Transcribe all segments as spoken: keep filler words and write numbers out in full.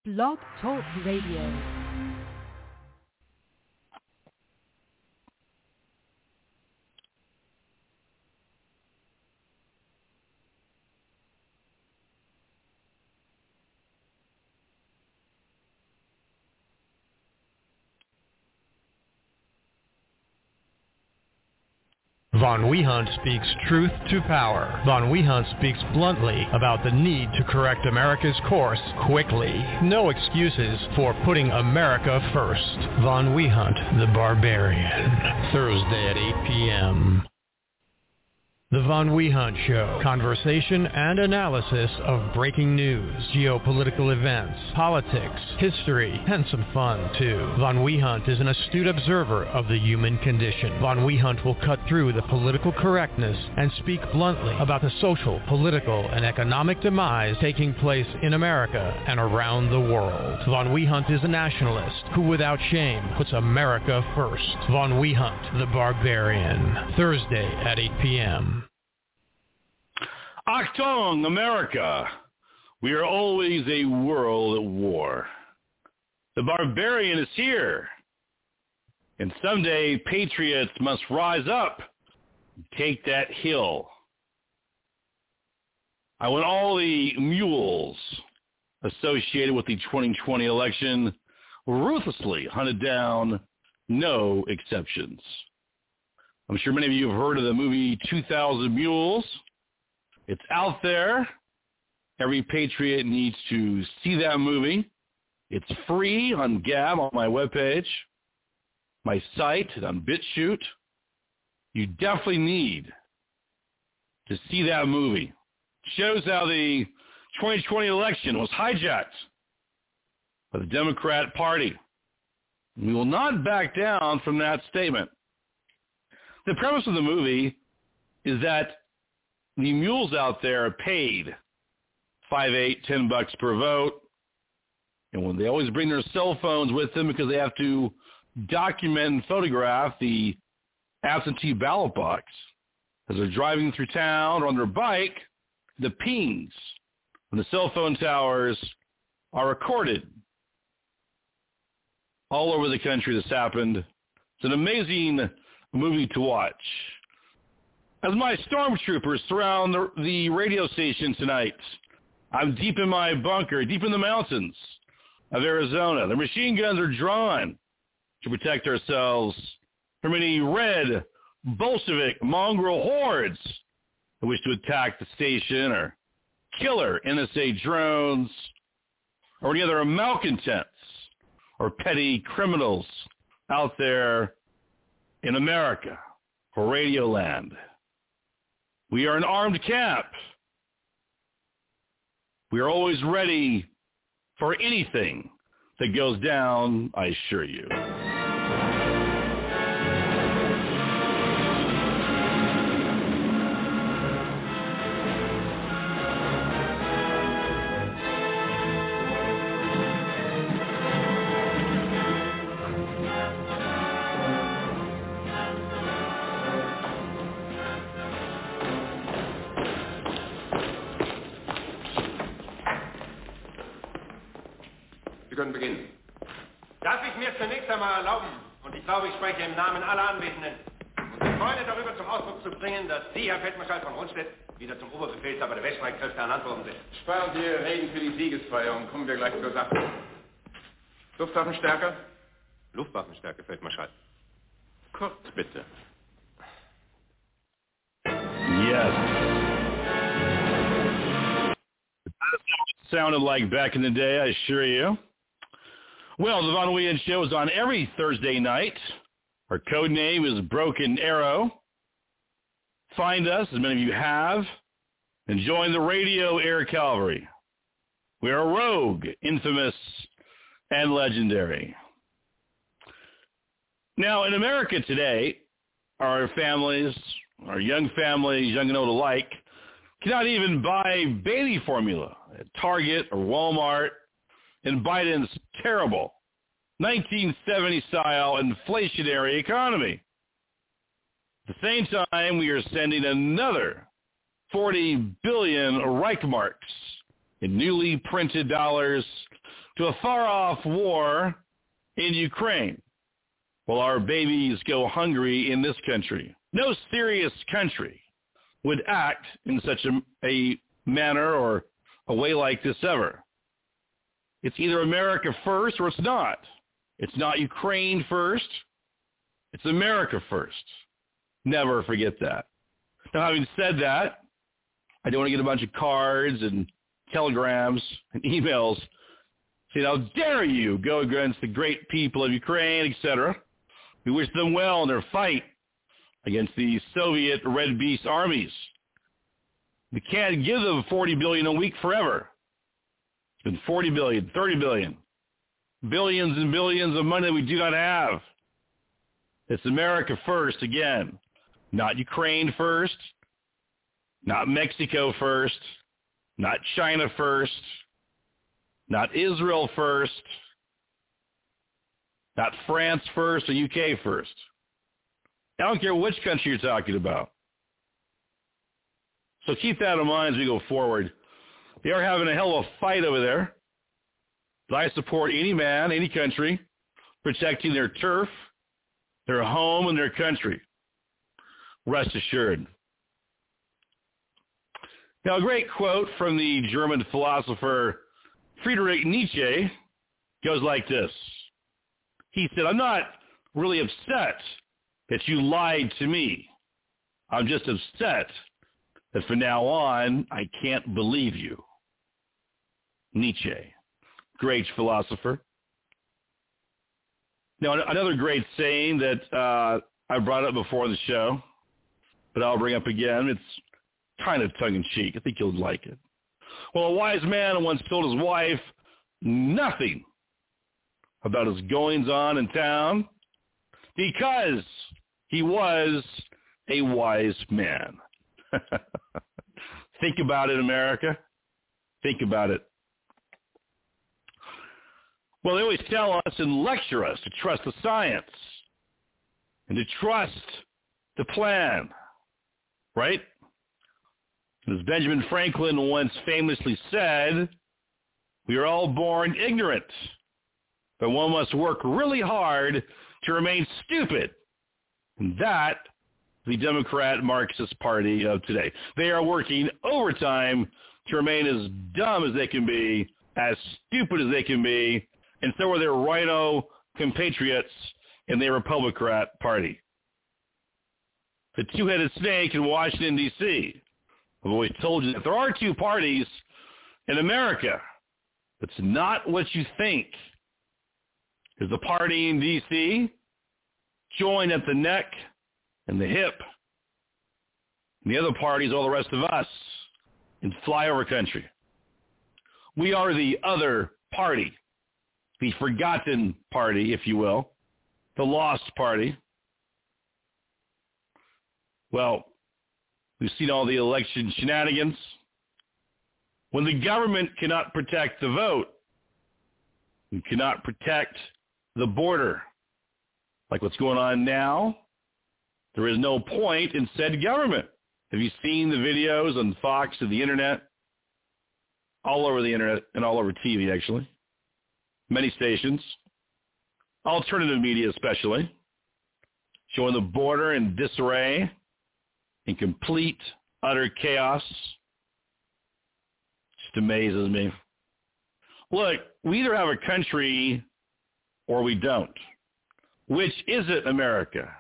Blog Talk Radio. Von Wehunt speaks truth to power. Von Wehunt speaks bluntly about the need to correct America's course quickly. No excuses for putting America first. Von Wehunt, the Barbarian. Thursday at eight p.m. The Von Wehunt Show. Conversation and analysis of breaking news, geopolitical events, politics, history, and some fun, too. Von Wehunt is an astute observer of the human condition. Von Wehunt will cut through the political correctness and speak bluntly about the social, political, and economic demise taking place in America and around the world. Von Wehunt is a nationalist who, without shame, puts America first. Von Wehunt, the Barbarian. Thursday at eight p.m. Achtung, America. We are always a world at war. The Barbarian is here. And someday patriots must rise up and take that hill. I want all the mules associated with the twenty twenty election ruthlessly hunted down, no exceptions. I'm sure many of you have heard of the movie two thousand Mules. It's out there. Every patriot needs to see that movie. It's free on Gab on my webpage, my site on BitChute. You definitely need to see that movie. It shows how the twenty twenty election was hijacked by the Democrat Party. We will not back down from that statement. The premise of the movie is that the mules out there are paid five, eight, ten bucks per vote, and when they always bring their cell phones with them because they have to document and photograph the absentee ballot box as they're driving through town or on their bike, the pings when the cell phone towers are recorded. All over the country this happened. It's an amazing movie to watch. As my stormtroopers surround the, the radio station tonight, I'm deep in my bunker, deep in the mountains of Arizona. The machine guns are drawn to protect ourselves from any red Bolshevik mongrel hordes that wish to attack the station or kill our N S A drones or any other malcontents or petty criminals out there in America or Radio Land. We are an armed camp. We are always ready for anything that goes down, I assure you. Können beginnen. Darf ich mir zunächst einmal erlauben, und ich glaube, ich spreche im Namen aller Anwesenden, unsere Freude darüber zum Ausdruck zu bringen, dass Sie, Herr Feldmarschall von Rundstedt, wieder zum Oberbefehlshaber der Weststreitkräfte ernannt worden sind. Sparen Sie Ihre Reden für die Siegesfeier, kommen wir gleich zur Sache. Luftwaffenstärke? Luftwaffenstärke, Feldmarschall. Kurz, bitte. Yes. Sounded like back in the day, I assure you. Well, the Von Wehunt Show is on every Thursday night. Our code name is Broken Arrow. Find us, as many of you have, and join the Radio Air Cavalry. We are rogue, infamous, and legendary. Now, in America today, our families, our young families, young and old alike, cannot even buy baby formula at Target or Walmart in Biden's terrible nineteen seventies style inflationary economy. At the same time, we are sending another forty billion Reichmarks in newly printed dollars to a far-off war in Ukraine, while our babies go hungry in this country. No serious country would act in such a, a manner or a way like this ever. It's either America first or it's not. It's not Ukraine first. It's America first. Never forget that. Now, having said that, I don't want to get a bunch of cards and telegrams and emails saying, how dare you go against the great people of Ukraine, et cetera. We wish them well in their fight against the Soviet Red Beast armies. We can't give them forty billion dollars a week forever. It's been forty billion dollars, thirty billion dollars, billions and billions of money that we do not have. It's America first again, not Ukraine first, not Mexico first, not China first, not Israel first, not France first or U K first. I don't care which country you're talking about. So keep that in mind as we go forward. They are having a hell of a fight over there. But I support any man, any country, protecting their turf, their home, and their country. Rest assured. Now, a great quote from the German philosopher Friedrich Nietzsche goes like this. He said, I'm not really upset that you lied to me. I'm just upset that from now on, I can't believe you. Nietzsche, great philosopher. Now, another great saying that uh, I brought up before on the show, but I'll bring up again. It's kind of tongue-in-cheek. I think you'll like it. Well, a wise man once told his wife nothing about his goings-on in town because he was a wise man. Think about it, America. Think about it. Well, they always tell us and lecture us to trust the science and to trust the plan, right? As Benjamin Franklin once famously said, we are all born ignorant, but one must work really hard to remain stupid. And that is the Democrat Marxist Party of today. They are working overtime to remain as dumb as they can be, as stupid as they can be, and so are their rhino compatriots in the Republican Party. The two-headed snake in Washington, D C I've always told you that there are two parties in America. It's not what you think. There's a party in D C, joined at the neck and the hip. And the other party is all the rest of us in flyover country. We are the other party, the forgotten party, if you will, the lost party. Well, we've seen all the election shenanigans. When the government cannot protect the vote, and cannot protect the border, like what's going on now, there is no point in said government. Have you seen the videos on Fox and the internet? All over the internet and all over T V, actually. Many stations. Alternative media especially. Showing the border in disarray, in complete, utter chaos. Just amazes me. Look, we either have a country or we don't. Which is it, America?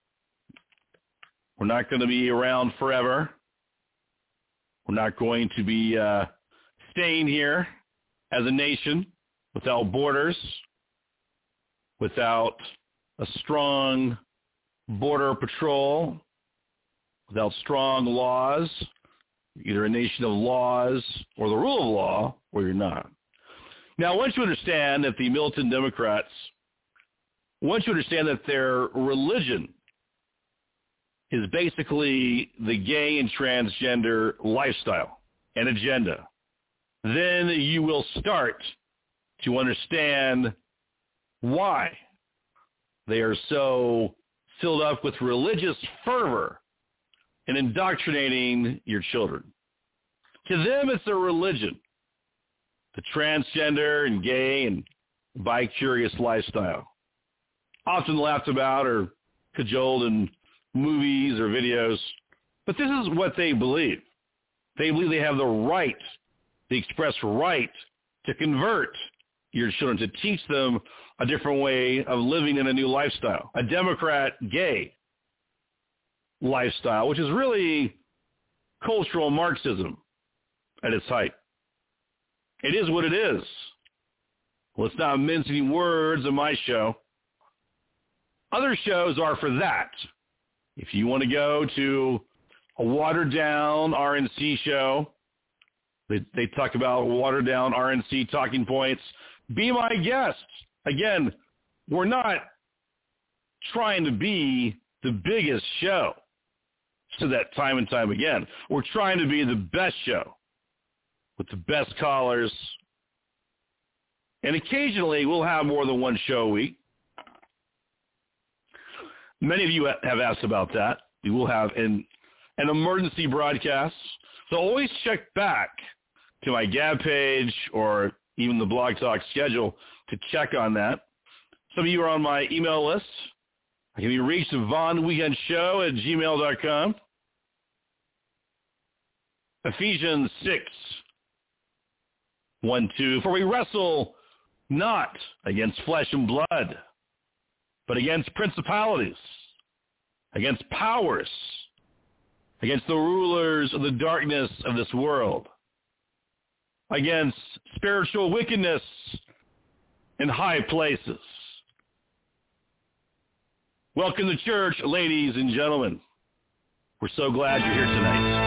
We're not going to be around forever. We're not going to be uh, staying here as a nation without borders, without a strong border patrol, without strong laws. You're either a nation of laws or the rule of law, or you're not. Now, once you understand that the militant Democrats, once you understand that their religion is basically the gay and transgender lifestyle and agenda, then you will start to understand why they are so filled up with religious fervor and indoctrinating your children. To them, it's a religion. the transgender and gay and bi-curious lifestyle. Often laughed about or cajoled in movies or videos, but this is what they believe. They believe they have the right, the express right, to convert your children, to teach them a different way of living in a new lifestyle, a Democrat gay lifestyle, which is really cultural Marxism at its height. It is what it is. Let's not mince any words on my show. Other shows are for that. If you want to go to a watered-down R N C show, they, they talk about watered-down R N C talking points, be my guest. Again, we're not trying to be the biggest show. So that time and time again. We're trying to be the best show with the best callers. And occasionally we'll have more than one show a week. Many of you have asked about that. We will have an, an emergency broadcast. So always check back to my Gab page or even the Blog Talk schedule to check on that. Some of you are on my email list. I can be reached at von weekend show at gmail dot com. Ephesians six, one, two. For we wrestle not against flesh and blood, but against principalities, against powers, against the rulers of the darkness of this world, against spiritual wickedness in high places. Welcome to church, ladies and gentlemen. We're so glad you're here tonight.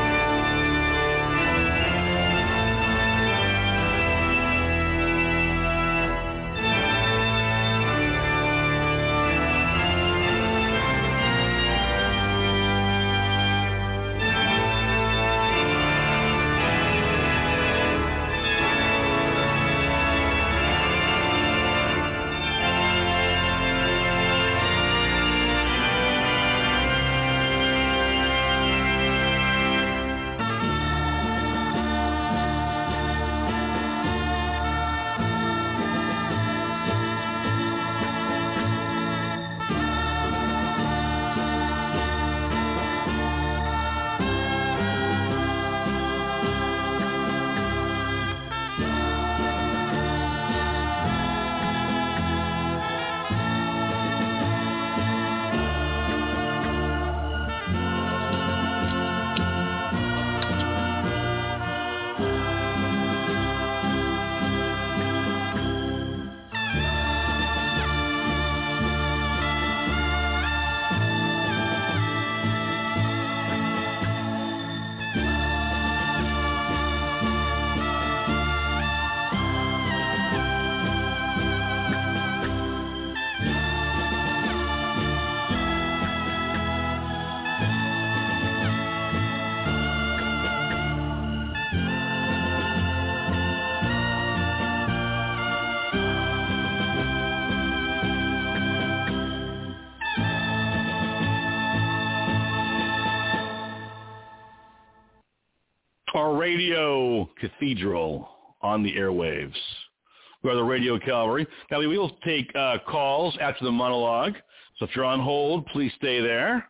Our radio cathedral on the airwaves. We are the Radio Cavalry. Now, we will take uh, calls after the monologue. So if you're on hold, please stay there.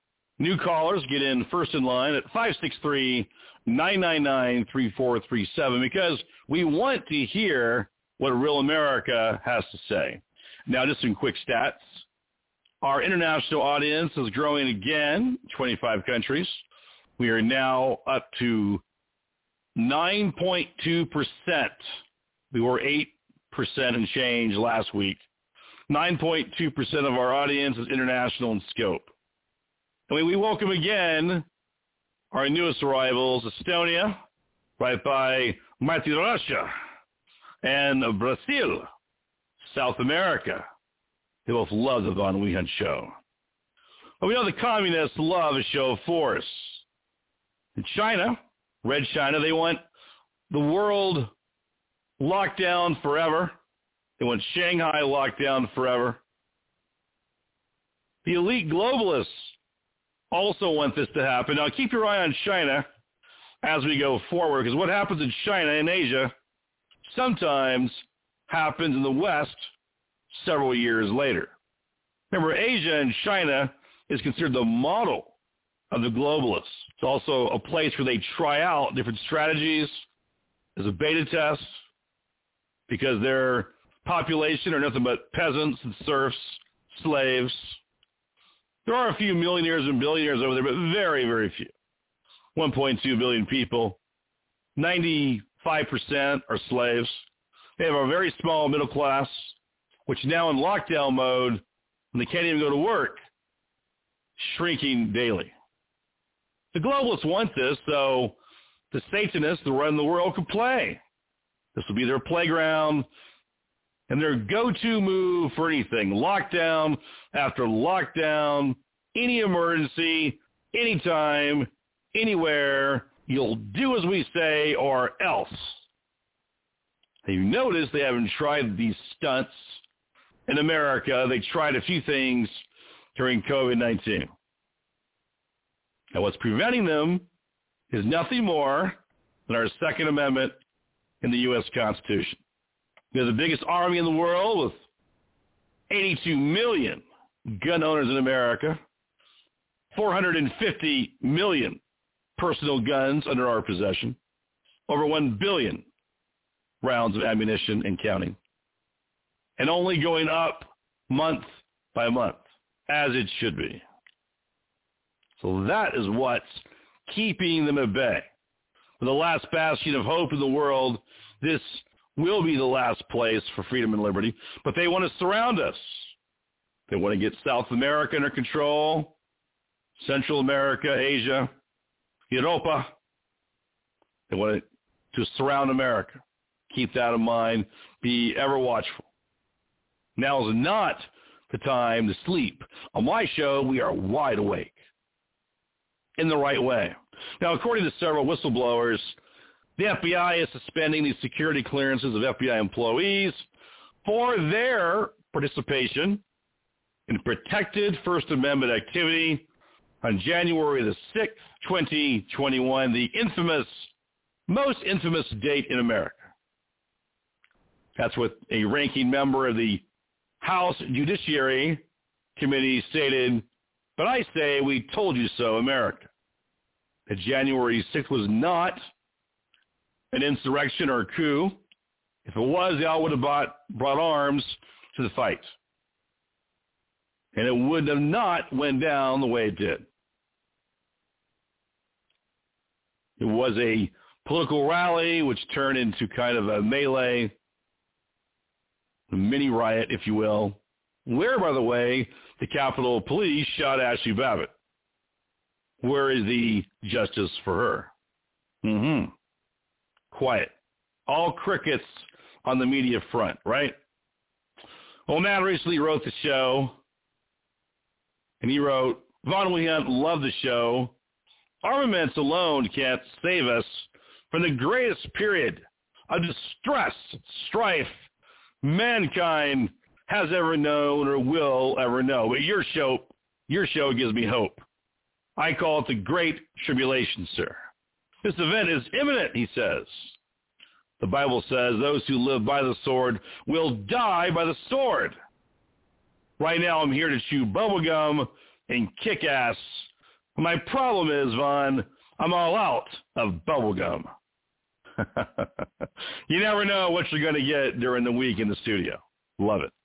New callers get in first in line at five six three, nine nine nine, three four three seven because we want to hear what real America has to say. Now, just some quick stats. Our international audience is growing again, twenty-five countries. We are now up to nine point two percent. We were eight percent and change last week. nine point two percent of our audience is international in scope. And we welcome again our newest arrivals, Estonia, right by Mighty Russia, and Brazil, South America. They both love the Von Weehunt Show. But we know the communists love a show of force. In China, Red China, they want the world locked down forever. They want Shanghai locked down forever. The elite globalists also want this to happen. Now, keep your eye on China as we go forward, because what happens in China and Asia sometimes happens in the West several years later. Remember, Asia and China is considered the model of the globalists. It's also a place where they try out different strategies as a beta test because their population are nothing but peasants and serfs, slaves. There are a few millionaires and billionaires over there, but very, very few. one point two billion people. ninety-five percent are slaves. They have a very small middle class, which now in lockdown mode, when they can't even go to work, shrinking daily. The globalists want this, so the Satanists that run the world can play. This will be their playground and their go-to move for anything. Lockdown after lockdown, any emergency, anytime, anywhere, you'll do as we say or else. And you notice they haven't tried these stunts in America. They tried a few things during covid nineteen. And what's preventing them is nothing more than our Second Amendment in the U S Constitution. They're the biggest army in the world with eighty-two million gun owners in America, four hundred fifty million personal guns under our possession, over one billion rounds of ammunition and counting, and only going up month by month, as it should be. So that is what's keeping them at bay. For the last bastion of hope in the world, this will be the last place for freedom and liberty. But they want to surround us. They want to get South America under control, Central America, Asia, Europa. They want to surround America. Keep that in mind. Be ever watchful. Now is not the time to sleep. On my show, we are wide awake in the right way. Now, according to several whistleblowers, the F B I is suspending the security clearances of F B I employees for their participation in protected First Amendment activity on January the sixth, twenty twenty-one, the infamous, most infamous date in America. That's what a ranking member of the House Judiciary Committee stated, but I say we told you so, America. That January sixth was not an insurrection or a coup. If it was, they all would have bought, brought arms to the fight. And it would have not went down the way it did. It was a political rally which turned into kind of a melee, a mini riot, if you will, where, by the way, the Capitol Police shot Ashley Babbitt. Where is the justice for her? Mm-hmm. Quiet. All crickets on the media front, right? Well, Matt recently wrote the show, and he wrote, Von Wehunt loved the show. Armaments alone can't save us from the greatest period of distress, strife, mankind has ever known or will ever know. But your show, your show gives me hope. I call it the Great Tribulation, sir. This event is imminent, he says. The Bible says those who live by the sword will die by the sword. Right now I'm here to chew bubblegum and kick ass. My problem is, Vaughn, I'm all out of bubblegum. You never know what you're going to get during the week in the studio. Love it.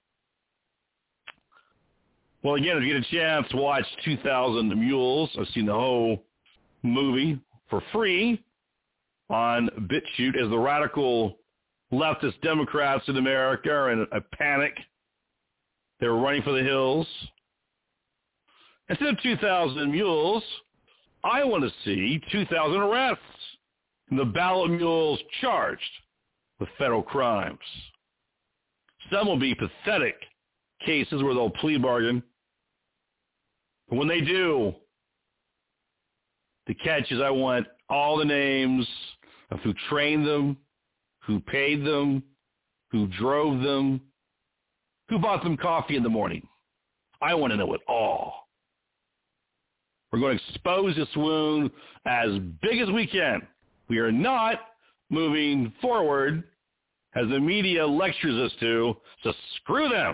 Well, again, if you get a chance to watch two thousand Mules, I've seen the whole movie for free on BitChute as the radical leftist Democrats in America are in a panic. They're running for the hills. Instead of two thousand Mules, I want to see two thousand arrests and the ballot mules charged with federal crimes. Some will be pathetic cases where they'll plea bargain. But when they do, the catch is I want all the names of who trained them, who paid them, who drove them, who bought them coffee in the morning. I want to know it all. We're going to expose this wound as big as we can. We are not moving forward as the media lectures us to, so screw them.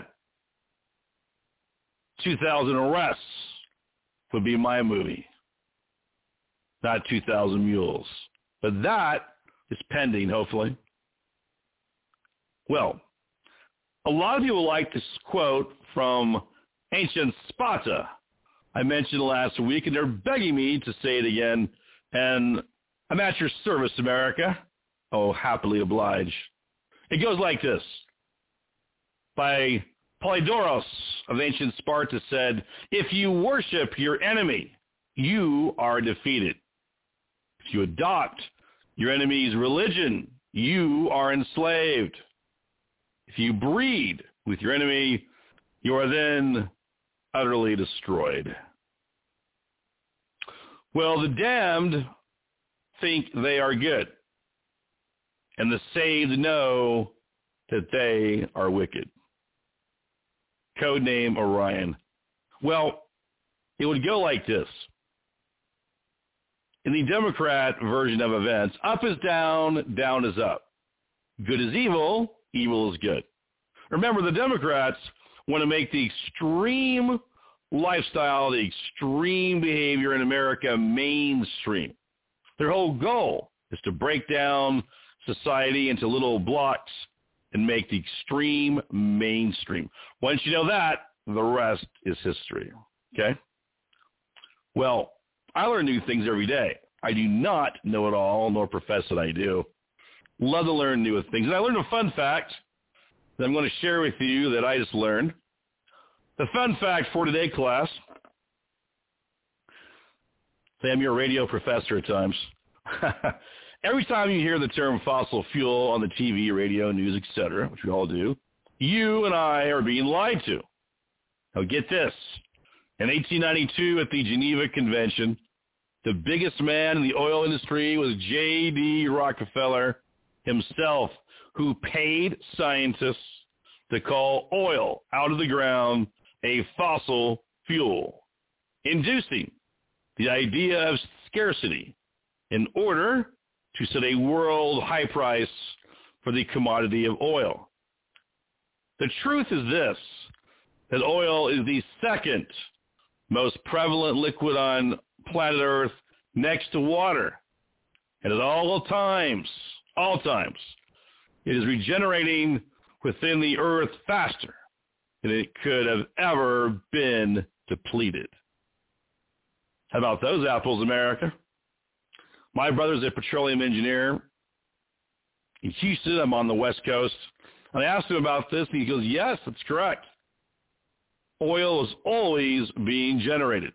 two thousand Arrests would be my movie, not two thousand Mules. But that is pending, hopefully. Well, a lot of people like this quote from ancient Sparta I mentioned last week, and they're begging me to say it again. And I'm at your service, America. Oh, happily oblige. It goes like this. By Polydoros of ancient Sparta said, if you worship your enemy, you are defeated. If you adopt your enemy's religion, you are enslaved. If you breed with your enemy, you are then utterly destroyed. Well, the damned think they are good, and the saved know that they are wicked. Codename Orion. Well, it would go like this. In the Democrat version of events, up is down, down is up. Good is evil, evil is good. Remember, the Democrats want to make the extreme lifestyle, the extreme behavior in America mainstream. Their whole goal is to break down society into little blocks and make the extreme mainstream. Once you know that, the rest is history. Okay? Well, I learn new things every day. I do not know it all, nor profess that I do. Love to learn new things. And I learned a fun fact that I'm going to share with you that I just learned. The fun fact for today, class. Sam, you're a radio professor at times. Every time you hear the term fossil fuel on the T V, radio, news, et cetera, which we all do, you and I are being lied to. Now get this. In eighteen ninety-two at the Geneva Convention, the biggest man in the oil industry was J D Rockefeller himself, who paid scientists to call oil out of the ground a fossil fuel, inducing the idea of scarcity in order to set a world high price for the commodity of oil. The truth is this, that oil is the second most prevalent liquid on planet Earth next to water. And at all times, all times, it is regenerating within the Earth faster than it could have ever been depleted. How about those apples, America? My brother's a petroleum engineer in Houston. I'm on the West Coast. And I asked him about this, and he goes, yes, that's correct. Oil is always being generated.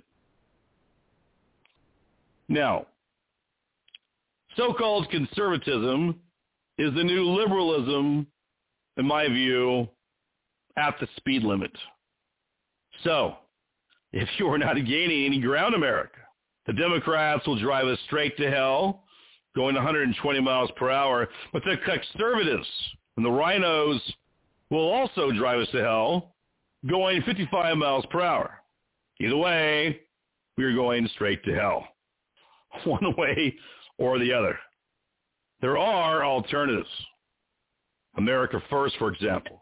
Now, so-called conservatism is the new liberalism, in my view, at the speed limit. So, if you are not gaining any ground, America, the Democrats will drive us straight to hell, going one hundred twenty miles per hour, but the conservatives and the rhinos will also drive us to hell, going fifty-five miles per hour. Either way, we are going straight to hell, one way or the other. There are alternatives. America first, for example.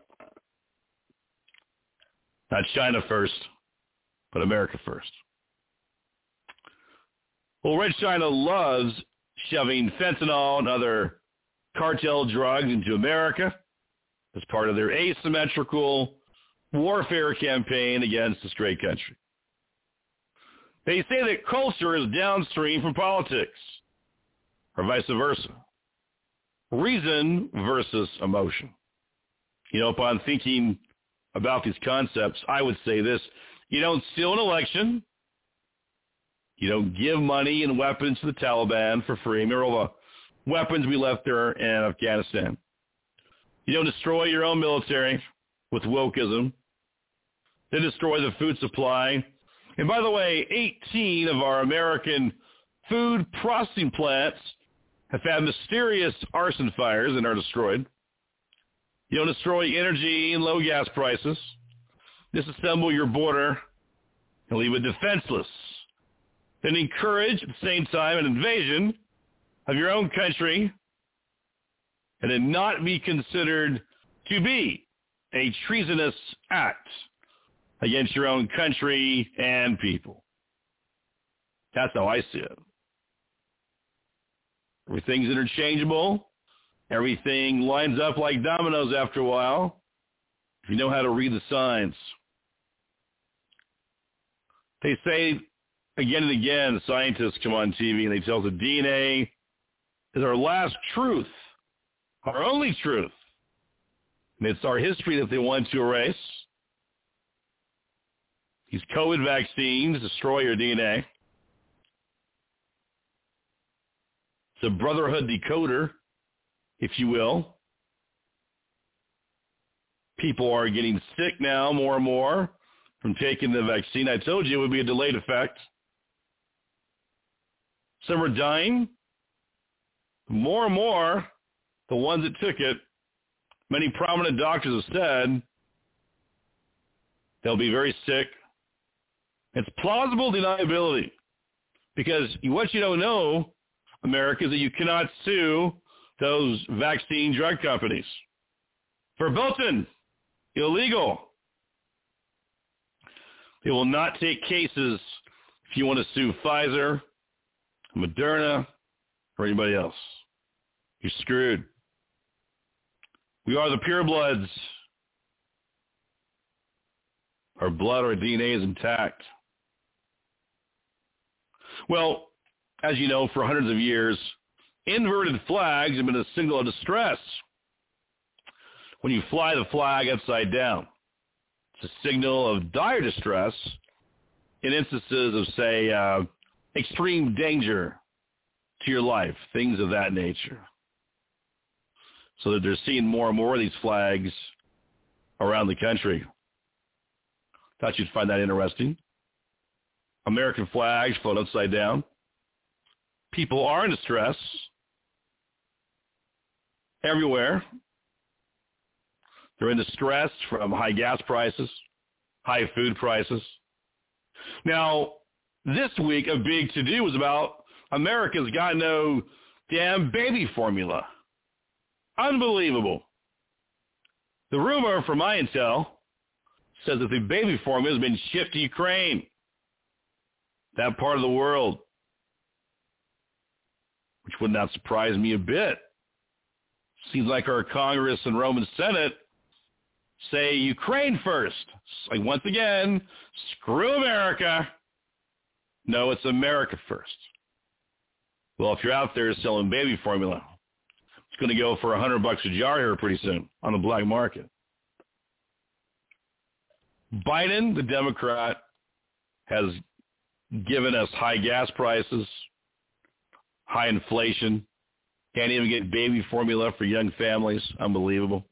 Not China first, but America first. Well, Red China loves shoving fentanyl and other cartel drugs into America as part of their asymmetrical warfare campaign against this great country. They say that culture is downstream from politics, or vice versa. Reason versus emotion. You know, upon thinking about these concepts, I would say this. You don't steal an election. You don't give money and weapons to the Taliban for free. Remember all the weapons we left there in Afghanistan. You don't destroy your own military with wokeism. They destroy the food supply. And by the way, eighteen of our American food processing plants have had mysterious arson fires and are destroyed. You don't destroy energy and low gas prices. Disassemble your border and leave it defenseless. Then encourage, at the same time, an invasion of your own country and it not be considered to be a treasonous act against your own country and people. That's how I see it. Everything's interchangeable. Everything lines up like dominoes after a while, if you know how to read the signs. They say again and again, scientists come on T V and they tell us that D N A is our last truth, our only truth. And it's our history that they want to erase. These COVID vaccines destroy your D N A. It's a brotherhood decoder, if you will. People are getting sick now more and more from taking the vaccine. I told you it would be a delayed effect. Some are dying. More and more, the ones that took it, many prominent doctors have said they'll be very sick. It's plausible deniability because what you don't know, America, is that you cannot sue those vaccine drug companies. Verboten, illegal. They will not take cases if you want to sue Pfizer, Moderna, or anybody else. You're screwed. We are the purebloods. Our blood, our D N A is intact. Well, as you know, for hundreds of years, inverted flags have been a signal of distress. When you fly the flag upside down, it's a signal of dire distress in instances of, say, uh, extreme danger to your life, things of that nature. So that they're seeing more and more of these flags around the country. Thought you'd find that interesting. American flags float upside down. People are in distress everywhere. They're in distress from high gas prices, high food prices. Now, this week, a big to-do was about America's got no damn baby formula. Unbelievable. The rumor from my intel says that the baby formula has been shipped to Ukraine, that part of the world, which would not surprise me a bit. Seems like our Congress and Roman Senate say Ukraine first. Like, once again, screw America. No, it's America first. Well, if you're out there selling baby formula, it's going to go for a hundred bucks a jar here pretty soon on the black market. Biden, the Democrat, has given us high gas prices, high inflation. Can't even get baby formula for young families. Unbelievable.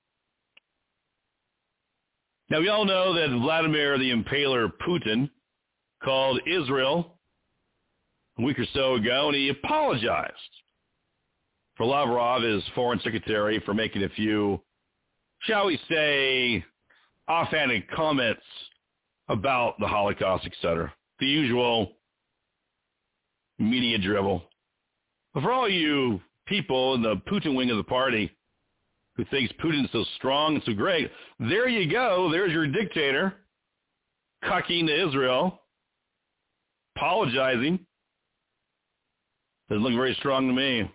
Now, we all know that Vladimir the Impaler Putin called Israel a week or so ago, and he apologized for Lavrov, his foreign secretary, for making a few, shall we say, offhanded comments about the Holocaust, et cetera. The usual media dribble. But for all you people in the Putin wing of the party who thinks Putin's so strong and so great, there you go. There's your dictator cucking to Israel, apologizing. Doesn't look very strong to me.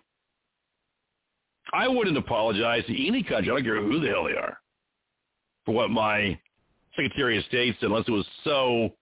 I wouldn't apologize to any country, I don't care who the hell they are, for what my Secretary of State said, unless it was so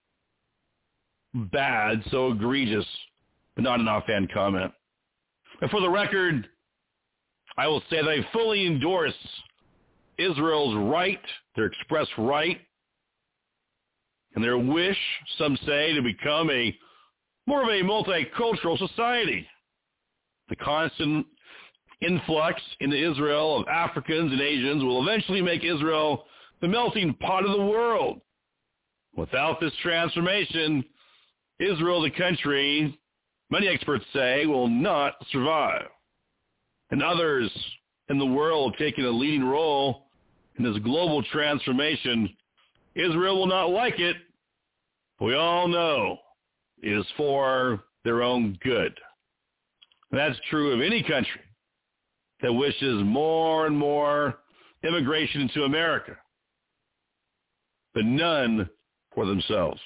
bad, so egregious, but not an offhand comment. And for the record, I will say that I fully endorse Israel's right, their express right, and their wish, some say, to become a more of a multicultural society. The constant influx into Israel of Africans and Asians will eventually make Israel the melting pot of the world. Without this transformation, Israel, the country, many experts say, will not survive. And others in the world taking a leading role in this global transformation, Israel will not like it. We all know it is for their own good. And that's true of any country that wishes more and more immigration into America, but none for themselves.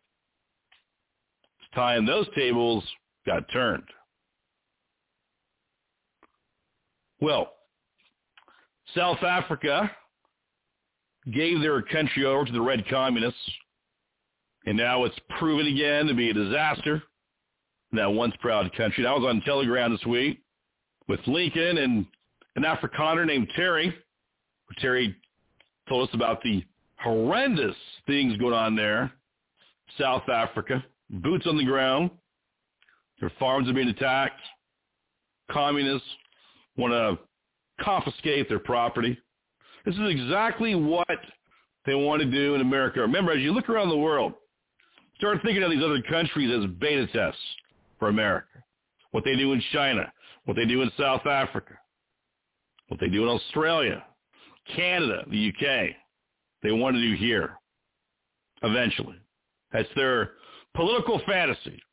It's time those tables got turned. Well, South Africa gave their country over to the red communists, and now it's proven again to be a disaster in that once proud country. And I was on Telegram this week with Lincoln and an Afrikaner named Terry. Terry told us about the horrendous things going on there, South Africa, boots on the ground. Their farms are being attacked. Communists want to confiscate their property. This is exactly what they want to do in America. Remember, as you look around the world, start thinking of these other countries as beta tests for America. What they do in China, what they do in South Africa, what they do in Australia, Canada, the U K. They want to do here eventually. That's their political fantasy.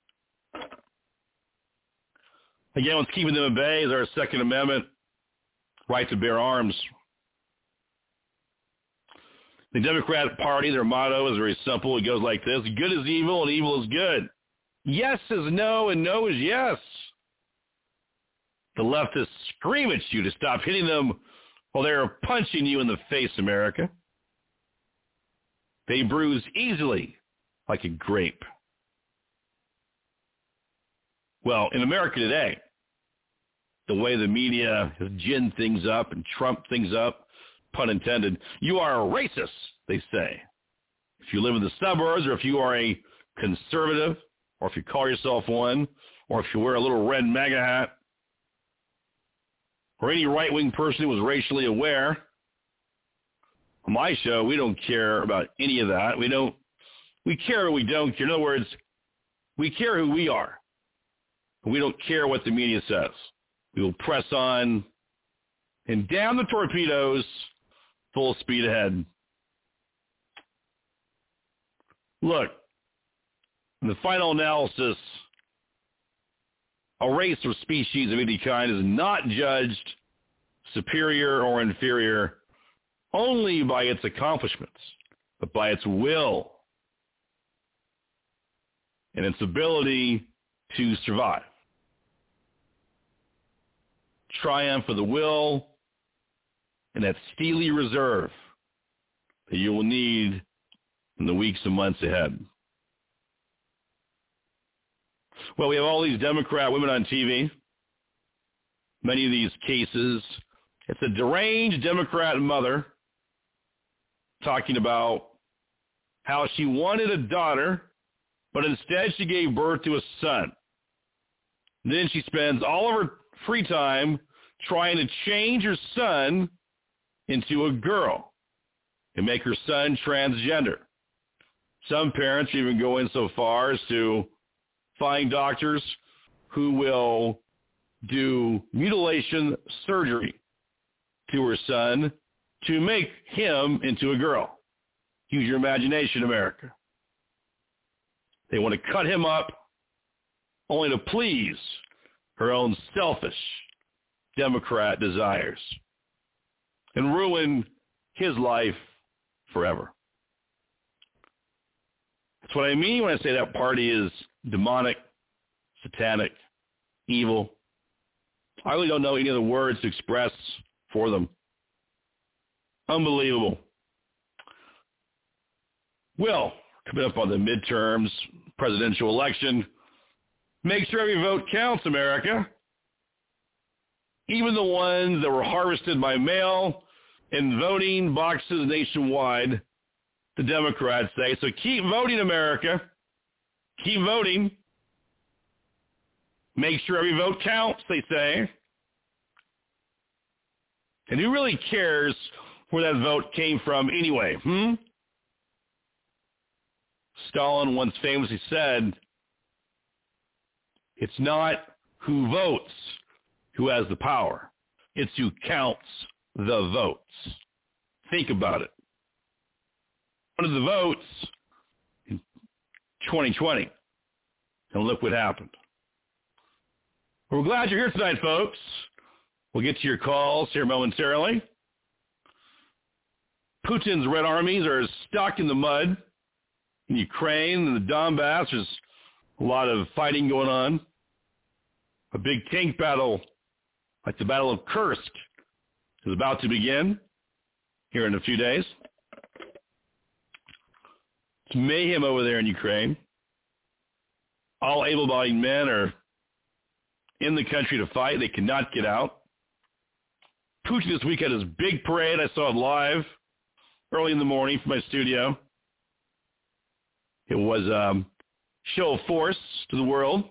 Again, what's keeping them at bay is our Second Amendment right to bear arms. The Democratic Party, their motto is very simple. It goes like this: good is evil and evil is good. Yes is no and no is yes. The leftists scream at you to stop hitting them while they're punching you in the face, America. They bruise easily like a grape. Well, in America today, the way the media has ginned things up and trumped things up, pun intended, you are a racist, they say. If you live in the suburbs, or if you are a conservative, or if you call yourself one, or if you wear a little red MAGA hat, or any right-wing person who was racially aware, on my show, we don't care about any of that. We don't, we care or we don't care. In other words, we care who we are. We don't care what the media says. We will press on and down the torpedoes, full speed ahead. Look, in the final analysis, a race or species of any kind is not judged superior or inferior only by its accomplishments, but by its will and its ability to survive. Triumph of the will and that steely reserve that you will need in the weeks and months ahead. Well, we have all these Democrat women on T V. Many of these cases, it's a deranged Democrat mother talking about how she wanted a daughter, but instead she gave birth to a son. Then she spends all of her free time trying to change her son into a girl and make her son transgender. Some parents even go in so far as to find doctors who will do mutilation surgery to her son to make him into a girl. Use your imagination, America. They want to cut him up only to please her own selfish Democrat desires and ruin his life forever. That's what I mean when I say that party is demonic, satanic, evil. I really don't know any other words to express for them. Unbelievable. Well, coming up on the midterms, presidential election, make sure every vote counts, America. Even the ones that were harvested by mail in voting boxes nationwide, the Democrats say. So keep voting, America. Keep voting. Make sure every vote counts, they say. And who really cares where that vote came from anyway? Hmm? Stalin once famously said, it's not who votes who has the power. It's who counts the votes. Think about it. One of the votes in twenty twenty. And look what happened. We're glad you're here tonight, folks. We'll get to your calls here momentarily. Putin's Red Armies are stuck in the mud in Ukraine and the Donbass. There's a lot of fighting going on. A big tank battle, like the Battle of Kursk, is about to begin here in a few days. It's mayhem over there in Ukraine. All able-bodied men are in the country to fight. They cannot get out. Putin this week had his big parade. I saw it live early in the morning from my studio. It was a um, show of force to the world.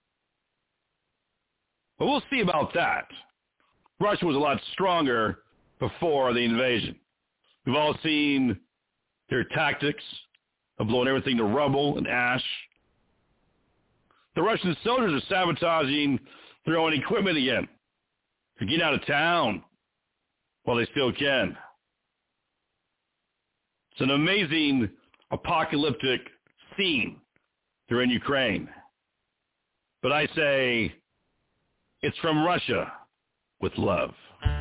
But we'll see about that. Russia was a lot stronger before the invasion. We've all seen their tactics of blowing everything to rubble and ash. The Russian soldiers are sabotaging their own equipment again. They're getting out of town while they still can. It's an amazing apocalyptic scene there in Ukraine. But I say it's from Russia with love.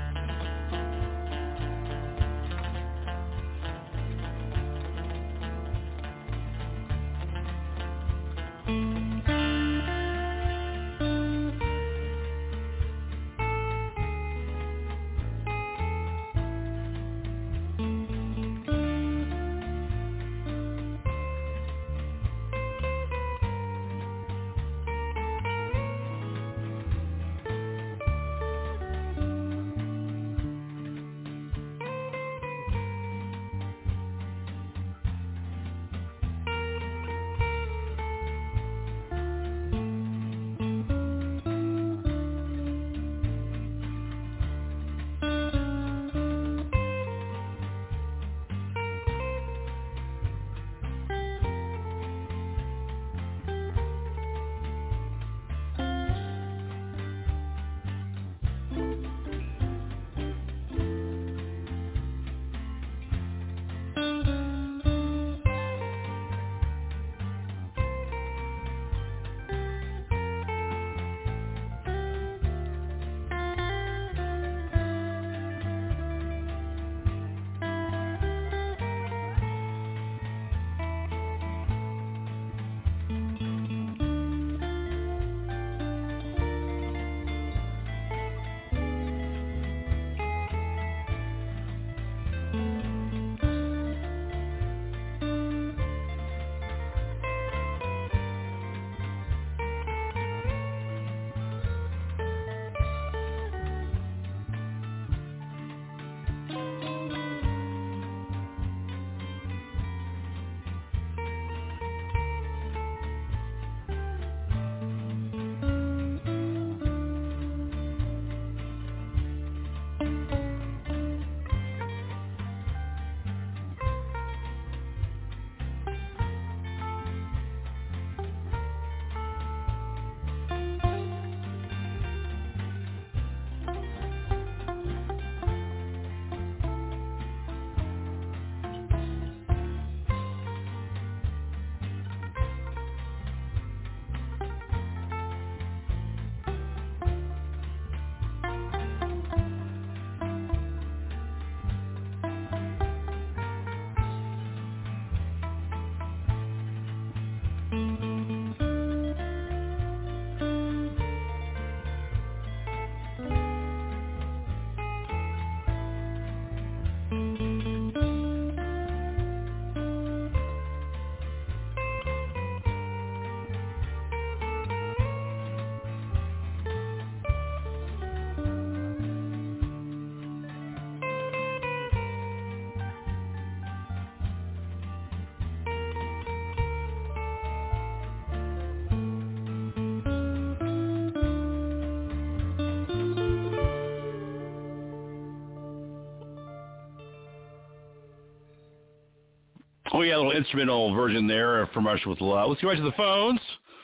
Oh, yeah, a little instrumental version there from Russia with Love. Let's go right to the phones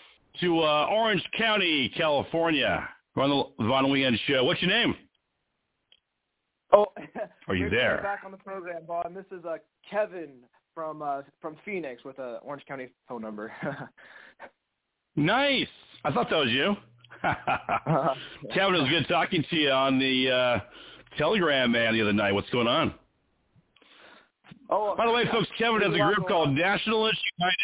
to uh, Orange County, California. We're on the Von Weekend Show. What's your name? Oh, are you there? Back on the program, Vaughn. This is uh, Kevin from uh, from Phoenix with a Orange County phone number. Nice. I thought that was you. Kevin, it was good talking to you on the uh, Telegram, man, the other night. What's going on? Oh, by the way, folks, Kevin has a group called Nationalists United.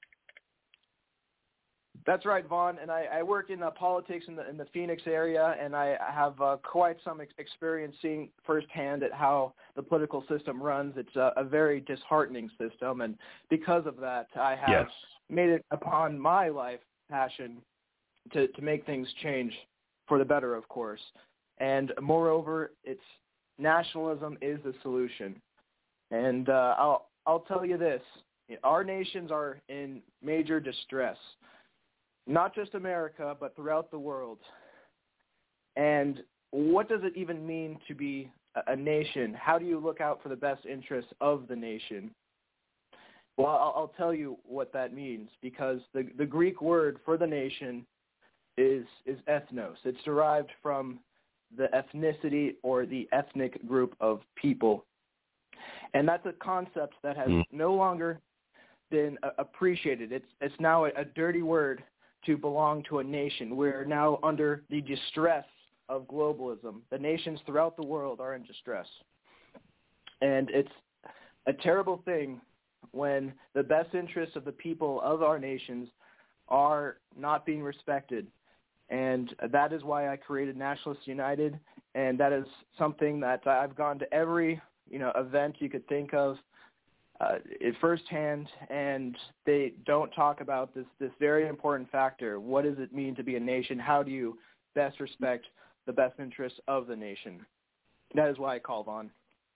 That's right, Vaughn, and I, I work in uh, politics in the in the Phoenix area, and I have uh, quite some ex- experience seeing firsthand at how the political system runs. It's a, a very disheartening system, and because of that, I have yes. made it upon my life passion to, to make things change for the better, of course. And moreover, it's nationalism is the solution. And uh, I'll I'll tell you this: our nations are in major distress. Not just America, but throughout the world. And what does it even mean to be a nation? How do you look out for the best interests of the nation? Well, I'll, I'll tell you what that means, because the, the Greek word for the nation is, is ethnos. It's derived from the ethnicity or the ethnic group of people. And that's a concept that has mm. no longer been uh, appreciated. It's, it's now a, a dirty word to belong to a nation. We're now under the distress of globalism. The nations throughout the world are in distress. And it's a terrible thing when the best interests of the people of our nations are not being respected. And that is why I created Nationalists United, and that is something that I've gone to every, you know, event you could think of, Uh, it firsthand, and they don't talk about this, this very important factor. What does it mean to be a nation? How do you best respect the best interests of the nation? That is why I called on.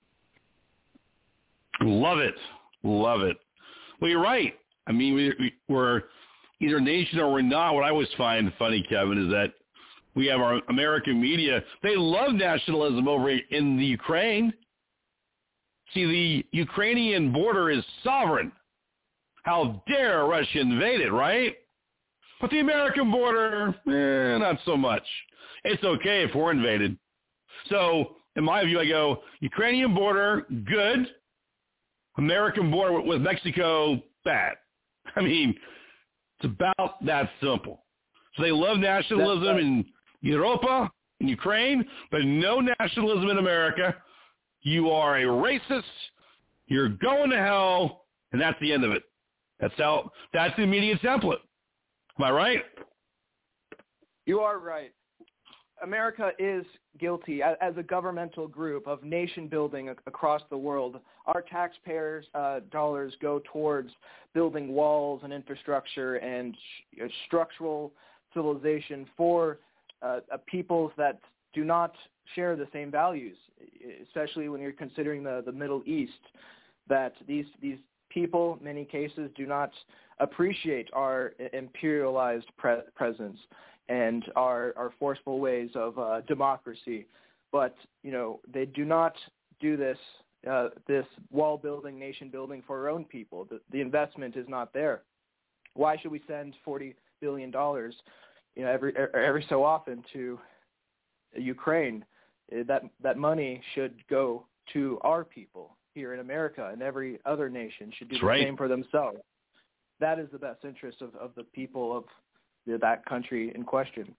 Love it. Love it. Well, you're right. I mean, we, we're either a nation or we're not. What I always find funny, Kevin, is that we have our American media. They love nationalism over in the Ukraine. See, the Ukrainian border is sovereign. How dare Russia invade it, right? But the American border, eh, not so much. It's okay if we're invaded. So, in my view, I go, Ukrainian border, good. American border with Mexico, bad. I mean, it's about that simple. So they love nationalism in Europa, in Ukraine, but no nationalism in America. You are a racist, you're going to hell, and that's the end of it. That's how, that's the immediate template. Am I right? You are right. America is guilty as a governmental group of nation building across the world. Our taxpayers' uh, dollars go towards building walls and infrastructure and sh- structural civilization for uh, peoples that do not share the same values, especially when you're considering the, the Middle East, that these these people, in many cases, do not appreciate our imperialized pre- presence and our, our forceful ways of uh, democracy. But, you know, they do not do this uh, this wall building, nation building for our own people. The, the investment is not there. Why should we send forty billion dollars, you know, every every so often to Ukraine? That that money should go to our people here in America, and every other nation should do That's the right. same for themselves. That is the best interest of, of the people of the, that country in question.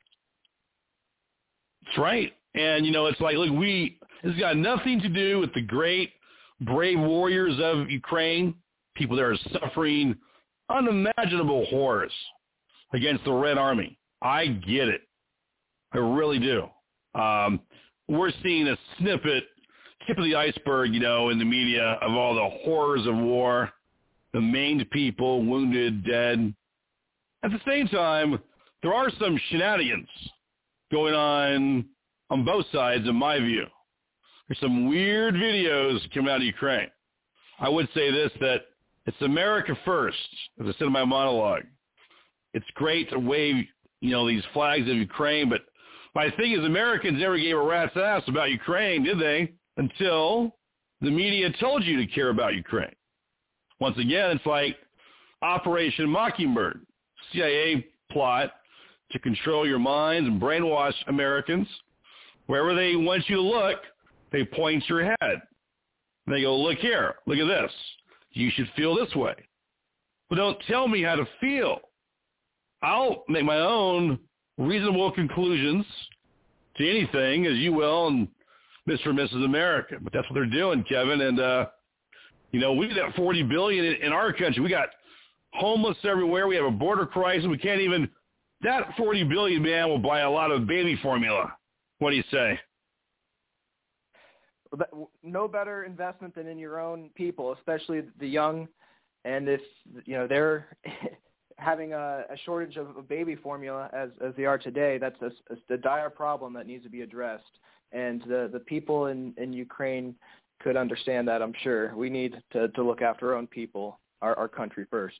That's right. And, you know, it's like, look, we, this has got nothing to do with the great, brave warriors of Ukraine, people that are suffering unimaginable horrors against the Red Army. I get it. I really do. Um, we're seeing a snippet, tip of the iceberg, you know, in the media of all the horrors of war, the maimed people, wounded, dead. At the same time, there are some shenanigans going on on both sides, in my view. There's some weird videos coming out of Ukraine. I would say this, that it's America first, as I said in my monologue. It's great to wave, you know, these flags of Ukraine, but my thing is, Americans never gave a rat's ass about Ukraine, did they? Until the media told you to care about Ukraine. Once again, it's like Operation Mockingbird, C I A plot to control your minds and brainwash Americans. Wherever they want you to look, they point your head. And they go, look here, look at this. You should feel this way. But don't tell me how to feel. I'll make my own reasonable conclusions to anything, as you will, and Mister and Missus America. But that's what they're doing, Kevin. And, uh, you know, we've got forty billion dollars in, in our country. We got homeless everywhere. We have a border crisis. We can't even – that forty billion dollars, man, will buy a lot of baby formula. What do you say? No better investment than in your own people, especially the young. And if, you know, they're having a, a shortage of baby formula as, as they are today, that's a, a dire problem that needs to be addressed. And the, the people in, in Ukraine could understand that, I'm sure. We need to, to look after our own people, our, our country first.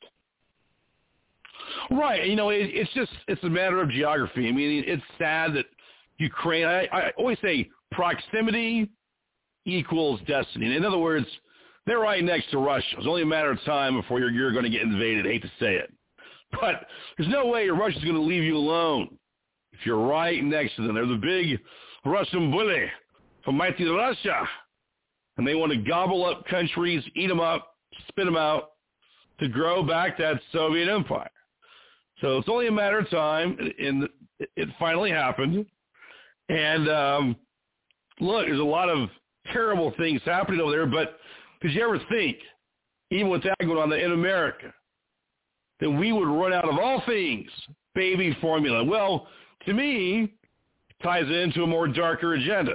Right. You know, it, it's just, it's a matter of geography. I mean, it's sad that Ukraine, I, I always say proximity equals destiny. In other words, they're right next to Russia. It's only a matter of time before you're, you're going to get invaded. I hate to say it. But there's no way Russia's going to leave you alone if you're right next to them. They're the big Russian bully from mighty Russia. And they want to gobble up countries, eat them up, spit them out to grow back that Soviet empire. So it's only a matter of time, and it finally happened. And um, look, there's a lot of terrible things happening over there, but did you ever think, even with that going on in America, that we would run out of all things baby formula? Well, to me, it ties into a more darker agenda.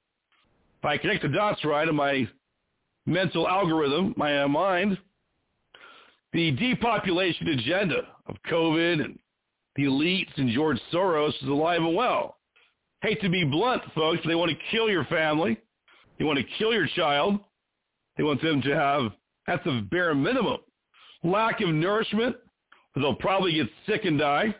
If I connect the dots right in my mental algorithm, my uh, mind, the depopulation agenda of COVID and the elites and George Soros is alive and well. Hate to be blunt, folks, but they want to kill your family. They want to kill your child. They want them to have, at the bare minimum, lack of nourishment, or they'll probably get sick and die.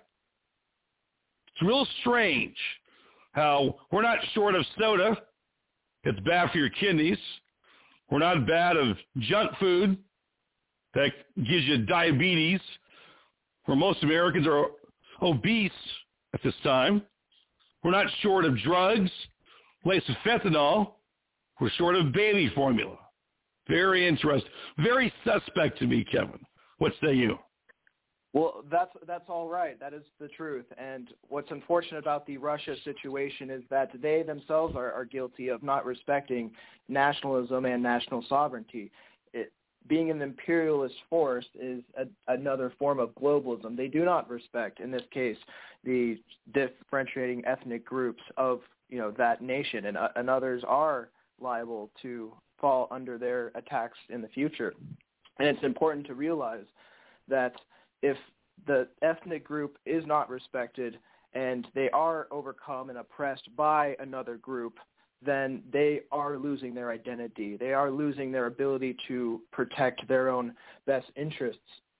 It's real strange how we're not short of soda. It's bad for your kidneys. We're not bad of junk food that gives you diabetes, where most Americans are obese at this time. We're not short of drugs laced with fentanyl. We're short of baby formula. Very interesting. Very suspect to me, Kevin. What say you? Well, that's that's all right. That is the truth. And what's unfortunate about the Russia situation is that they themselves are, are guilty of not respecting nationalism and national sovereignty. It, being an imperialist force is a, another form of globalism. They do not respect, in this case, the differentiating ethnic groups of, you know, that nation, and, uh, and others are liable to fall under their attacks in the future. And it's important to realize that if the ethnic group is not respected and they are overcome and oppressed by another group, then they are losing their identity. They are losing their ability to protect their own best interests.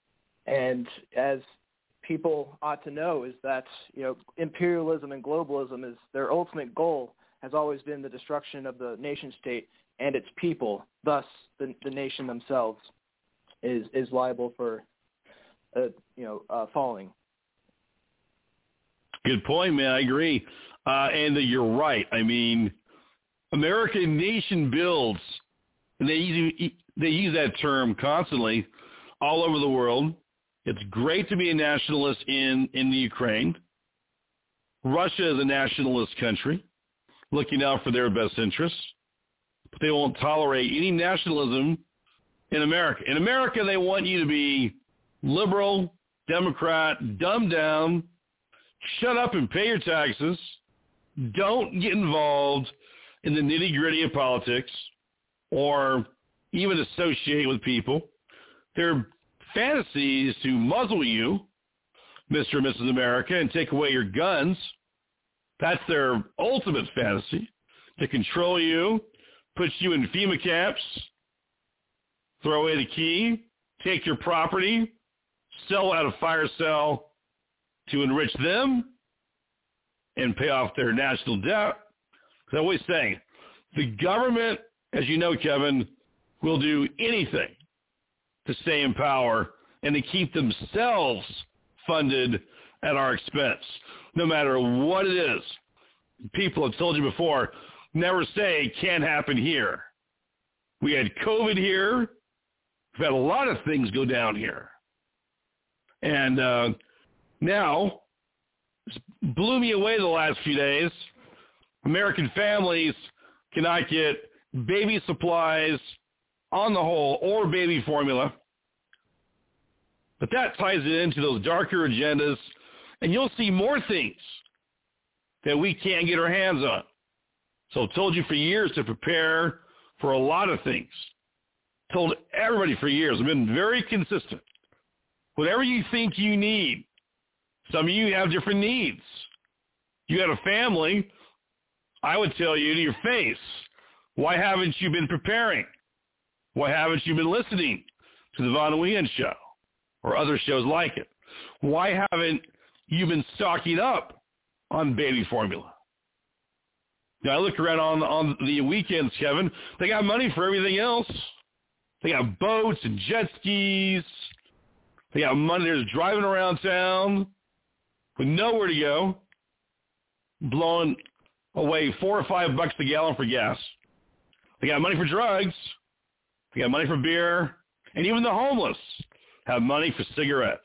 And as people ought to know, is that, you know, imperialism and globalism is their ultimate goal has always been the destruction of the nation state and its people. Thus, the, the nation themselves is is liable for, uh, you know, uh, falling. Good point, man. I agree. Uh, and you're right. I mean, American nation builds, and they use, they use that term constantly all over the world. It's great to be a nationalist in, in the Ukraine. Russia is a nationalist country, looking out for their best interests. But they won't tolerate any nationalism in America. In America, they want you to be liberal, Democrat, dumbed down, shut up and pay your taxes, don't get involved in the nitty-gritty of politics or even associate with people. Their fantasy is to muzzle you, Mister and Missus America, and take away your guns. That's their ultimate fantasy, to control you, put you in FEMA camps, throw away the key, take your property, sell out a fire cell to enrich them and pay off their national debt. Because I always say, the government, as you know, Kevin, will do anything to stay in power and to keep themselves funded at our expense, no matter what it is. People have told you before, never say it can't happen here. We had COVID here. We've had a lot of things go down here. And uh, now blew me away the last few days. American families cannot get baby supplies on the whole or baby formula. But that ties it into those darker agendas, and you'll see more things that we can't get our hands on. So I've told you for years to prepare for a lot of things. Told everybody for years. I've been very consistent. Whatever you think you need, some of you have different needs. You got a family, I would tell you to your face, why haven't you been preparing? Why haven't you been listening to the Von Weehan Show or other shows like it? Why haven't you been stocking up on baby formula? Now, I look around on, on the weekends, Kevin, they got money for everything else. They got boats and jet skis. They got money. They're driving around town with nowhere to go, blowing away four or five bucks a gallon for gas. They got money for drugs. They got money for beer. And even the homeless have money for cigarettes.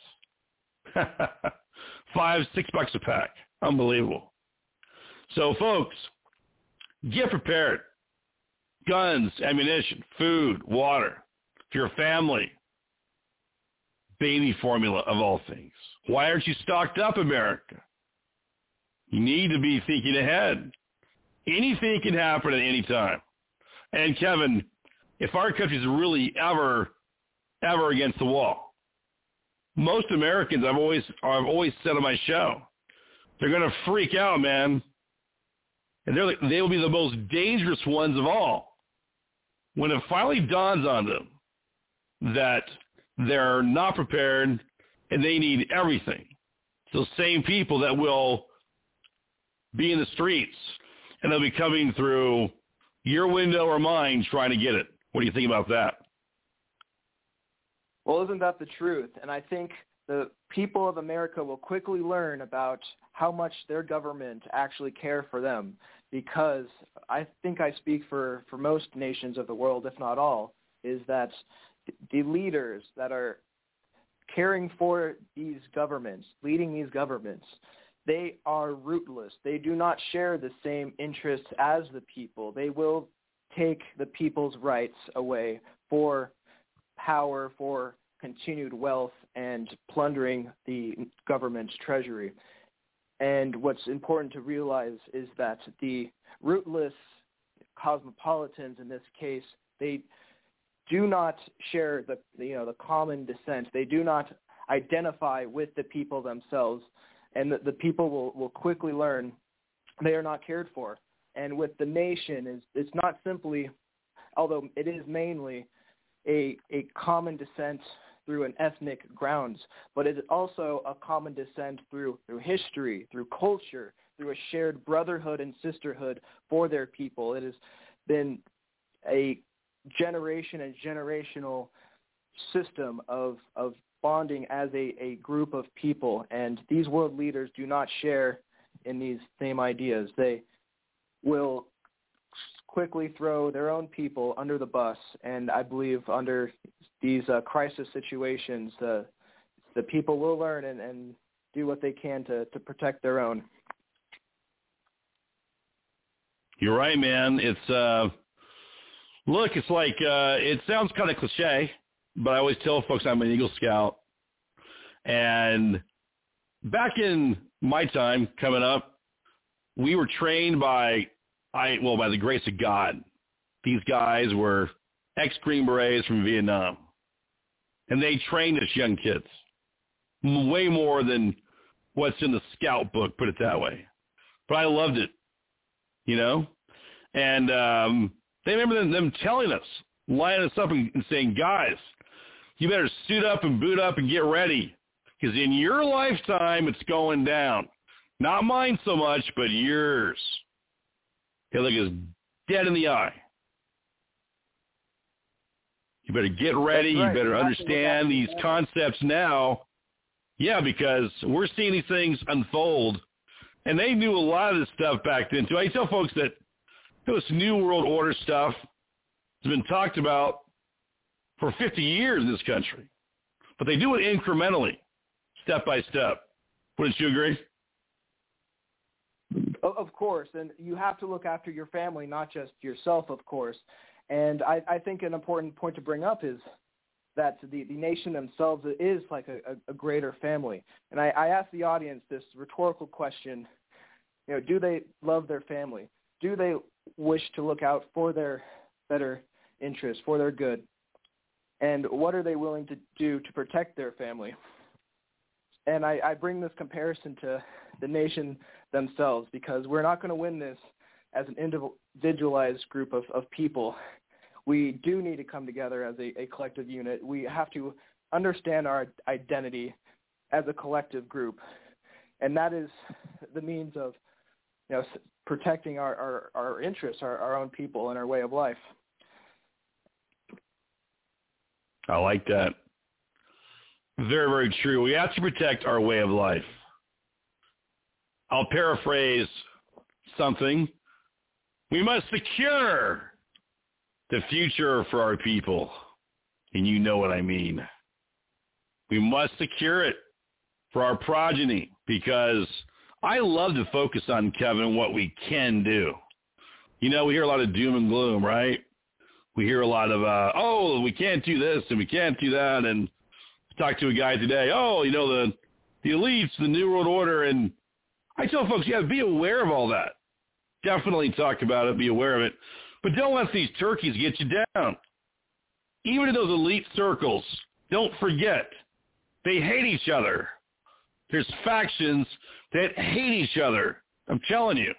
Five, six bucks a pack. Unbelievable. So, folks, get prepared. Guns, ammunition, food, water. For your family. Baby formula of all things. Why aren't you stocked up, America? You need to be thinking ahead. Anything can happen at any time. And, Kevin, if our country's really ever, ever against the wall, most Americans, I've always, I've always said on my show, they're going to freak out, man. And they're like, they will be the most dangerous ones of all. When it finally dawns on them that they're not prepared and they need everything, it's those same people that will be in the streets and they'll be coming through your window or mine trying to get it. What do you think about that? Well, isn't that the truth? And I think the people of America will quickly learn about how much their government actually care for them, because I think I speak for, for most nations of the world, if not all, is that the leaders that are caring for these governments, leading these governments, they are rootless. They do not share the same interests as the people. They will take the people's rights away for power, for continued wealth, and plundering the government's treasury. And what's important to realize is that the rootless cosmopolitans in this case, they do not share the you know the common descent. They do not identify with the people themselves, and the, the people will, will quickly learn they are not cared for. And with the nation, is it's not simply, although it is mainly a a common descent through an ethnic grounds, but it is also a common descent through through history, through culture, through a shared brotherhood and sisterhood for their people. It has been a generation and generational system of of bonding as a, a group of people, and these world leaders do not share in these same ideas. They will quickly throw their own people under the bus, and I believe under these uh, crisis situations, uh, the people will learn and, and do what they can to, to protect their own. You're right, man. It's uh, look, it's like uh, it sounds kind of cliche, but I always tell folks I'm an Eagle Scout, and back in my time coming up, we were trained by I well by the grace of God. These guys were ex-Green Berets from Vietnam, and they trained us young kids way more than what's in the Scout book, put it that way. But I loved it, you know. And um, they remember them, them telling us, lining us up and, and saying, guys, you better suit up and boot up and get ready, because in your lifetime it's going down. Not mine so much, but yours. He'll look us dead in the eye. You better get ready. Right. You better understand these concepts now. Yeah, because we're seeing these things unfold. And they knew a lot of this stuff back then, too. I tell folks that this New World Order stuff has been talked about for fifty years in this country. But they do it incrementally, step by step. Wouldn't you agree? Of course, and you have to look after your family, not just yourself, of course. And I, I think an important point to bring up is that the, the nation themselves is like a, a greater family. And I, I ask the audience this rhetorical question, you know, do they love their family? Do they wish to look out for their better interests, for their good? And what are they willing to do to protect their family? And I, I bring this comparison to the nation themselves because we're not going to win this as an individualized group of, of people. We do need to come together as a, a collective unit. We have to understand our identity as a collective group, and that is the means of, you know, protecting our, our, our interests, our, our own people, and our way of life. I like that. Very, very true. We have to protect our way of life. I'll paraphrase something. We must secure the future for our people. And you know what I mean. We must secure it for our progeny because I love to focus on, Kevin, what we can do. You know, we hear a lot of doom and gloom, right? We hear a lot of, uh, oh, we can't do this and we can't do that. And I talked to a guy today, oh, you know, the, the elites, the New World Order. And I tell folks, yeah, be aware of all that. Definitely talk about it, be aware of it. But don't let these turkeys get you down. Even in those elite circles, don't forget, they hate each other. There's factions that hate each other. I'm telling you.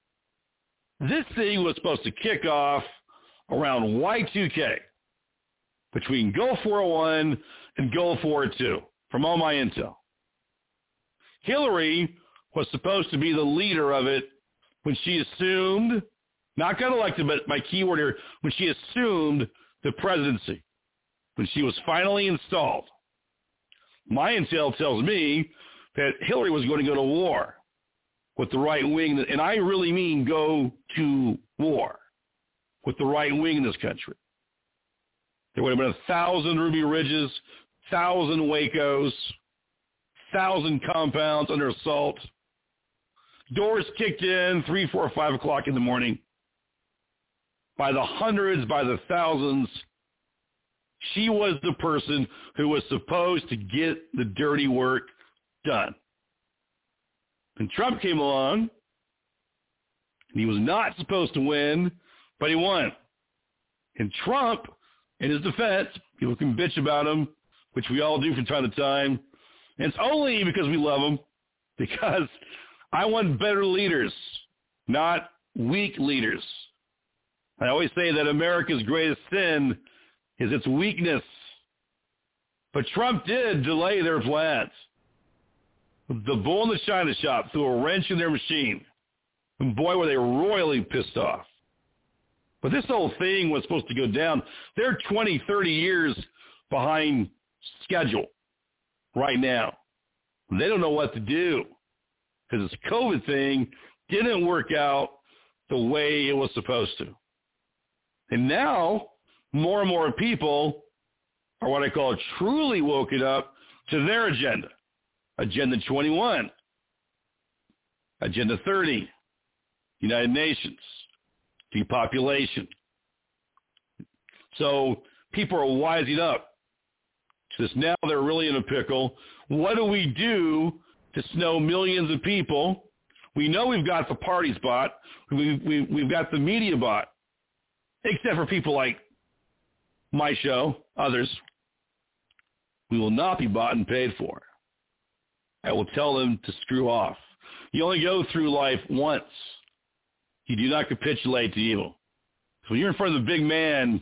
This thing was supposed to kick off around Y two K, between Gulf War One and Gulf War Two, from all my intel. Hillary was supposed to be the leader of it when she assumed, not got elected, but my keyword here, when she assumed the presidency, when she was finally installed. My intel tells me that Hillary was going to go to war with the right wing, and I really mean go to war with the right wing in this country. There would have been a thousand Ruby Ridges, thousand Wacos, thousand compounds under assault. Doors kicked in three, four, five o'clock in the morning. By the hundreds, by the thousands, she was the person who was supposed to get the dirty work done. And Trump came along, and he was not supposed to win, but he won. And Trump, in his defense, people can bitch about him, which we all do from time to time, and it's only because we love him, because I want better leaders, not weak leaders. I always say that America's greatest sin is its weakness. But Trump did delay their plans. The bull in the china shop threw a wrench in their machine. And boy, were they royally pissed off. But this whole thing was supposed to go down. They're twenty, thirty years behind schedule right now. They don't know what to do because this COVID thing didn't work out the way it was supposed to. And now, more and more people are what I call truly woken up to their agenda. Agenda twenty-one, Agenda thirty, United Nations, depopulation. So people are wising up to this. Now they're really in a pickle. What do we do to snow millions of people? We know we've got the parties bought. We, we, we've got the media bought, except for people like my show, others. We will not be bought and paid for. I will tell them to screw off. You only go through life once. You do not capitulate to evil. So when you're in front of the big man,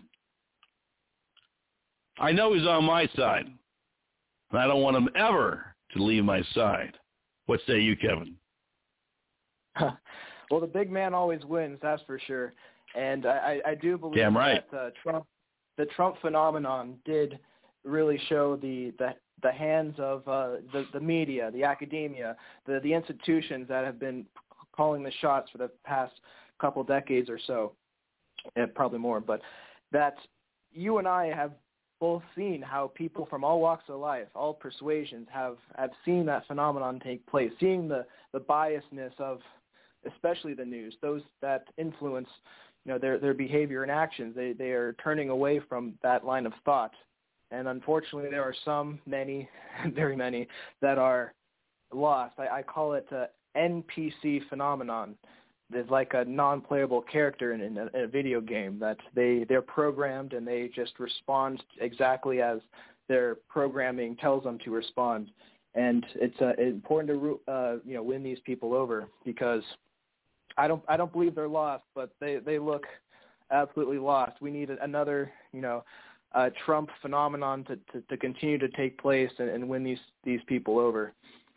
I know he's on my side. And I don't want him ever to leave my side. What say you, Kevin? Well, the big man always wins, that's for sure. And I, I do believe Damn right. that uh, Trump, the Trump phenomenon did really show the, the, the hands of uh, the, the media, the academia, the, the institutions that have been calling the shots for the past couple decades or so, and probably more, but that you and I have both seen how people from all walks of life, all persuasions have, have seen that phenomenon take place, seeing the, the biasness of especially the news, those that influence, you know, their their behavior and actions. They they are turning away from that line of thought, and unfortunately, there are some, many, very many that are lost. I, I call it a N P C phenomenon. There's like a non-playable character in, in, a, in a video game that they they're programmed and they just respond exactly as their programming tells them to respond. And it's uh, important to uh, you know win these people over, because I don't I don't believe they're lost, but they, they look absolutely lost. We need another you know uh, Trump phenomenon to, to, to continue to take place and, and win these these people over.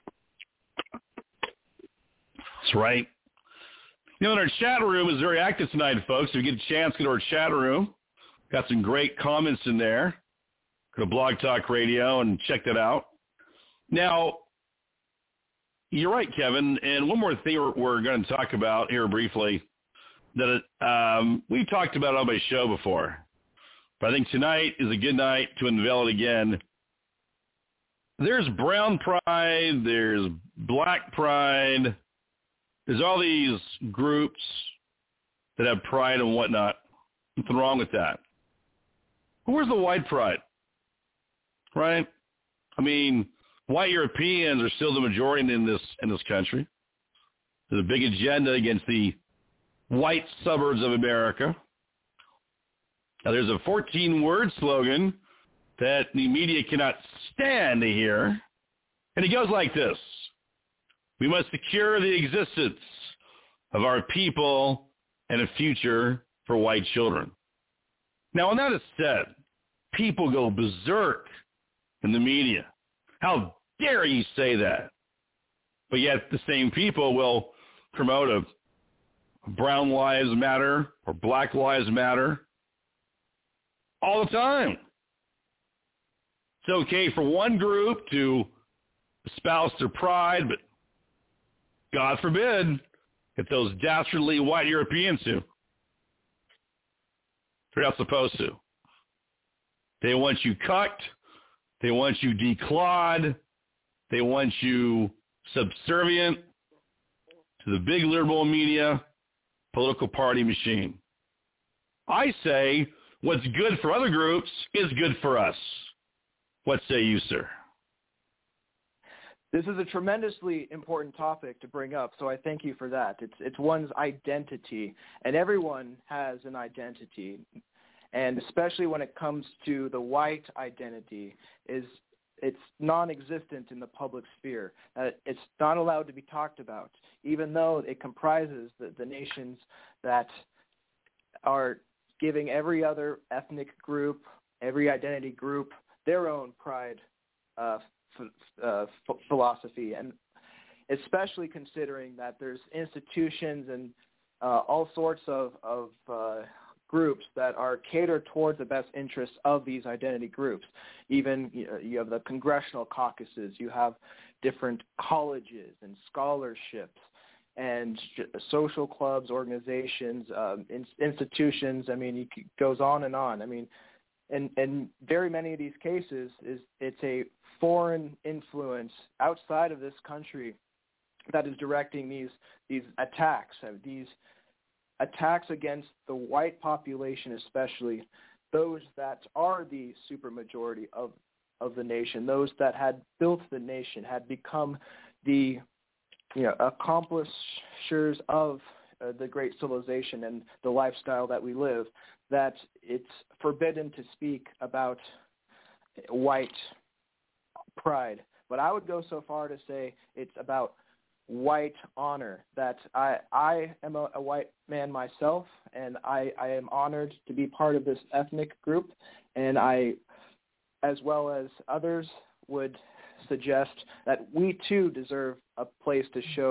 That's right. You know, our chat room is very active tonight, folks. If you get a chance, go to our chat room. Got some great comments in there. Go to Blog Talk Radio and check that out. Now, you're right, Kevin. And one more thing we're, we're going to talk about here briefly that um, we talked about on my show before, but I think tonight is a good night to unveil it again. There's brown pride. There's black pride. There's all these groups that have pride and whatnot. Nothing wrong with that. But where's the white pride? Right? I mean, white Europeans are still the majority in this in this country. There's a big agenda against the white suburbs of America. Now, there's a fourteen-word slogan that the media cannot stand to hear, and it goes like this: we must secure the existence of our people and a future for white children. Now, when that is said, people go berserk in the media. How dare you say that? But yet the same people will promote a Brown Lives Matter or Black Lives Matter all the time. It's okay for one group to espouse their pride, but God forbid if those dastardly white Europeans do. They're not supposed to. They want you cucked. They want you declawed. They want you subservient to the big liberal media political party machine. I say what's good for other groups is good for us. What say you, sir? This is a tremendously important topic to bring up, so I thank you for that. It's it's one's identity, and everyone has an identity, and especially when it comes to the white identity, is it's non-existent in the public sphere. Uh, it's not allowed to be talked about, even though it comprises the, the nations that are giving every other ethnic group, every identity group, their own pride uh Uh, f- philosophy, and especially considering that there's institutions and uh, all sorts of, of uh, groups that are catered towards the best interests of these identity groups. Even you know, you have the congressional caucuses, you have different colleges and scholarships and social clubs, organizations, um, in- institutions. I mean, it goes on and on. I mean, And, and very many of these cases, is it's a foreign influence outside of this country that is directing these these attacks, these attacks against the white population, especially those that are the supermajority of of the nation, those that had built the nation, had become the you know accomplishers of uh, the great civilization and the lifestyle that we live. That it's forbidden to speak about white pride. But I would go so far to say it's about white honor, that I I am a, a white man myself, and I, I am honored to be part of this ethnic group, and I, as well as others, would suggest that we too deserve a place to show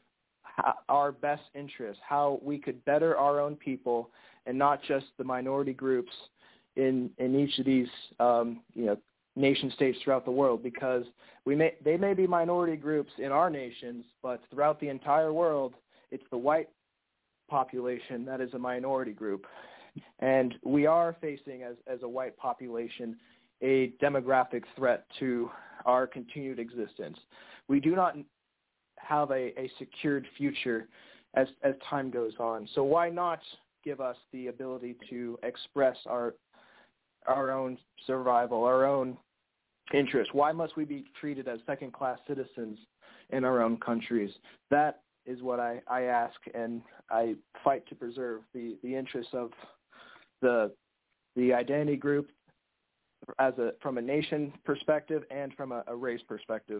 our best interests, how we could better our own people, and not just the minority groups in, in each of these um, you know nation states throughout the world, because we may they may be minority groups in our nations, but throughout the entire world, it's the white population that is a minority group. And we are facing, as, as a white population, a demographic threat to our continued existence. We do not have a, a secured future as as time goes on. So why not give us the ability to express our our own survival, our own interests? Why must we be treated as second-class citizens in our own countries? That is what I, I ask, and I fight to preserve the, the interests of the the identity group as a from a nation perspective and from a, a race perspective.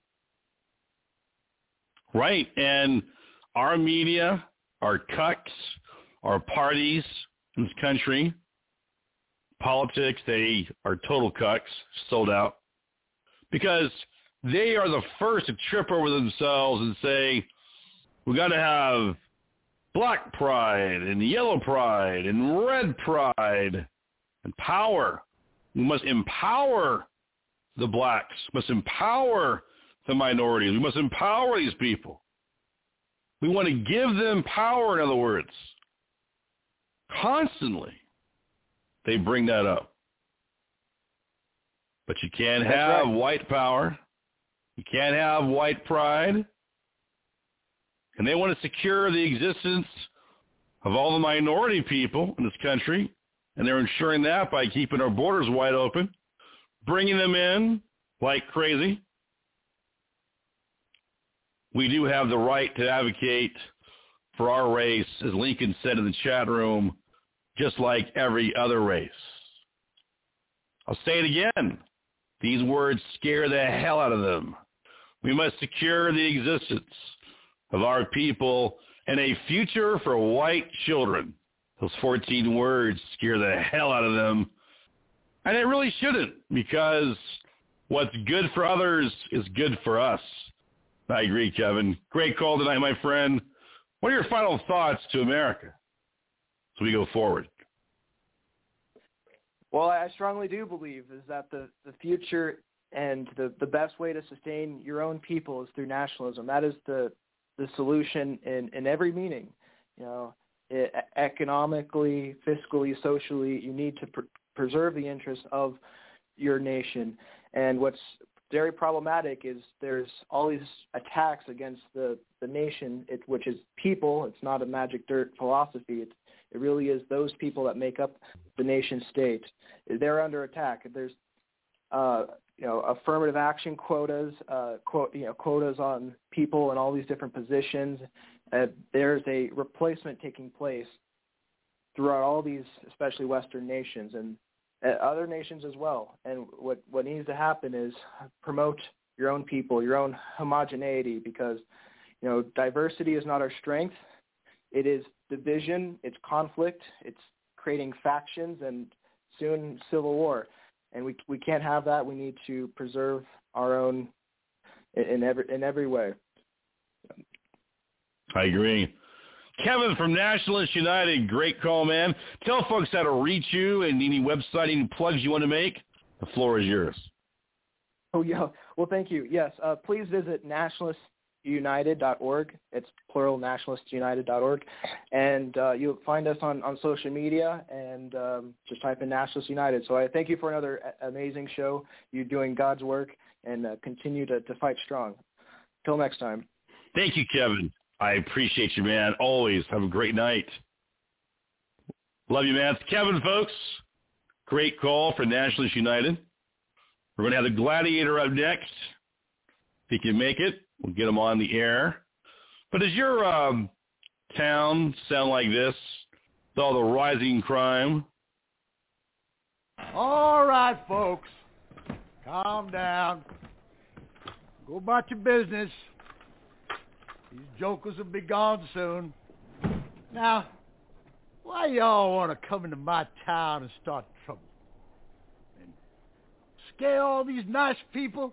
Right, and our media, our cucks, our parties in this country, politics, they are total cucks, sold out, because they are the first to trip over themselves and say, we got to have black pride and yellow pride and red pride and power. We must empower the blacks, we must empower the minorities, we must empower these people. We want to give them power, in other words. Constantly, they bring that up. But you can't That's have right. white power. You can't have white pride. And they want to secure the existence of all the minority people in this country, and they're ensuring that by keeping our borders wide open, bringing them in like crazy. We do have the right to advocate for our race, as Lincoln said in the chat room, just like every other race. I'll say it again. These words scare the hell out of them. We must secure the existence of our people and a future for white children. Those fourteen words scare the hell out of them. And it really shouldn't, because what's good for others is good for us. I agree, Kevin. Great call tonight, my friend. What are your final thoughts to America as we go forward? Well, I strongly do believe is that the, the future and the, the best way to sustain your own people is through nationalism. That is the the solution in, in every meaning. You know, it, economically, fiscally, socially, you need to pr- preserve the interests of your nation. And what's very problematic is there's all these attacks against the, the nation, it, which is people. It's not a magic dirt philosophy. It, it really is those people that make up the nation state. They're under attack. There's, uh, you know, affirmative action quotas, uh, quote, you know, quotas on people in all these different positions. Uh, there's a replacement taking place throughout all these, especially Western nations and uh, other nations as well. And what, what needs to happen is promote your own people, your own homogeneity, because, you know, diversity is not our strength. It is division, it's conflict, it's creating factions, and soon civil war. And we we can't have that. We need to preserve our own in, in every in every way. I agree. Kevin from Nationalists United, great call, man. Tell folks how to reach you and any website, any plugs you want to make. The floor is yours. Oh, yeah. Well, thank you. Yes, uh, please visit nationalists united dot org. It's plural, nationalists united dot org. And uh, you'll find us on, on social media, and um, just type in Nationalists United. So I thank you for another amazing show. You're doing God's work, and uh, continue to, to fight strong. Till next time. Thank you, Kevin. I appreciate you, man. Always. Have a great night. Love you, man. It's Kevin, folks. Great call for Nationalists United. We're going to have the Gladiator up next. If he can make it, we'll get him on the air. But does your um, town sound like this with all the rising crime? All right, folks. Calm down. Go about your business. These jokers will be gone soon. Now, why y'all want to come into my town and start trouble? And scare all these nice people?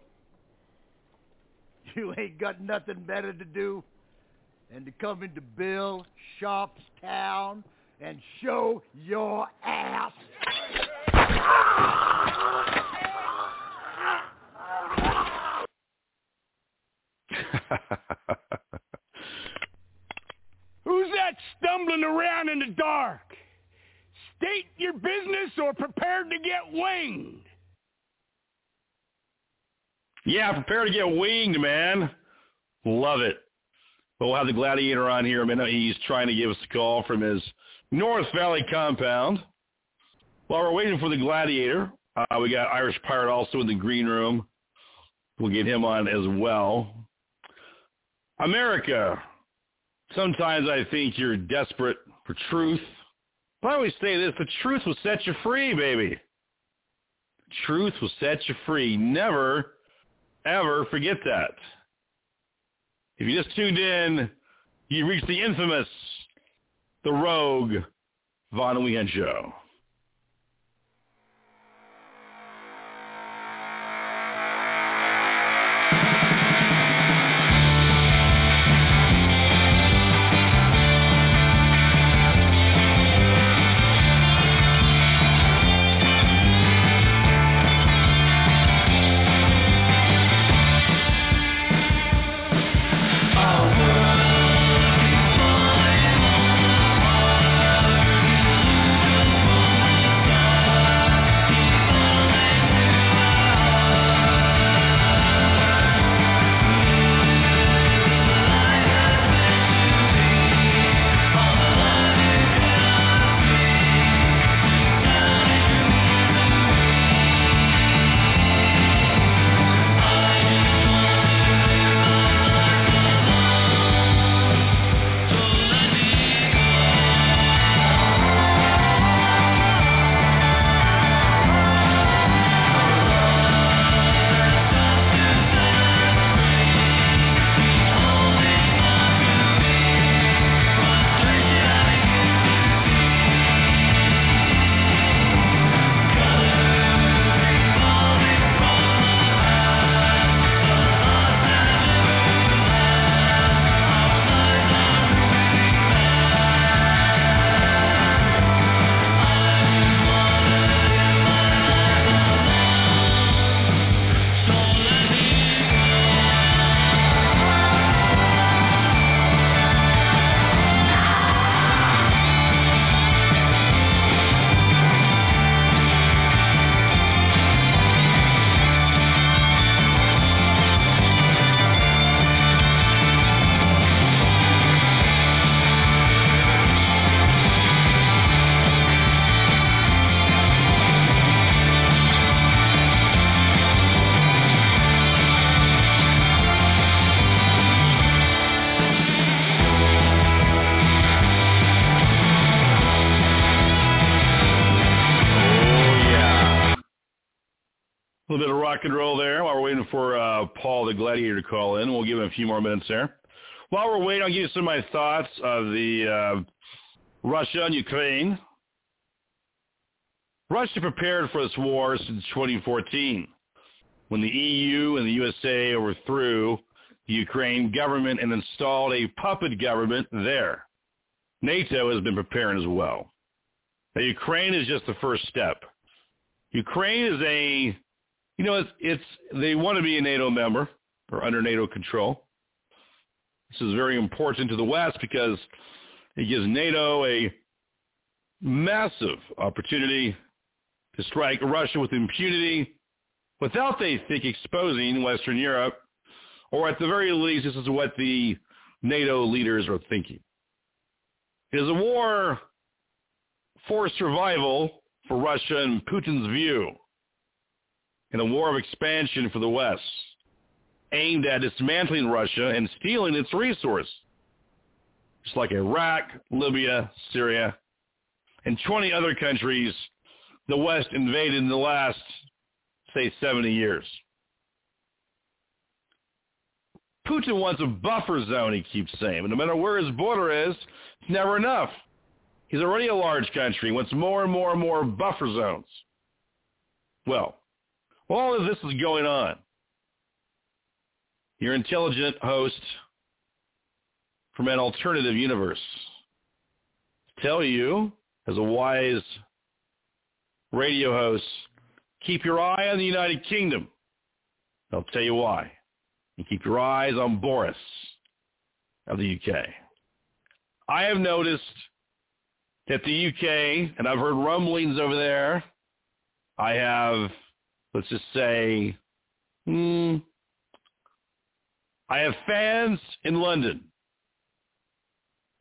You ain't got nothing better to do than to come into Bill Sharp's town and show your ass. Who's that stumbling around in the dark? State your business or prepare to get winged. Yeah, prepare to get winged, man. Love it. But we'll have the Gladiator on here in a minute. He's trying to give us a call from his North Valley compound. While we're waiting for the Gladiator, uh, we got Irish Pirate also in the green room. We'll get him on as well. America, sometimes I think you're desperate for truth. But I always say this, the truth will set you free, baby. Truth will set you free. Never, ever forget that. If you just tuned in, you reached the infamous, the rogue Von Weehunt Show. A little bit of rock and roll there while we're waiting for uh, Paul the Gladiator to call in. We'll give him a few more minutes there. While we're waiting, I'll give you some of my thoughts of the uh, Russia and Ukraine. Russia prepared for this war since twenty fourteen, when the E U and the U S A overthrew the Ukraine government and installed a puppet government there. NATO has been preparing as well. Now, Ukraine is just the first step. Ukraine is a You know, it's, it's they want to be a NATO member or under NATO control. This is very important to the West because it gives NATO a massive opportunity to strike Russia with impunity without, they think, exposing Western Europe, or at the very least, this is what the NATO leaders are thinking. It is a war for survival for Russia in Putin's view, and a war of expansion for the West, aimed at dismantling Russia and stealing its resources, just like Iraq, Libya, Syria, and twenty other countries the West invaded in the last, say, seventy years. Putin wants a buffer zone, he keeps saying, but no matter where his border is, it's never enough. He's already a large country. He wants more and more and more buffer zones. Well, while all of this is going on, your intelligent host from an alternative universe tell you, as a wise radio host, keep your eye on the United Kingdom. I'll tell you why. And keep your eyes on Boris of the U K. I have noticed that the U K, and I've heard rumblings over there, I have, let's just say, hmm, I have fans in London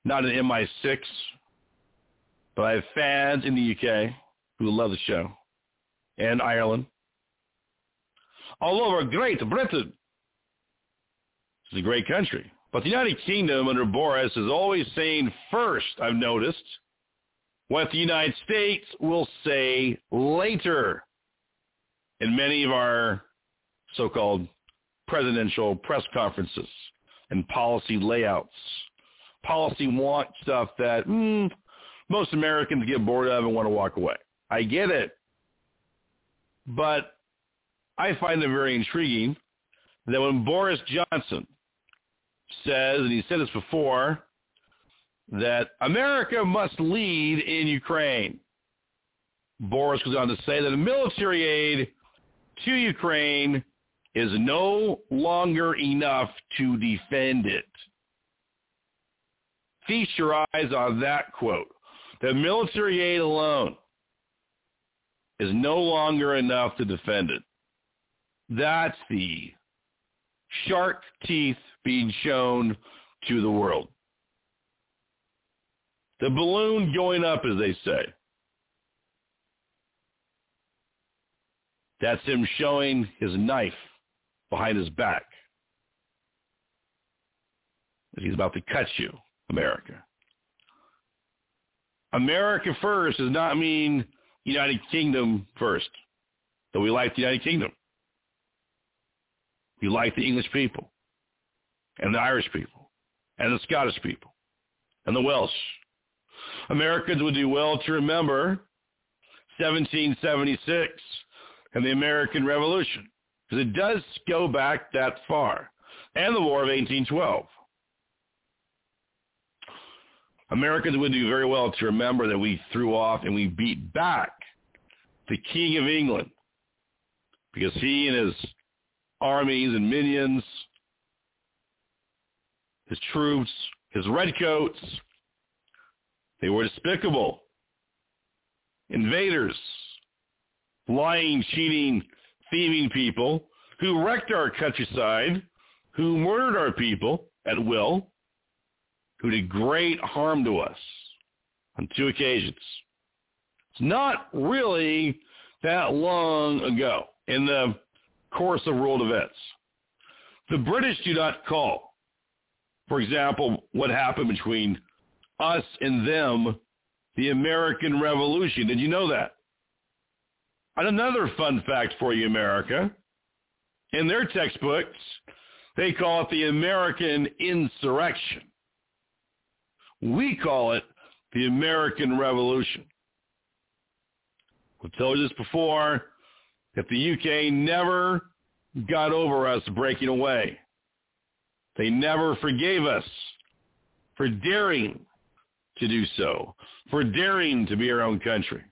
not an M I six, but I have fans in the U K who love the show, and Ireland. All over Great Britain. It's a great country. But the United Kingdom under Boris is always saying first, I've noticed, what the United States will say later in many of our so-called presidential press conferences and policy layouts. Policy want stuff that mm, most Americans get bored of and want to walk away. I get it. But I find it very intriguing that when Boris Johnson says, and he said this before, that America must lead in Ukraine, Boris goes on to say that military aid to Ukraine is no longer enough to defend it. Feast your eyes on that quote. That military aid alone is no longer enough to defend it. That's the shark teeth being shown to the world. The balloon going up, as they say. That's him showing his knife behind his back. He's about to cut you, America. America first does not mean United Kingdom first. Though we like the United Kingdom. We like the English people, and the Irish people, and the Scottish people, and the Welsh. Americans would do well to remember seventeen seventy-six and the American Revolution, because it does go back that far, and the War of eighteen twelve. Americans would do very well to remember that we threw off and we beat back the King of England, because he and his armies and minions, his troops, his redcoats, they were despicable invaders, lying, cheating, thieving people who wrecked our countryside, who murdered our people at will, who did great harm to us on two occasions. It's not really that long ago in the course of world events. The British do not call, for example, what happened between us and them, the American Revolution. Did you know that? And another fun fact for you, America. In their textbooks, they call it the American Insurrection. We call it the American Revolution. I've told you this before, that the U K never got over us breaking away. They never forgave us for daring to do so, for daring to be our own country.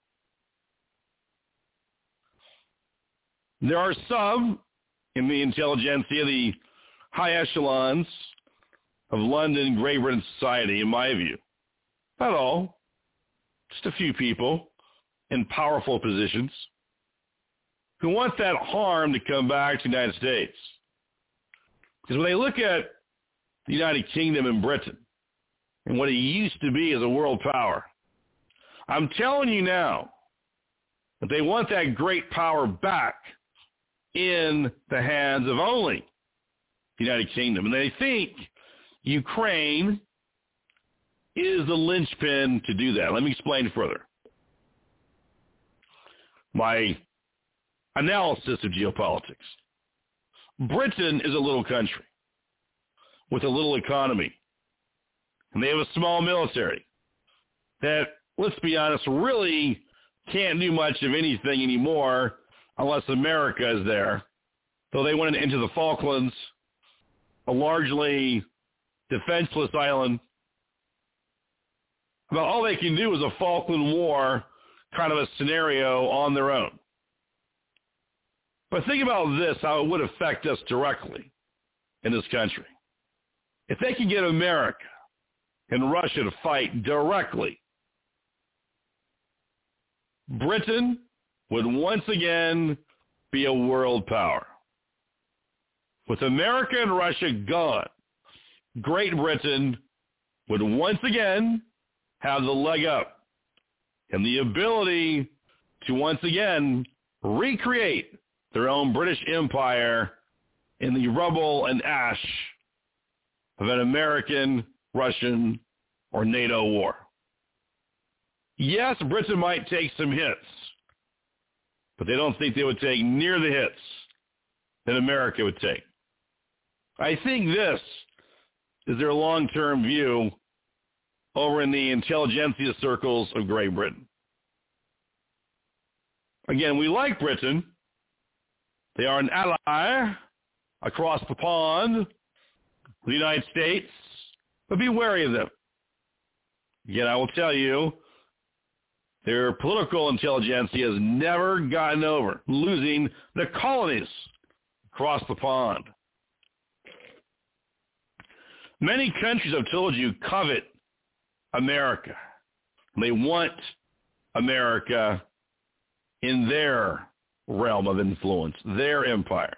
There are some in the intelligentsia, the high echelons of London, Great Britain society, in my view. Not all, just a few people in powerful positions who want that harm to come back to the United States. Because when they look at the United Kingdom and Britain and what it used to be as a world power, I'm telling you now that they want that great power back in the hands of only the United Kingdom. And they think Ukraine is the linchpin to do that. Let me explain further. My analysis of geopolitics. Britain is a little country with a little economy. And they have a small military that, let's be honest, really can't do much of anything anymore unless America is there. Though they went into the Falklands, a largely defenseless island. About all they can do is a Falkland War kind of a scenario on their own. But think about this, how it would affect us directly in this country. If they can get America and Russia to fight directly, Britain would once again be a world power. With America and Russia gone, Great Britain would once again have the leg up and the ability to once again recreate their own British Empire in the rubble and ash of an American, Russian, or NATO war. Yes, Britain might take some hits, but they don't think they would take near the hits that America would take. I think this is their long-term view over in the intelligentsia circles of Great Britain. Again, we like Britain. They are an ally across the pond with the United States, but be wary of them. Again, I will tell you, their political intelligentsia has never gotten over losing the colonies across the pond. Many countries, I've told you, covet America. They want America in their realm of influence, their empire.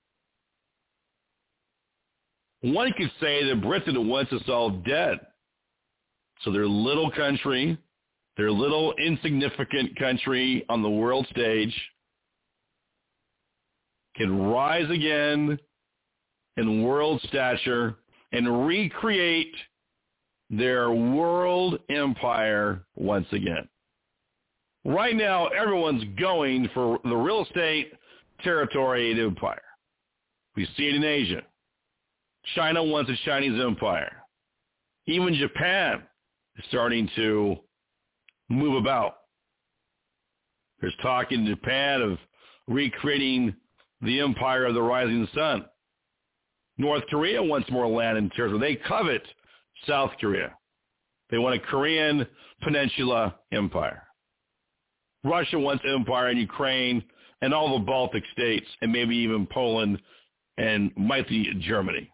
One could say that Britain wants us all dead. So their little country, their little insignificant country on the world stage can rise again in world stature and recreate their world empire once again. Right now, everyone's going for the real estate territory and empire. We see it in Asia. China wants a Chinese empire. Even Japan is starting to move about. There's talk in Japan of recreating the empire of the rising sun. North Korea wants more land and territory. They covet South Korea. They want a Korean peninsula empire. Russia wants empire in Ukraine and all the Baltic states and maybe even Poland and mighty Germany.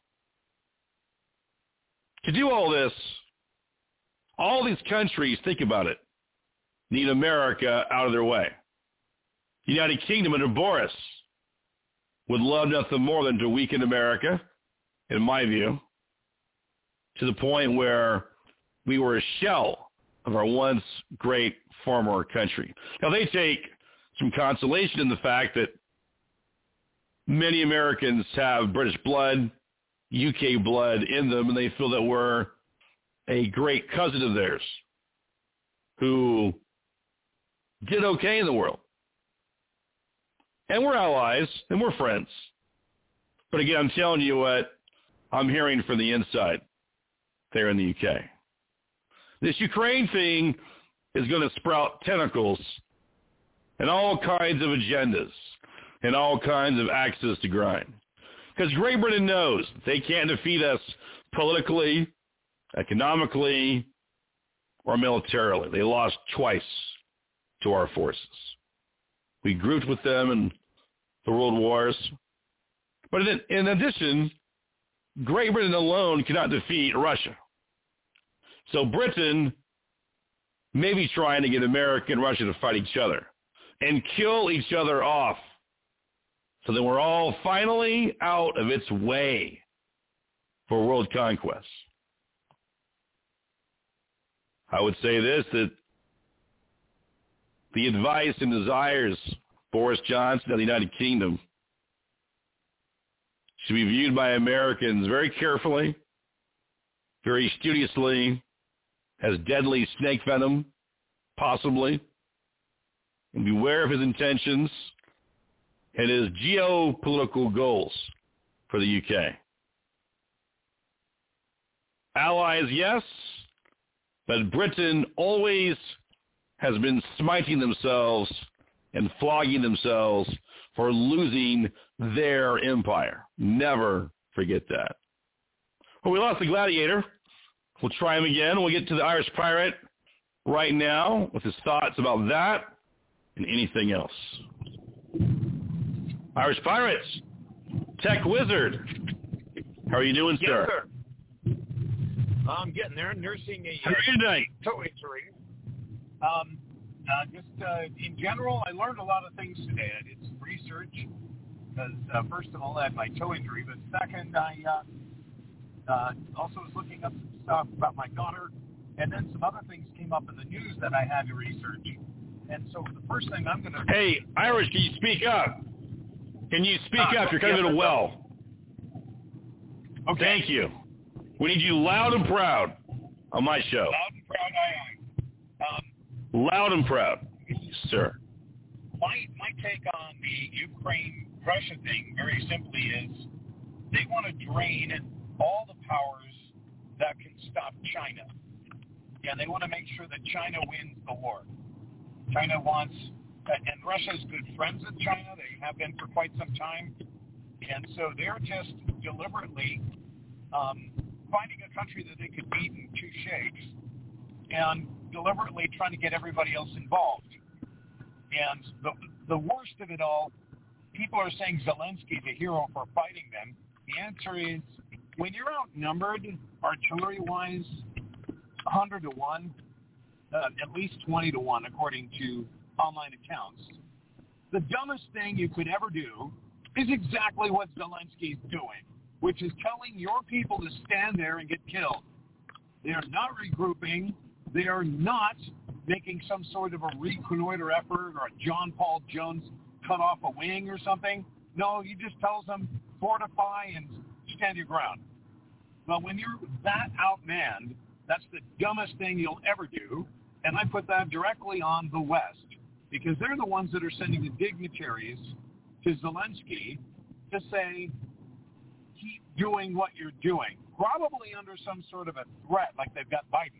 To do all this, all these countries, think about it, need America out of their way. The United Kingdom under Boris would love nothing more than to weaken America, in my view, to the point where we were a shell of our once great former country. Now, they take some consolation in the fact that many Americans have British blood, U K blood in them, and they feel that we're a great cousin of theirs who did okay in the world. And we're allies, and we're friends. But again, I'm telling you what I'm hearing from the inside there in the U K. This Ukraine thing is going to sprout tentacles and all kinds of agendas and all kinds of axes to grind. Because Great Britain knows they can't defeat us politically, economically, or militarily. They lost twice to our forces. We grouped with them in the world wars. But in, in addition, Great Britain alone cannot defeat Russia. So Britain may be trying to get America and Russia to fight each other and kill each other off so that we're all finally out of its way for world conquest. I would say this, that the advice and desires of Boris Johnson of the United Kingdom should be viewed by Americans very carefully, very studiously, as deadly snake venom, possibly, and beware of his intentions and his geopolitical goals for the U K. Allies, yes, but Britain always has been smiting themselves and flogging themselves for losing their empire. Never forget that. Well, we lost the Gladiator. We'll try him again. We'll get to the Irish Pirate right now with his thoughts about that and anything else. Irish Pirates, Tech Wizard. How are you doing, yes, sir? sir? I'm getting there, nursing a How are you tonight? toe injury. Um, uh, just uh, in general, I learned a lot of things today. I did some research because, uh, first of all, I had my toe injury, but second, I uh, Uh, also was looking up some stuff about my daughter, and then some other things came up in the news that I had to research. And so the first thing I'm going to... Hey, Irish, can you speak up? Can you speak uh, up? You're kind of in a well. Okay. Thank you. We need you loud and proud on my show. Loud and proud I am. Um, loud and proud, sir. My, my take on the Ukraine-Russia thing very simply is they want to drain all the powers that can stop China. And they want to make sure that China wins the war. China wants, and Russia's good friends with China. They have been for quite some time. And so they're just deliberately um, finding a country that they could beat in two shakes and deliberately trying to get everybody else involved. And the, the worst of it all, people are saying Zelensky's a hero for fighting them. The answer is, when you're outnumbered artillery-wise, one hundred to one, uh, at least twenty to one, according to online accounts, the dumbest thing you could ever do is exactly what Zelensky's doing, which is telling your people to stand there and get killed. They are not regrouping. They are not making some sort of a reconnoiter effort or a John Paul Jones cut off a wing or something. No, you just tell them fortify and stand your ground. But when you're that outmanned, that's the dumbest thing you'll ever do. And I put that directly on the West because they're the ones that are sending the dignitaries to Zelensky to say, keep doing what you're doing, probably under some sort of a threat like they've got Biden.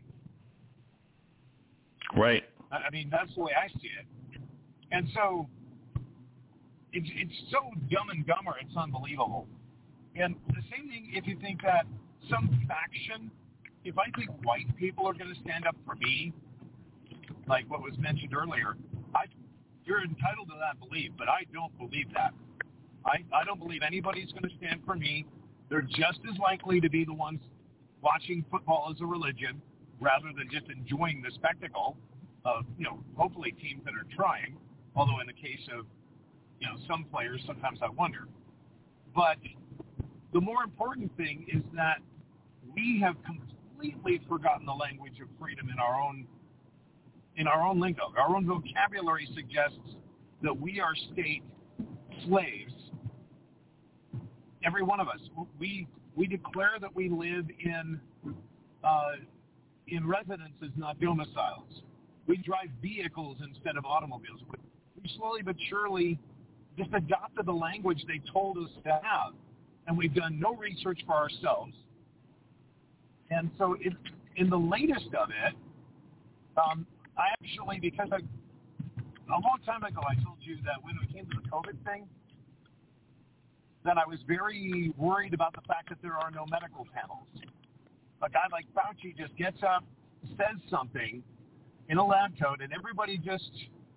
Right. I mean, that's the way I see it. And so it's, it's so dumb and dumber, it's unbelievable. And the same thing if you think that some faction, if I think white people are going to stand up for me, like what was mentioned earlier, I, you're entitled to that belief, but I don't believe that. I, I don't believe anybody's going to stand for me. They're just as likely to be the ones watching football as a religion rather than just enjoying the spectacle of, you know, hopefully teams that are trying, although in the case of, you know, some players, sometimes I wonder. But the more important thing is that we have completely forgotten the language of freedom in our own in our own lingo. Our own vocabulary suggests that we are state slaves. Every one of us. We we declare that we live in uh, in residences, not domiciles. We drive vehicles instead of automobiles. We slowly but surely just adopted the language they told us to have, and we've done no research for ourselves. And so it, in the latest of it, um, I actually, because I, a long time ago I told you that when it came to the COVID thing, that I was very worried about the fact that there are no medical panels. A guy like Fauci just gets up, says something in a lab coat, and everybody just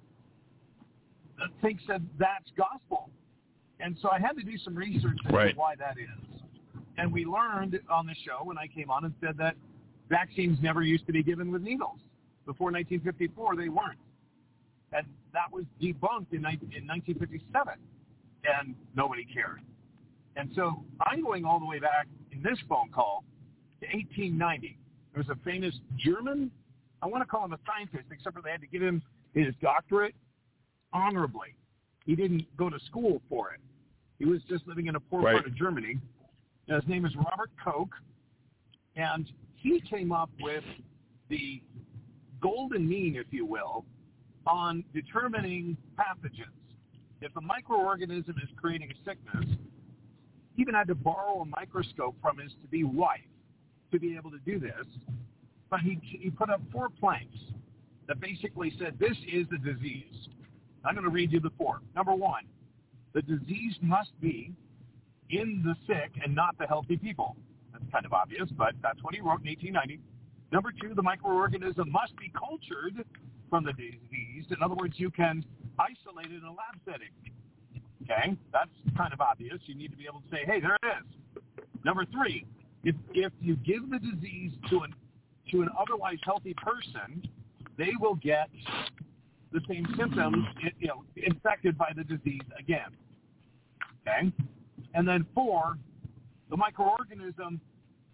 thinks that that's gospel. And so I had to do some research into right. why that is. And we learned on the show when I came on and said that vaccines never used to be given with needles. Before nineteen fifty-four, they weren't. And that was debunked in nineteen fifty-seven, and nobody cared. And so I'm going all the way back in this phone call to eighteen ninety. There was a famous German, I want to call him a scientist, except for they had to give him his doctorate honorably. He didn't go to school for it. He was just living in a poor right. part of Germany. And his name is Robert Koch, and he came up with the golden mean, if you will, on determining pathogens. If a microorganism is creating a sickness, he even had to borrow a microscope from his to-be wife to be able to do this. But he, he put up four planks that basically said, this is the disease. I'm going to read you the four. Number one, the disease must be in the sick and not the healthy people. That's kind of obvious, but that's what he wrote in eighteen ninety. Number two, the microorganism must be cultured from the disease. In other words, you can isolate it in a lab setting. Okay, that's kind of obvious. You need to be able to say, hey, there it is. Number three, if if you give the disease to an to an otherwise healthy person, they will get the same symptoms, you know, infected by the disease again. Okay, and then four, the microorganism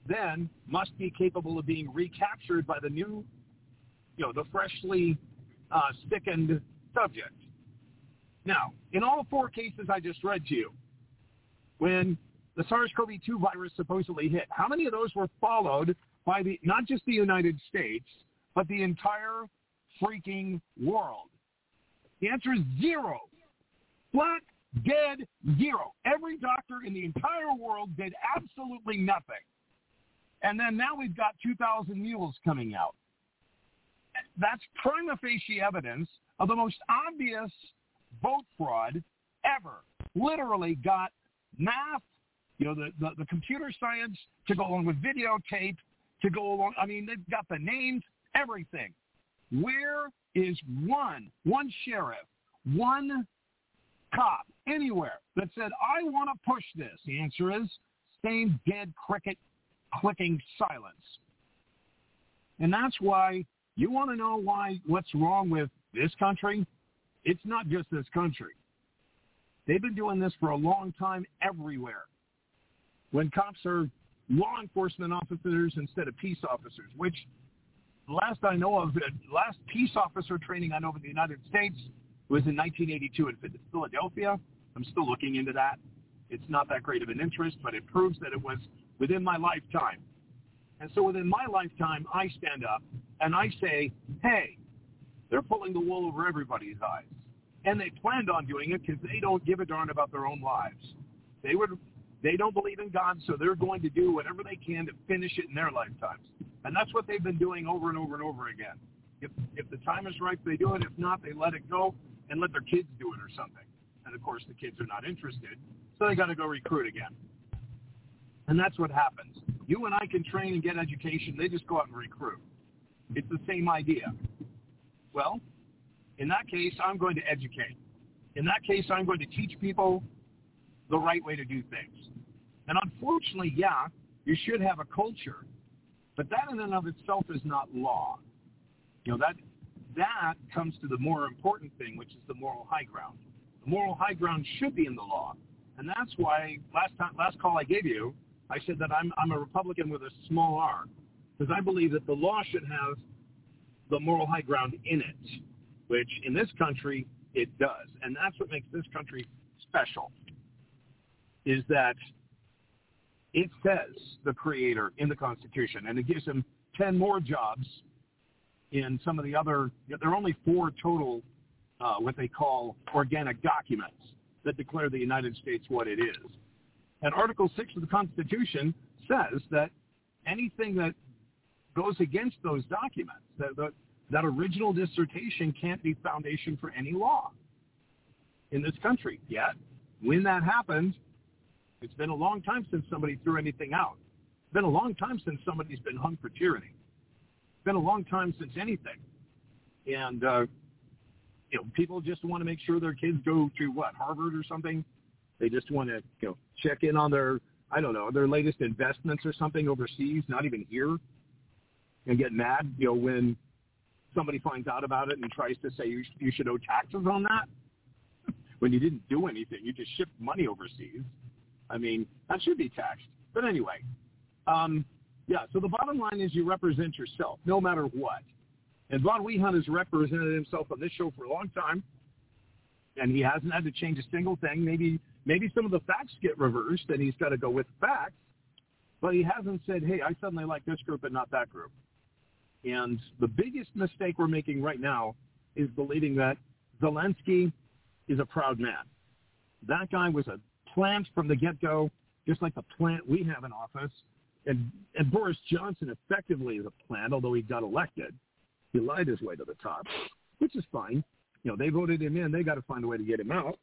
then must be capable of being recaptured by the new, you know, the freshly uh, sickened subject. Now, in all four cases I just read to you, when the SARS-C o V two virus supposedly hit, how many of those were followed by the not just the United States, but the entire freaking world? The answer is zero. Flat, dead, zero. Every doctor in the entire world did absolutely nothing. And then now we've got two thousand mules coming out. That's prima facie evidence of the most obvious vote fraud ever. Literally got math, you know, the, the, the computer science to go along with videotape, to go along. I mean, they've got the names, everything. Where is one, one sheriff, one cop anywhere that said, I want to push this? The answer is same dead cricket clicking silence. And that's why you want to know why what's wrong with this country? It's not just this country. They've been doing this for a long time everywhere. When cops are law enforcement officers instead of peace officers, which last I know of, the last peace officer training I know of in the United States was in nineteen eighty-two in Philadelphia. I'm still looking into that. It's not that great of an interest, but it proves that it was within my lifetime. And so within my lifetime, I stand up and I say, hey, they're pulling the wool over everybody's eyes. And they planned on doing it because they don't give a darn about their own lives. They would, they don't believe in God, so they're going to do whatever they can to finish it in their lifetimes. And that's what they've been doing over and over and over again. If, if the time is right, they do it. If not, they let it go and let their kids do it or something. And, of course, the kids are not interested, so they got to go recruit again. And that's what happens. You and I can train and get education. They just go out and recruit. It's the same idea. Well, in that case, I'm going to educate. In that case, I'm going to teach people the right way to do things. And unfortunately, yeah, you should have a culture. But that in and of itself is not law. You know, that that comes to the more important thing, which is the moral high ground. The moral high ground should be in the law. And that's why last time, last call I gave you, I said that I'm, I'm a Republican with a small r, because I believe that the law should have the moral high ground in it, which in this country it does. And that's what makes this country special, is that it says the Creator in the Constitution, and it gives him ten more jobs in some of the other, there are only four total, uh, what they call organic documents that declare the United States what it is. And Article six of the Constitution says that anything that goes against those documents, that, that, that original dissertation can't be foundation for any law in this country. Yet, when that happened, it's been a long time since somebody threw anything out. It's been a long time since somebody's been hung for tyranny. It's been a long time since anything. And, uh, you know, people just want to make sure their kids go to, what, Harvard or something? They just want to, you know, check in on their, I don't know, their latest investments or something overseas, not even here, and get mad, you know, when somebody finds out about it and tries to say you, you should owe taxes on that when you didn't do anything. You just shipped money overseas. I mean, that should be taxed. But anyway, um, yeah, so the bottom line is you represent yourself no matter what. And Von Wehunt has represented himself on this show for a long time, and he hasn't had to change a single thing. Maybe maybe some of the facts get reversed, and he's got to go with facts, but he hasn't said, hey, I suddenly like this group and not that group. And the biggest mistake we're making right now is believing that Zelensky is a proud man. That guy was a plant from the get-go, just like the plant we have in office. And, and Boris Johnson effectively is a plant, although he got elected. He lied his way to the top, which is fine. You know, they voted him in. They got to find a way to get him out.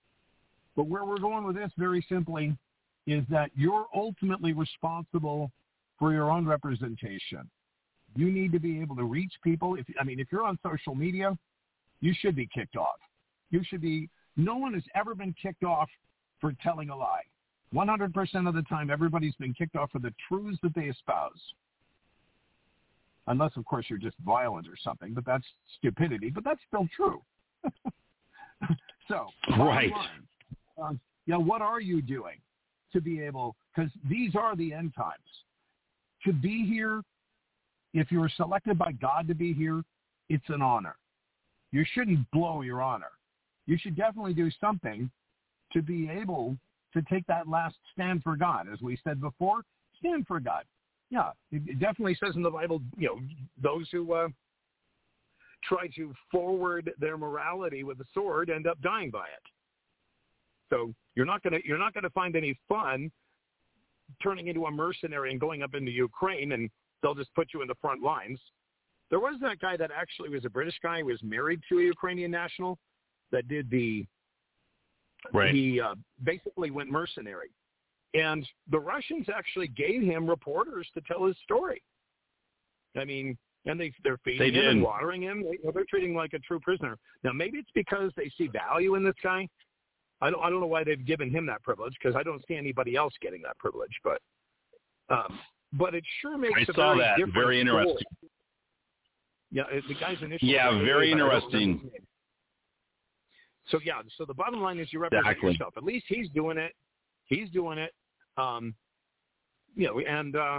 But where we're going with this, very simply, is that you're ultimately responsible for your own representation. You need to be able to reach people. If I mean, if you're on social media, you should be kicked off. You should be. No one has ever been kicked off for telling a lie. one hundred percent of the time, everybody's been kicked off for the truths that they espouse. Unless, of course, you're just violent or something, but that's stupidity. But that's still true. So, right. Line, um, yeah, what are you doing to be able? Because these are the end times. to be here, if you were selected by God to be here, it's an honor. You shouldn't blow your honor. You should definitely do something to be able to take that last stand for God. As we said before, stand for God. Yeah, it definitely says in the Bible, you know, those who uh, try to forward their morality with a sword end up dying by it. So you're not gonna you're not gonna find any fun turning into a mercenary and going up into Ukraine, and they'll just put you in the front lines. There was that guy that actually was a British guy who was married to a Ukrainian national that did the right. He uh, basically went mercenary. And the Russians actually gave him reporters to tell his story. I mean, and they, they're feeding they him did. and watering him. They, they're treating him like a true prisoner. Now, maybe it's because they see value in this guy. I don't, I don't know why they've given him that privilege, because I don't see anybody else getting that privilege. But um, but it sure makes I a saw very that. different Very interesting. story. Yeah, the guy's initial. Yeah, very interesting. So, yeah, so the bottom line is you represent exactly. yourself. At least he's doing it. He's doing it. Um, you know, and uh,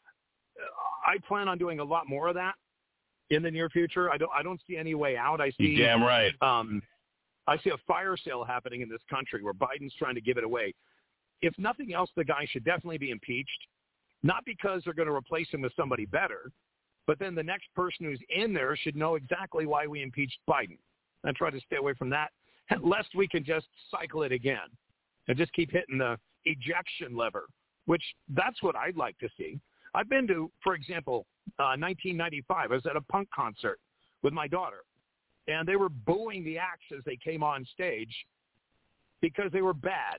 I plan on doing a lot more of that in the near future. I don't I don't see any way out. I see You're damn right. Um, I see a fire sale happening in this country where Biden's trying to give it away. If nothing else, the guy should definitely be impeached, not because they're going to replace him with somebody better, but then the next person who's in there should know exactly why we impeached Biden and try to stay away from that, lest we can just cycle it again and just keep hitting the ejection lever, which that's what I'd like to see. I've been to, for example, uh, nineteen ninety-five. I was at a punk concert with my daughter, and they were booing the acts as they came on stage because they were bad.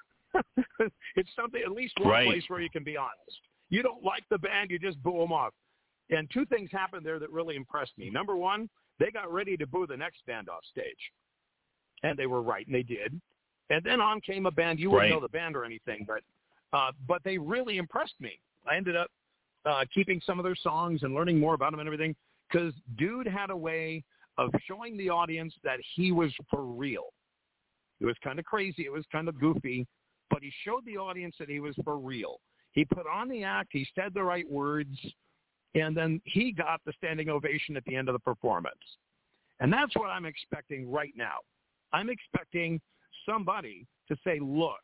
It's something, at least one right. place where you can be honest. You don't like the band, you just boo them off. And two things happened there that really impressed me. Number one, they got ready to boo the next band off stage. And they were right, and they did. And then on came a band. You wouldn't right. know the band or anything, but uh, but they really impressed me. I ended up uh, keeping some of their songs and learning more about them and everything, because dude had a way of showing the audience that he was for real. It was kind of crazy. It was kind of goofy, but he showed the audience that he was for real. He put on the act. He said the right words, and then he got the standing ovation at the end of the performance. And that's what I'm expecting right now. I'm expecting somebody to say, look,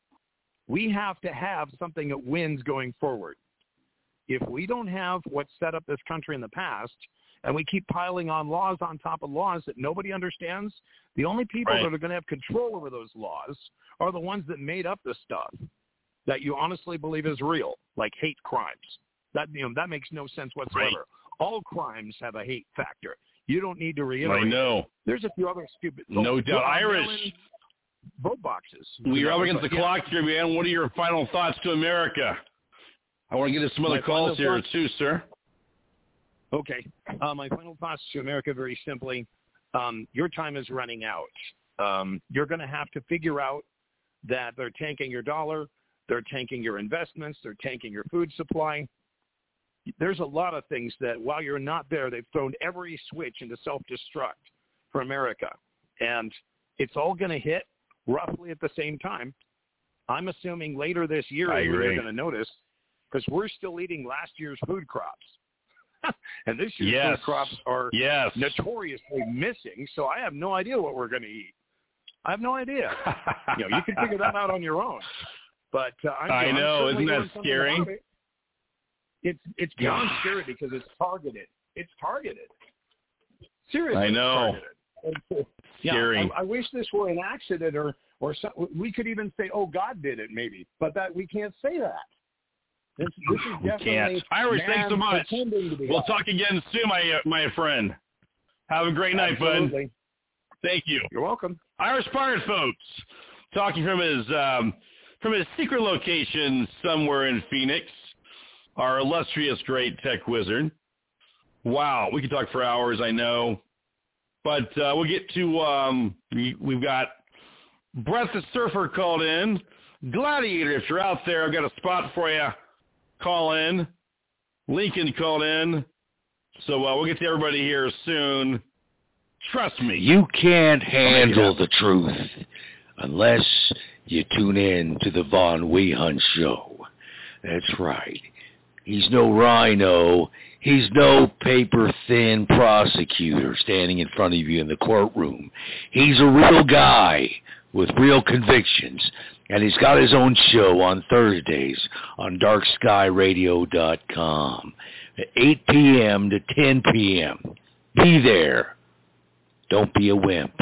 we have to have something that wins going forward. If we don't have what set up this country in the past, and we keep piling on laws on top of laws that nobody understands, the only people right. that are going to have control over those laws are the ones that made up the stuff that you honestly believe is real, like hate crimes. That, you know, that makes no sense whatsoever. Right. All crimes have a hate factor. You don't need to reiterate. I know. There's a few other stupid. No oh, doubt. Irish. Vote boxes. We're up against the yeah. clock here, man. What are your final thoughts to America? I want to get to some other My calls here, thoughts? too, sir. Okay. Uh, my final thoughts to America, very simply, um, your time is running out. Um, you're going to have to figure out that they're tanking your dollar, they're tanking your investments, they're tanking your food supply. There's a lot of things that while you're not there, they've thrown every switch into self-destruct for America. And it's all going to hit roughly at the same time. I'm assuming later this year I is when agree. you're going to notice, because we're still eating last year's food crops. And this year's yes. food crops are yes. notoriously missing, so I have no idea what we're going to eat. I have no idea. You know, you can figure that out on your own. But uh, I'm, I I'm know, certainly isn't that doing something scary? about it. It's it's beyond scary because it's targeted. It's targeted. Seriously, I know. It's targeted. Yeah, Scary. I, I wish this were an accident, or or some, we could even say, "Oh, God did it," maybe, but that we can't say that. This, this is we definitely can't. Irish, thanks so much. We'll God. talk again soon, my uh, my friend. Have a great night, Absolutely. bud. Thank you. You're welcome. Irish Pirate, folks, talking from his um, from his secret location somewhere in Phoenix. Our illustrious great tech wizard. Wow, we could talk for hours, I know. But uh, we'll get to, um, we, we've got Brett the Surfer called in. Gladiator, if you're out there, I've got a spot for you. Call in. Lincoln called in. So uh, we'll get to everybody here soon. Trust me. You can't handle the truth unless you tune in to the Von Weehunt Show. That's right. He's no rhino. He's no paper-thin prosecutor standing in front of you in the courtroom. He's a real guy with real convictions, and he's got his own show on Thursdays on dark sky radio dot com at eight p.m. to ten p.m. Be there. Don't be a wimp.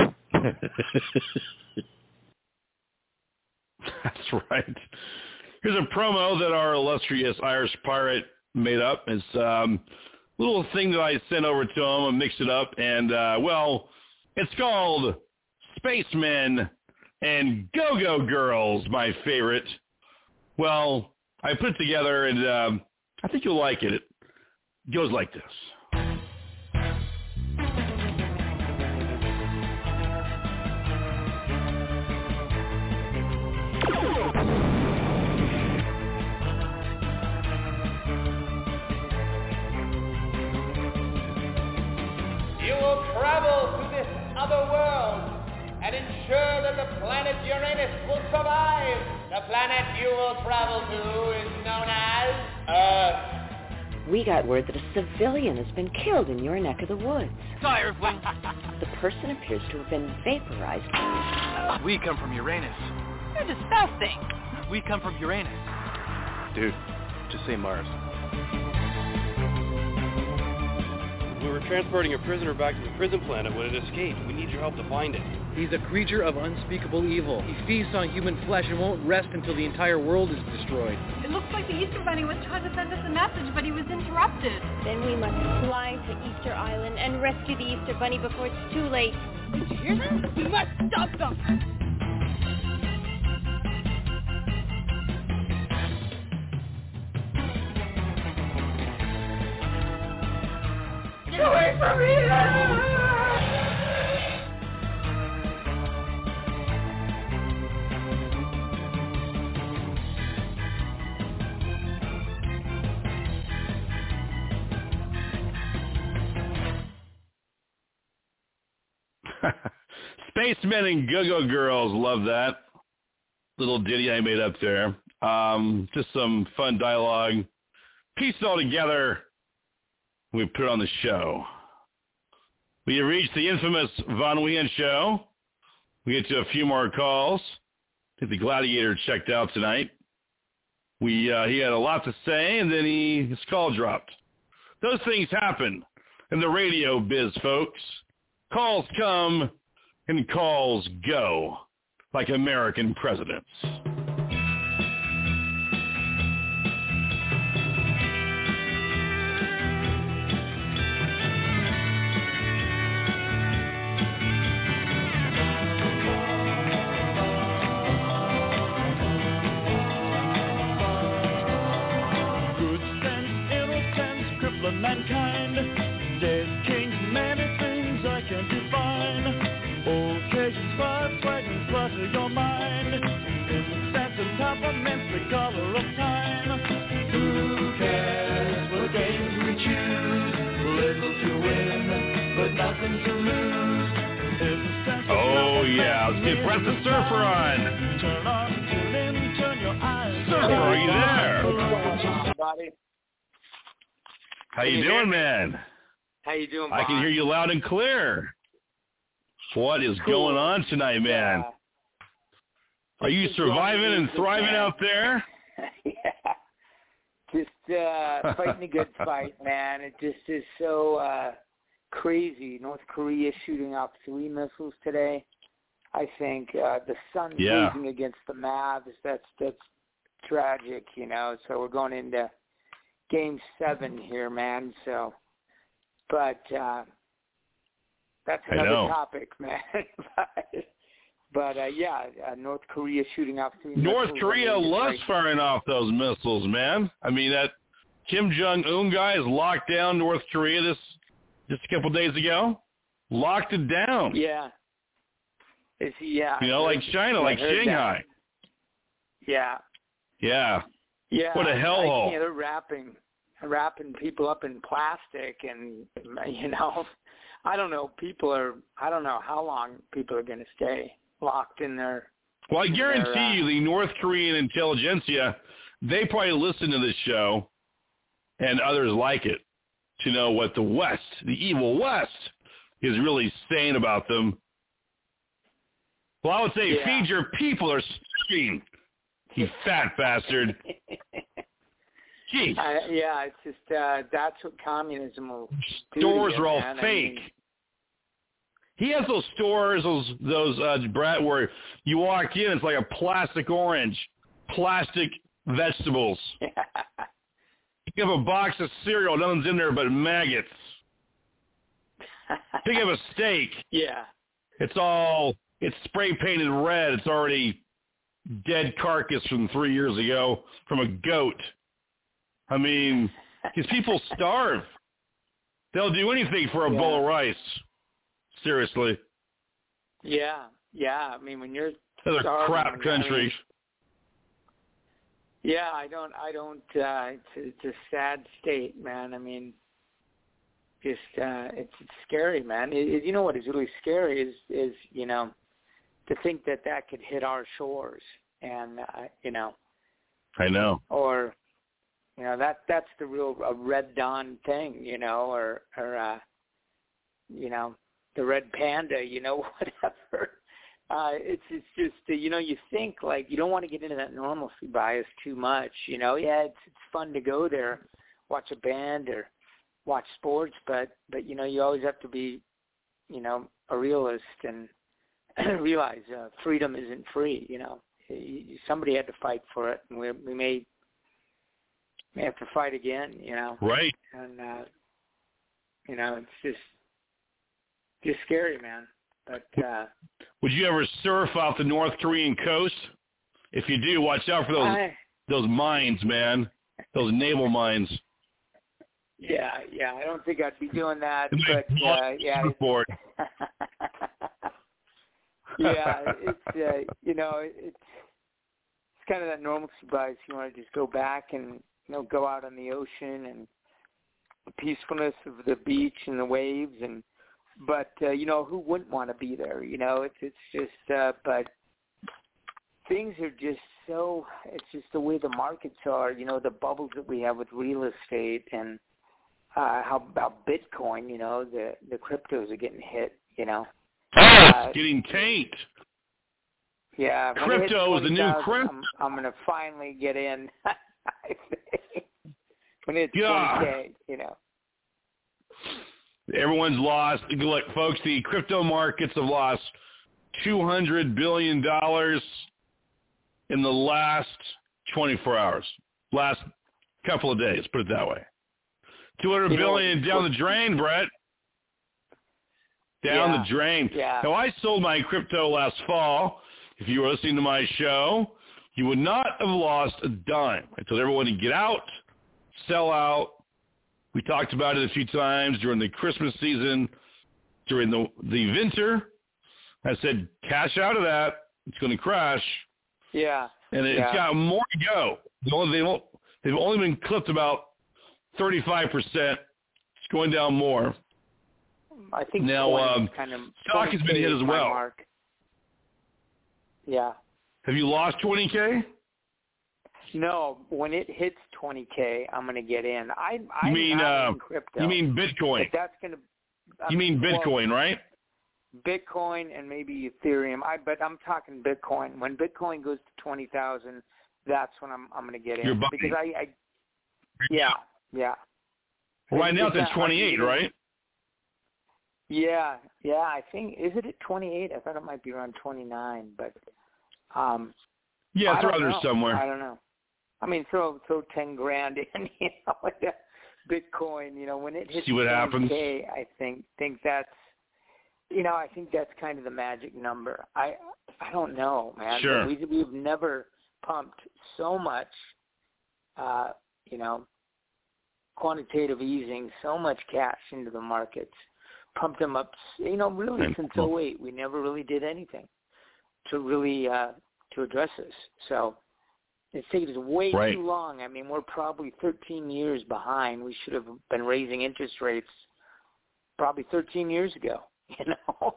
That's right. Here's a promo that our illustrious Irish pirate made up. It's um, a little thing that I sent over to him and mixed it up. And, uh, well, it's called Spacemen and Go-Go Girls, my favorite. Well, I put it together, and um, I think you'll like it. It goes like this. You will travel to this other world and ensure that the planet Uranus will survive. The planet you will travel to is known as Earth. We got word that a civilian has been killed in your neck of the woods. Firewing. The person appears to have been vaporized. We come from Uranus. You're disgusting. We come from Uranus. Dude, just say Mars. We were transporting a prisoner back to the prison planet when it escaped. We need your help to find it. He's a creature of unspeakable evil. He feasts on human flesh and won't rest until the entire world is destroyed. It looks like the Easter Bunny was trying to send us a message, but he was interrupted. Then we must fly to Easter Island and rescue the Easter Bunny before it's too late. Did you hear that? We must stop them! Get away from me! Spacemen and Go-Go Girls, love that. Little ditty I made up there. Um, just some fun dialogue. Piece it all together. We put it on the show. We have reached the infamous Von Wehan show. We get to a few more calls. I think the Gladiator checked out tonight. We uh, he had a lot to say, and then he his call dropped. Those things happen in the radio biz, folks. Calls come and calls go, like American presidents. Mankind, dead kings, many things I can't define. Occasions fire, frightens flutter your mind. In the sense of temperaments, the color of time. Who cares what games we choose? Little to win, but nothing to lose. In the sense of oh yeah, let's get Brett the Surfer on. Turn on, tune in, turn your eyes. Surfer, are you there? Everybody. How you, you doing, man? How you doing, Bob? I can hear you loud and clear. What is cool. going on tonight, man? Yeah. Are you surviving and thriving man. out there? Yeah. Just uh, fighting a good fight, man. It just is so uh, crazy. North Korea shooting off three missiles today. I think uh, the sun yeah. losing against the Mavs. That's that's tragic, you know. So we're going into Game seven here, man. So, but uh, that's another topic, man. but but uh, yeah, uh, North Korea shooting off three North missiles. Korea loves firing off those missiles, man. I mean, that Kim Jong-un guy has locked down North Korea this just a couple days ago. Locked it down. Yeah. Is he? Yeah. You know, like China, like Shanghai. That. Yeah. Yeah. Yeah, what a hellhole! Yeah, they're wrapping, wrapping people up in plastic, and you know, I don't know. People are. I don't know how long people are going to stay locked in their. Well, I guarantee their, uh, you, the North Korean intelligentsia, they probably listen to this show, and others like it to know what the West, the evil West, is really saying about them. Well, I would say Yeah. feed your people or starving, you fat bastard. Jeez. Uh, yeah, it's just uh, that's what communism will do. Stores to you, are all man. fake. I mean, He has those stores, those those uh, Brett, where you walk in, it's like a plastic orange, plastic vegetables. You have a box of cereal, nothing's in there but maggots. Pick up a steak. Yeah. It's all, it's spray painted red. It's already dead carcass from three years ago from a goat. I mean, these people starve. They'll do anything for a Yeah. bowl of rice. Seriously. Yeah, yeah. I mean, when you're Another starving, crap I mean, country. yeah, I don't, I don't. Uh, it's, it's a sad state, man. I mean, just uh, it's, it's scary, man. It, it, you know what is really scary is, is you know, to think that that could hit our shores, and uh, you know, I know. or you know that that's the real a Red Dawn thing, you know, or or uh, you know. the Red Panda, you know, whatever. Uh, it's it's just, uh, you know, you think, like, you don't want to get into that normalcy bias too much, you know. Yeah, it's it's fun to go there, watch a band or watch sports, but, but you know, you always have to be, you know, a realist and realize uh, freedom isn't free, you know. Somebody had to fight for it, and we, we may, may have to fight again, you know. Right. And, uh, you know, it's just, Just scary, man. But uh, would you ever surf off the North Korean coast? If you do, watch out for those I, those mines, man. Those naval mines. Yeah, yeah. I don't think I'd be doing that, but uh, yeah. yeah, it's uh, you know, it's it's kind of that normalcy bias. You want to just go back and you know go out on the ocean and the peacefulness of the beach and the waves and. But, uh, you know, who wouldn't want to be there? You know, it's it's just, uh, but things are just so, it's just the way the markets are, you know, the bubbles that we have with real estate and uh, how about Bitcoin, you know, the, the cryptos are getting hit, you know. Oh, it's uh, getting tanked. Yeah. Crypto is the new crypto. I'm, I'm going to finally get in. I think. When it's yeah. twenty K, you know. Everyone's lost. Look, folks, the crypto markets have lost two hundred billion dollars in the last twenty-four hours, last couple of days, put it that way. two hundred billion dollars down the drain, Brett. Down yeah. the drain. Yeah. Now, I sold my crypto last fall. If you were listening to my show, you would not have lost a dime. I told everyone to get out, sell out. We talked about it a few times during the Christmas season, during the the winter. I said, cash out of that. It's going to crash. Yeah. And it's yeah. got more to go. They've they've only been clipped about thirty-five percent. It's going down more. I think now um, kind of stock has been hit as well. Mark. Yeah. Have you lost twenty K? No, when it hits twenty K, I'm going to get in. I, I you mean uh, in crypto. You mean Bitcoin? But that's going to. You mean Bitcoin, well, right? Bitcoin and maybe Ethereum. I but I'm talking Bitcoin. When Bitcoin goes to twenty thousand, that's when I'm I'm going to get in. You're buying. Because I, I yeah yeah. Well, right now it's at twenty-eight, right? Yeah, yeah. I think is it at twenty-eight? I thought it might be around twenty-nine, but um. Yeah, it's around there know. somewhere. I don't know. I mean, throw throw ten grand in, you know, Bitcoin. You know, when it hits see what happens. I think think that's, you know, I think that's kind of the magic number. I I don't know, man. Sure. We we've never pumped so much, uh, you know, quantitative easing, so much cash into the markets, pumped them up. You know, really and, since well, oh eight, we never really did anything to really uh, to address this. So. It's taken us way right. too long. I mean, we're probably thirteen years behind. We should have been raising interest rates probably thirteen years ago, you know?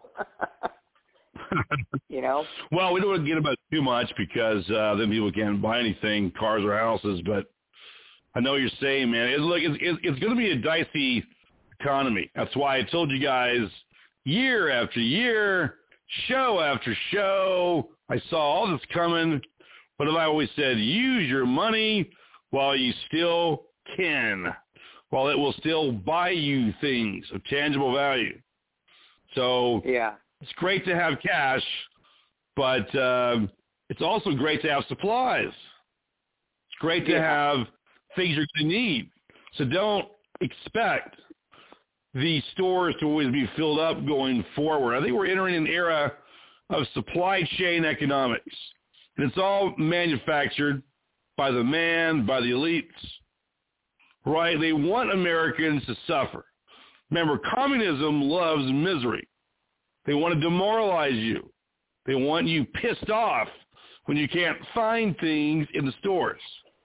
you know? Well, we don't want to get about it too much because uh, then people can't buy anything, cars or houses. But I know what you're saying, man. It's, look, it's, it's, it's going to be a dicey economy. That's why I told you guys year after year, show after show, I saw all this coming. But I always said, use your money while you still can, while it will still buy you things of tangible value. So yeah, it's great to have cash, but um, it's also great to have supplies. It's great to yeah. have things you're going to need. So don't expect the stores to always be filled up going forward. I think we're entering an era of supply chain economics. And it's all manufactured by the man, by the elites, right? They want Americans to suffer. Remember, communism loves misery. They want to demoralize you. They want you pissed off when you can't find things in the stores.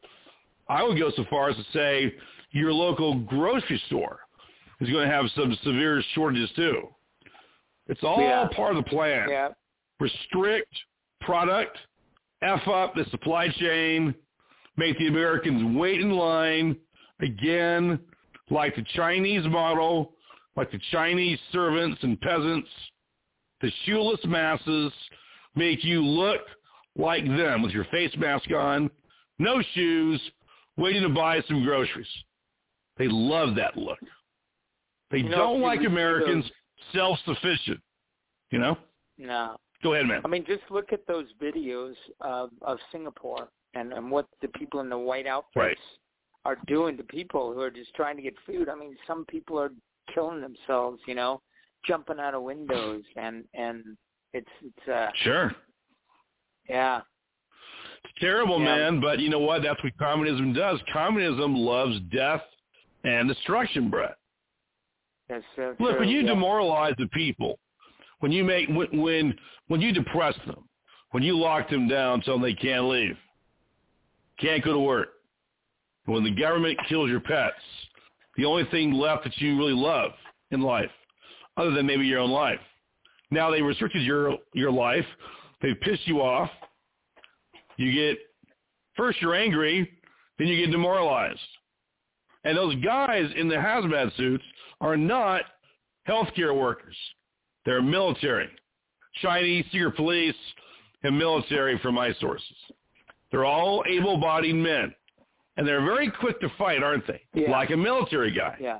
I would go so far as to say your local grocery store is going to have some severe shortages too. It's all yeah. part of the plan. Yeah. Restrict product, F up the supply chain, make the Americans wait in line, again, like the Chinese model, like the Chinese servants and peasants, the shoeless masses, make you look like them with your face mask on, no shoes, waiting to buy some groceries. They love that look. They you know, don't like Americans those... self-sufficient, you know? No. Go ahead, man. I mean, just look at those videos of, of Singapore and, and what the people in the white outfits right. are doing to people who are just trying to get food. I mean, some people are killing themselves, you know, jumping out of windows, and, and it's it's uh sure, yeah, it's terrible, yeah. man. But you know what? That's what communism does. Communism loves death and destruction, Brett. That's so Look, true, when you yeah. demoralize the people, when you make when, when when you depress them, when you lock them down so they can't leave, can't go to work, when the government kills your pets, the only thing left that you really love in life, other than maybe your own life. Now they restricted your your life. They piss you off. You get, first you're angry, then you get demoralized. And those guys in the hazmat suits are not healthcare workers. They're military. Chinese secret police and military from my sources. They're all able-bodied men. And they're very quick to fight, aren't they? Yeah. Like a military guy. Yeah.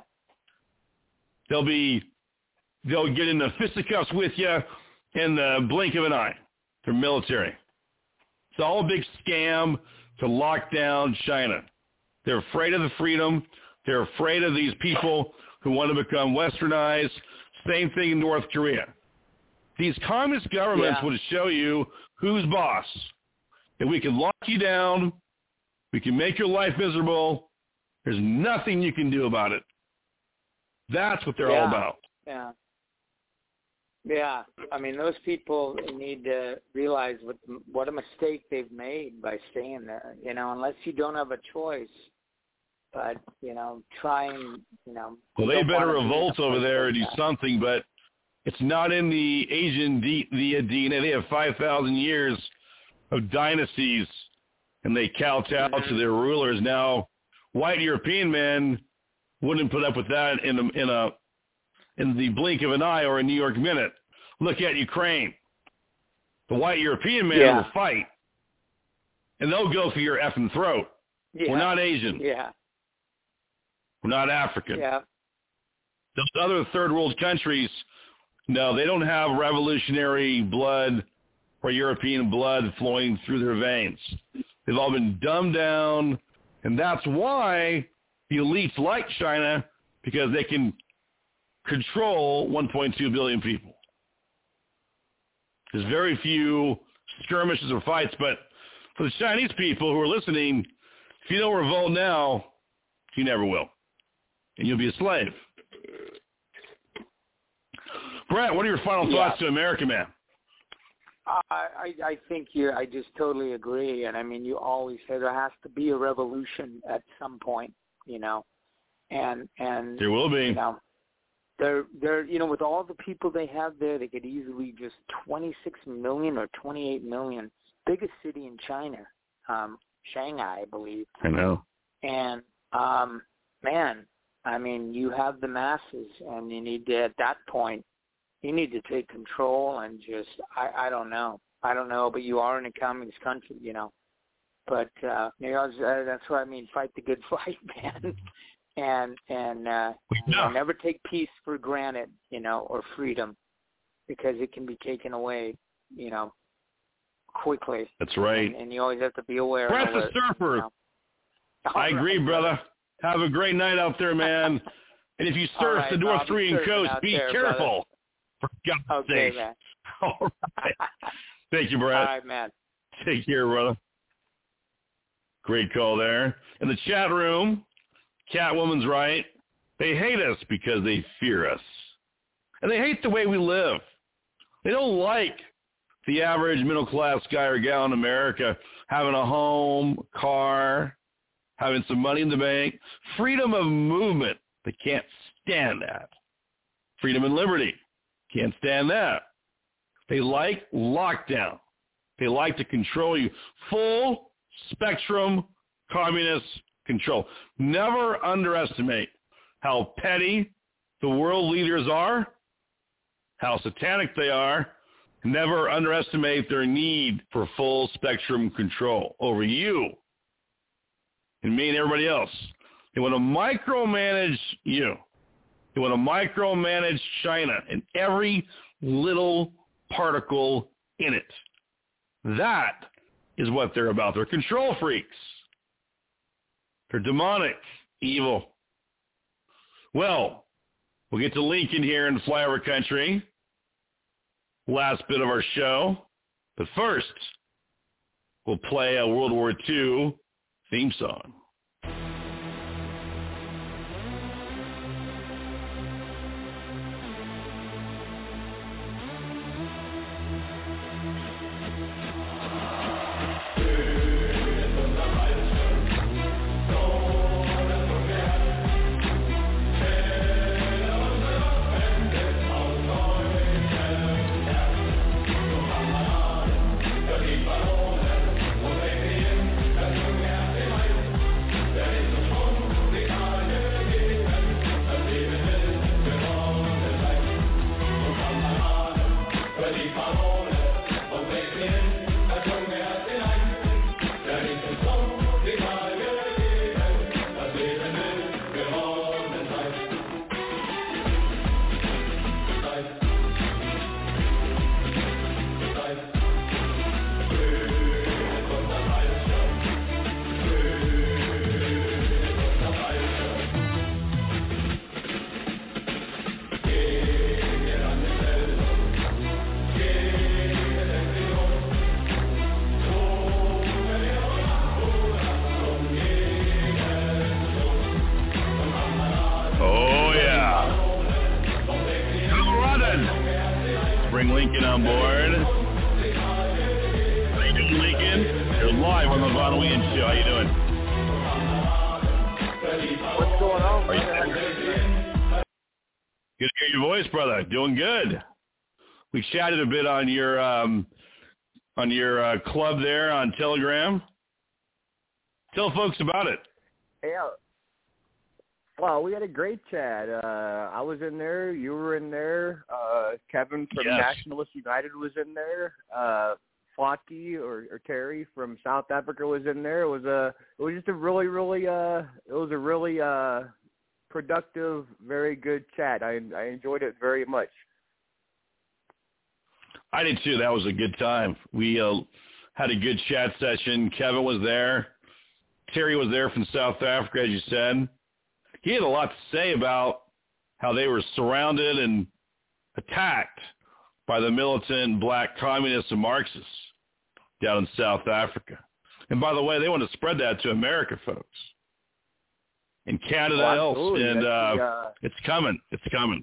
They'll be, they'll get in the fisticuffs with you in the blink of an eye. They're military. It's all a big scam to lock down China. They're afraid of the freedom. They're afraid of these people who want to become westernized. Same thing in North Korea. These communist governments yeah. would show you who's boss. And we can lock you down. We can make your life miserable. There's nothing you can do about it. That's what they're yeah. all about. Yeah. Yeah. I mean, those people need to realize what what a mistake they've made by staying there, you know, unless you don't have a choice. But, you know, try and, you know. Well, they better revolt over there and do something, but it's not in the Asian D- the D N A. They have five thousand years of dynasties, and they kowtow mm-hmm. to their rulers. Now, white European men wouldn't put up with that in a, in a in the blink of an eye or a New York minute. Look at Ukraine. The white European men yeah. will fight, and they'll go for your effing throat. Yeah. We're not Asian. Yeah. We're not African. Yeah. Those other third world countries, no, they don't have revolutionary blood or European blood flowing through their veins. They've all been dumbed down, and that's why the elites like China, because they can control one point two billion people. There's very few skirmishes or fights, but for the Chinese people who are listening, if you don't revolt now, you never will. And you'll be a slave. Brett, what are your final yeah. thoughts to America, man? I, I I think you. I just totally agree, and I mean, you always say there has to be a revolution at some point, you know, and and there will be. You know, they're they're you know, with all the people they have there, they could easily just twenty-six million or twenty-eight million, biggest city in China, um, Shanghai, I believe. I know. And um, man, I mean, you have the masses, and you need to, at that point, you need to take control and just, I, I don't know. I don't know, but you are in a communist country, you know. But, uh, you know, uh, that's what I mean, fight the good fight, man. and, and uh, you know, never take peace for granted, you know, or freedom, because it can be taken away, you know, quickly. That's right. And, and you always have to be aware. Press of the it, surfer. You know? I agree, right, brother. Have a great night out there, man. And if you surf right, the North I'll be Korean coast, be there, careful. Brother. For God's okay, sake. Man. All right. Thank you, Brett. All right, man. Take care, brother. Great call there. In the chat room, Catwoman's right. They hate us because they fear us. And they hate the way we live. They don't like the average middle-class guy or gal in America having a home, car, having some money in the bank. Freedom of movement. They can't stand that. Freedom and liberty. Can't stand that. They like lockdown. They like to control you. Full spectrum communist control. Never underestimate how petty the world leaders are, how satanic they are. Never underestimate their need for full spectrum control over you and me and everybody else. They want to micromanage you. They want to micromanage China and every little particle in it. That is what they're about. They're control freaks. They're demonic, evil. Well, we'll get to Lincoln here in flyover country. Last bit of our show. But first, we'll play a World War Two theme song. Bring Lincoln on board. How you doing, Lincoln? You're live on the Von Wien Show. How you doing? What's going on, Are you brother? Good to hear your voice, brother. Doing good. We chatted a bit on your um, on your uh, club there on Telegram. Tell folks about it. Yeah. Well, we had a great chat. Uh, I was in there. You were in there. Uh, Kevin from Yes. Nationalist United was in there. Uh, Flotke or, or Terry from South Africa was in there. It was a. It was just a really, really. Uh, it was a really uh, productive, very good chat. I I enjoyed it very much. I did too. That was a good time. We uh, had a good chat session. Kevin was there. Terry was there from South Africa, as you said. He had a lot to say about how they were surrounded and attacked by the militant black communists and Marxists down in South Africa. And by the way, they want to spread that to America, folks. And Canada Oh, else. And That's uh, the, uh, it's coming. It's coming.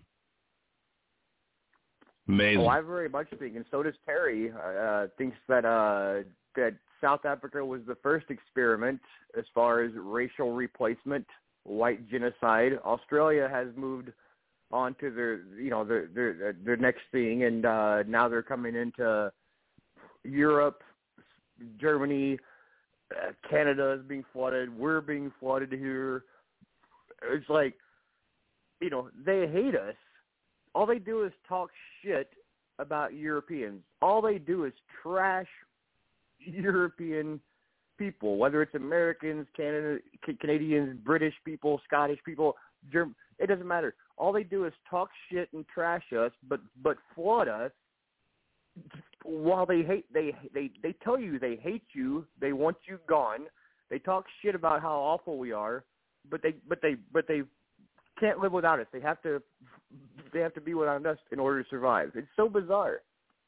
Amazing. Oh, I very much think, and so does Terry. Uh, thinks that uh, that South Africa was the first experiment as far as racial replacement, white genocide. Australia has moved on to their, you know, their their, their next thing, and uh, now they're coming into Europe, Germany, uh, Canada is being flooded. We're being flooded here. It's like, you know, they hate us. All they do is talk shit about Europeans. All they do is trash European people, whether it's Americans, Canada, Canadians, British people, Scottish people, German. It doesn't matter. All they do is talk shit and trash us, but but flood us. While they hate, they they they tell you they hate you, they want you gone. They talk shit about how awful we are, but they but they but they can't live without us. They have to they have to be without us in order to survive. It's so bizarre.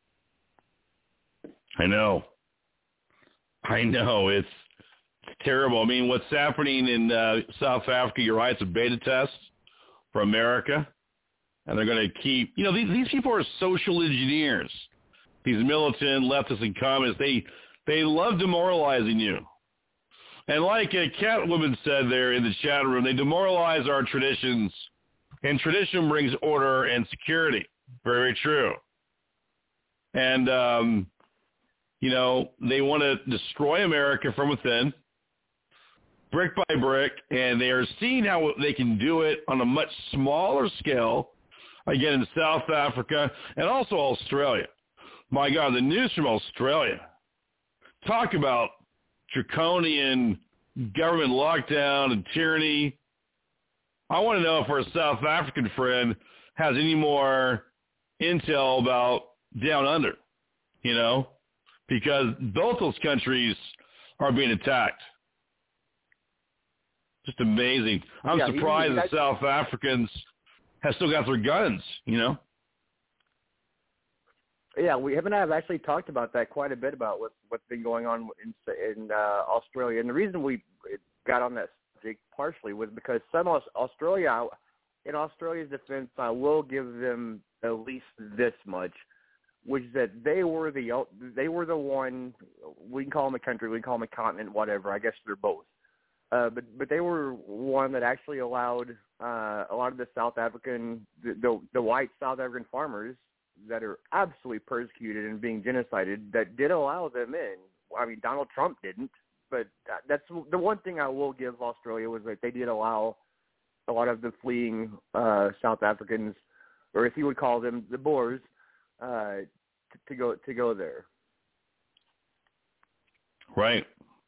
I know. I know. It's, it's terrible. I mean, what's happening in uh, South Africa, you're right, it's a beta test for America. And they're going to keep, you know, these, these people are social engineers. These militant leftists and communists, they, they love demoralizing you. And like a Catwoman said there in the chat room, they demoralize our traditions. And tradition brings order and security. Very, very true. And, um, you know, they want to destroy America from within, brick by brick, and they are seeing how they can do it on a much smaller scale, again, in South Africa and also Australia. My God, the news from Australia. Talk about draconian government lockdown and tyranny. I want to know if our South African friend has any more intel about down under, you know? Because both those countries are being attacked. Just amazing. I'm yeah, surprised the South Africans have still got their guns, you know? Yeah, we him and I have actually talked about that quite a bit, about what, what's been going on in, in uh, Australia. And the reason we got on that subject partially was because some Australia, in Australia's defense, I will give them at least this much, which is that they were the they were the one, we can call them a country, we can call them a continent, whatever. I guess they're both. Uh, but but they were one that actually allowed uh, a lot of the South African, the, the the white South African farmers that are absolutely persecuted and being genocided, that did allow them in. I mean, Donald Trump didn't, but that's the one thing I will give Australia, was that they did allow a lot of the fleeing uh, South Africans, or if you would call them the Boers, uh, to, to go to go there. Right.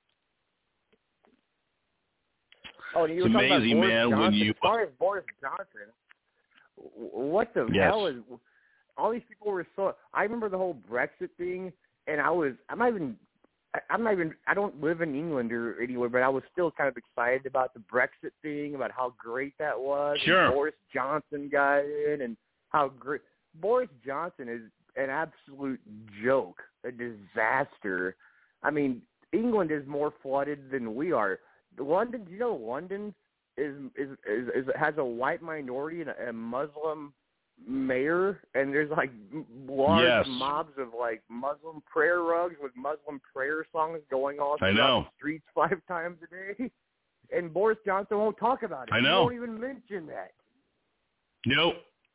Oh, and you it's were amazing, about Boris man. Johnson. When you as far as Boris Johnson, what the yes. hell is? All these people were so. I remember the whole Brexit thing, and I was. I'm not even. I'm not even. I don't live in England or anywhere, but I was still kind of excited about the Brexit thing, about how great that was. Sure. And Boris Johnson got in, and how great. Boris Johnson is an absolute joke, a disaster. I mean, England is more flooded than we are. London, do you know London is is is, is has a white minority and a, a Muslim mayor, and there's like large yes. mobs of like Muslim prayer rugs with Muslim prayer songs going on I throughout know. the streets five times a day. And Boris Johnson won't talk about it. I know. He won't even mention that. Nope.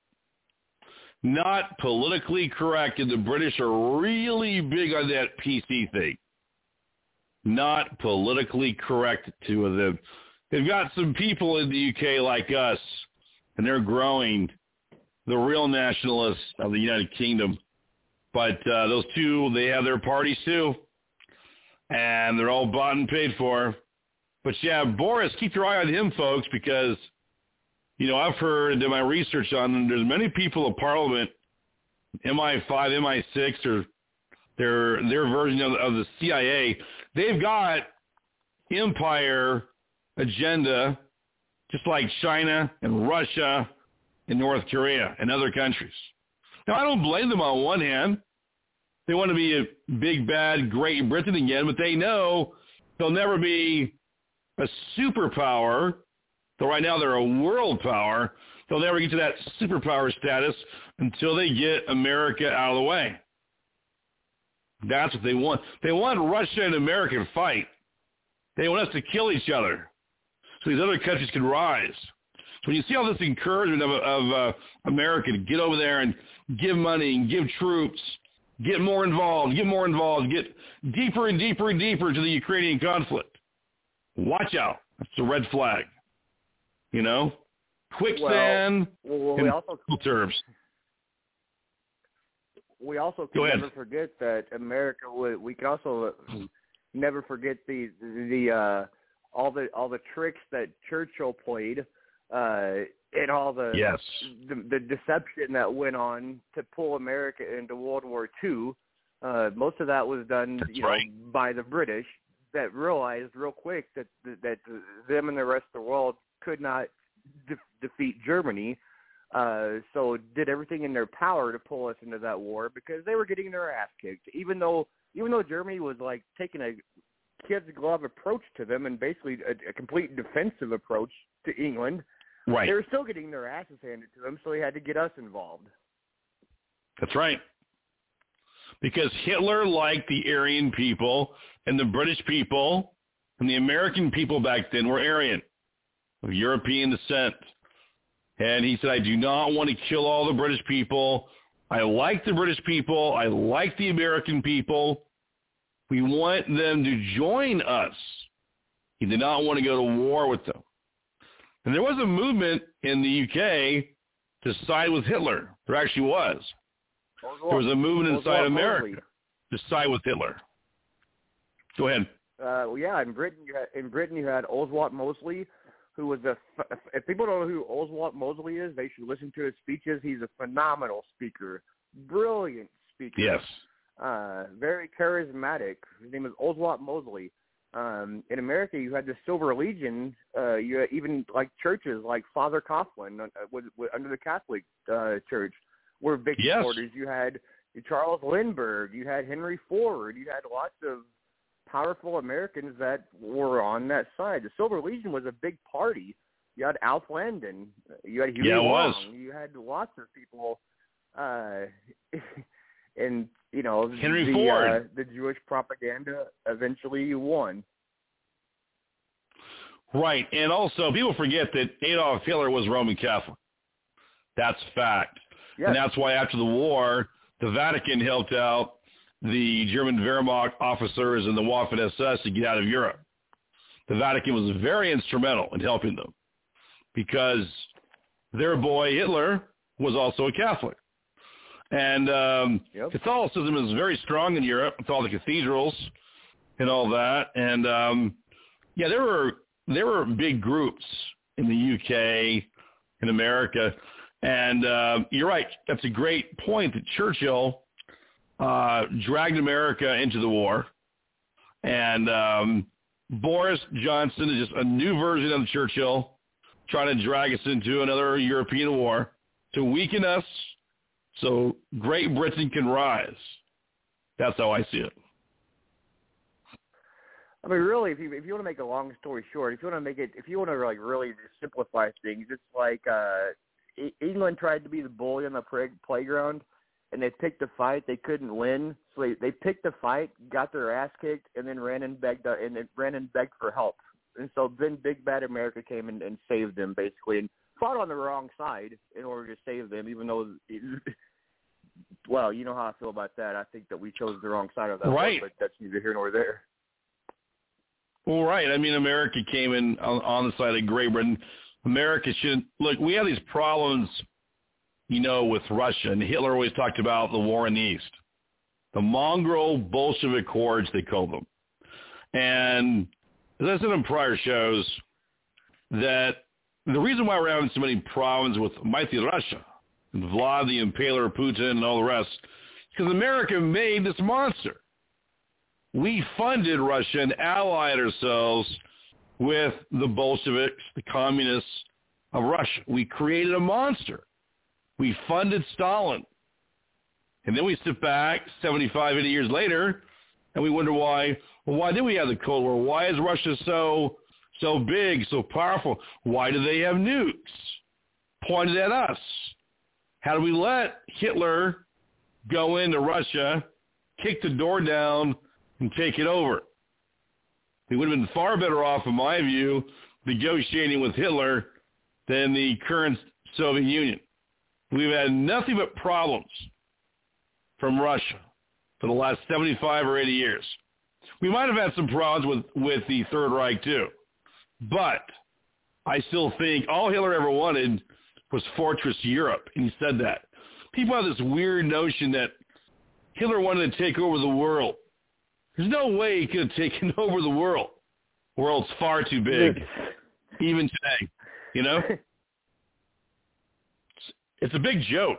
Not politically correct, and the British are really big on that P C thing. Not politically correct to them. They've got some people in the U K like us, and they're growing, the real nationalists of the United Kingdom. But uh, those two, they have their parties too, and they're all bought and paid for. But yeah, Boris, keep your eye on him, folks, because, you know, I've heard and did my research on them. There's many people in Parliament, M I five, M I six, or their their version of, of the C I A. They've got empire agenda, just like China and Russia and North Korea and other countries. Now, I don't blame them on one hand. They want to be a big, bad Great Britain again, but they know they'll never be a superpower. Though right now they're a world power. They'll never get to that superpower status until they get America out of the way. That's what they want. They want Russia and America to fight. They want us to kill each other so these other countries can rise. So when you see all this encouragement of, of uh, America to get over there and give money and give troops Get more involved, get more involved, get deeper and deeper and deeper into the Ukrainian conflict. Watch out. That's a red flag. You know? Quicksand well, well, we and also, terms. We also can never forget that America would, we can also never forget the, the, uh, all the, all the tricks that Churchill played, uh, and all the, yes. the the deception that went on to pull America into World War Two. Uh, most of that was done, That's you know, right. by the British that realized real quick that that them and the rest of the world could not de- defeat Germany. Uh, so did everything in their power to pull us into that war because they were getting their ass kicked. Even though even though Germany was like taking a kid's glove approach to them and basically a, a complete defensive approach to England. Right. They were still getting their asses handed to them, so they had to get us involved. That's right. Because Hitler liked the Aryan people, and the British people and the American people back then were Aryan, of European descent. And he said, I do not want to kill all the British people. I like the British people. I like the American people. We want them to join us. He did not want to go to war with them. And there was a movement in the U K to side with Hitler. There actually was. There was a movement inside America to side with Hitler. Go ahead. Uh, well, yeah, in Britain, you had, in Britain you had Oswald Mosley, who was a. If people don't know who Oswald Mosley is, they should listen to his speeches. He's a phenomenal speaker, brilliant speaker. Yes. Uh, very charismatic. His name is Oswald Mosley. Um, in America, you had the Silver Legion. Uh, you had even like churches like Father Coughlin uh, with, with, under the Catholic uh, Church were big yes. supporters. You had Charles Lindbergh. You had Henry Ford. You had lots of powerful Americans that were on that side. The Silver Legion was a big party. You had Alf Landon. You had Huey yeah, it Long. was. You had lots of people. Uh, and you know, Henry the, Ford. Uh, the Jewish propaganda eventually won. Right, and also people forget that Adolf Hitler was Roman Catholic. That's fact. Yes. And that's why after the war, the Vatican helped out the German Wehrmacht officers and the Waffen S S to get out of Europe. The Vatican was very instrumental in helping them because their boy Hitler was also a Catholic. And um, yep. Catholicism is very strong in Europe with all the cathedrals and all that. And, um, yeah, there were there were big groups in the U K, in America. And uh, you're right. That's a great point that Churchill uh, dragged America into the war. And um, Boris Johnson is just a new version of Churchill trying to drag us into another European war to weaken us so Great Britain can rise. That's how I see it. I mean, really, if you if you want to make a long story short, if you want to make it, if you want to like really simplify things, it's like uh, England tried to be the bully on the playground, and they picked a fight they couldn't win, so they they picked a fight, got their ass kicked, and then ran and begged uh, and then ran and begged for help. And so then Big Bad America came in and saved them basically, and fought on the wrong side in order to save them, even though. It, well, you know how I feel about that. I think that we chose the wrong side of that, right. war, but that's neither here nor there. Well, right. I mean, America came in on, on the side of Great Britain. America should – look, we have these problems, you know, with Russia, and Hitler always talked about the war in the East. The mongrel Bolshevik hordes, they call them. And as I said in prior shows, that the reason why we're having so many problems with mighty Russia and Vlad the Impaler Putin and all the rest is because America made this monster. We funded Russia and allied ourselves with the Bolsheviks, the communists of Russia. We created a monster. We funded Stalin. And then we sit back seventy-five, eighty years later, and we wonder why, well, why did we have the Cold War? Why is Russia so so big, so powerful? Why do they have nukes pointed at us? How do we let Hitler go into Russia, kick the door down, and take it over? We would have been far better off, in my view, negotiating with Hitler than the current Soviet Union. We've had nothing but problems from Russia. for the last seventy-five or eighty years. We might have had some problems with, with the Third Reich too, but I still think all Hitler ever wanted was Fortress Europe, and he said that. People have this weird notion that Hitler wanted to take over the world. There's no way he could have taken over the world. The world's far too big, even today, you know? It's a big joke.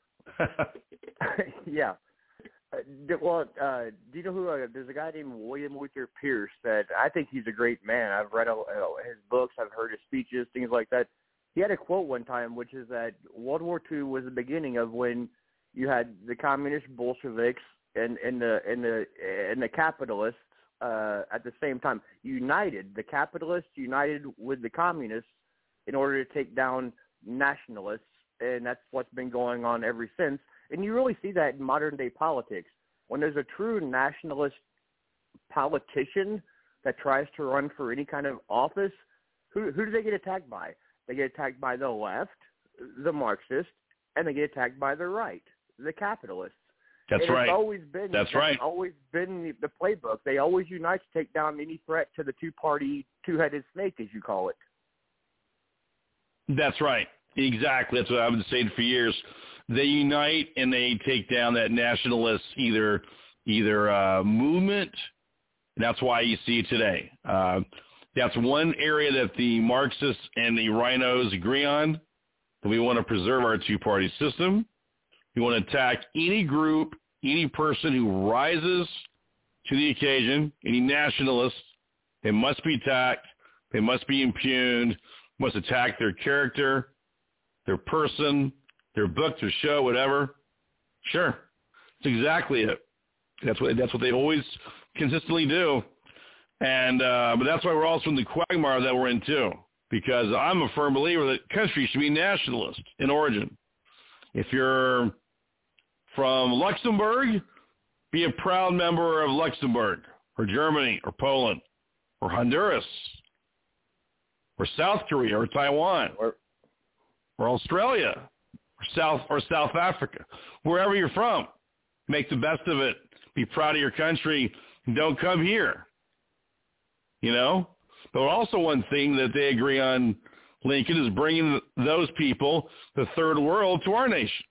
Yeah. Uh, well, uh, do you know who? Uh, there's a guy named William Luther Pierce that I think he's a great man. I've read uh, his books. I've heard his speeches, things like that. He had a quote one time, which is that World War Two was the beginning of when you had the communist Bolsheviks and, and the and the and the capitalists uh, at the same time united. The capitalists united with the communists in order to take down nationalists, and that's what's been going on ever since. And you really see that in modern-day politics. When there's a true nationalist politician that tries to run for any kind of office, who, who do they get attacked by? They get attacked by the left, the Marxists, and they get attacked by the right, the capitalists. That's and right. It's always been, that's, that's right. always been the, the playbook. They always unite to take down any threat to the two-party, two-headed snake, as you call it. That's right. Exactly. That's what I've been saying for years. They unite and they take down that nationalist either either uh, movement. That's why you see it today. Uh, that's one area that the Marxists and the rhinos agree on, that we want to preserve our two-party system. We want to attack any group, any person who rises to the occasion, any nationalists. They must be attacked. They must be impugned, must attack their character, their person, their book, their show, whatever. Sure. That's exactly it. That's what that's what they always consistently do. And uh, but that's why we're also in the quagmire that we're in too. Because I'm a firm believer that countries should be nationalist in origin. If you're from Luxembourg, be a proud member of Luxembourg or Germany or Poland or Honduras or South Korea or Taiwan or, or Australia. Or South or South Africa, wherever you're from, make the best of it. Be proud of your country. And don't come here. You know. But also one thing that they agree on, Lincoln, is bringing those people, the third world, to our nation.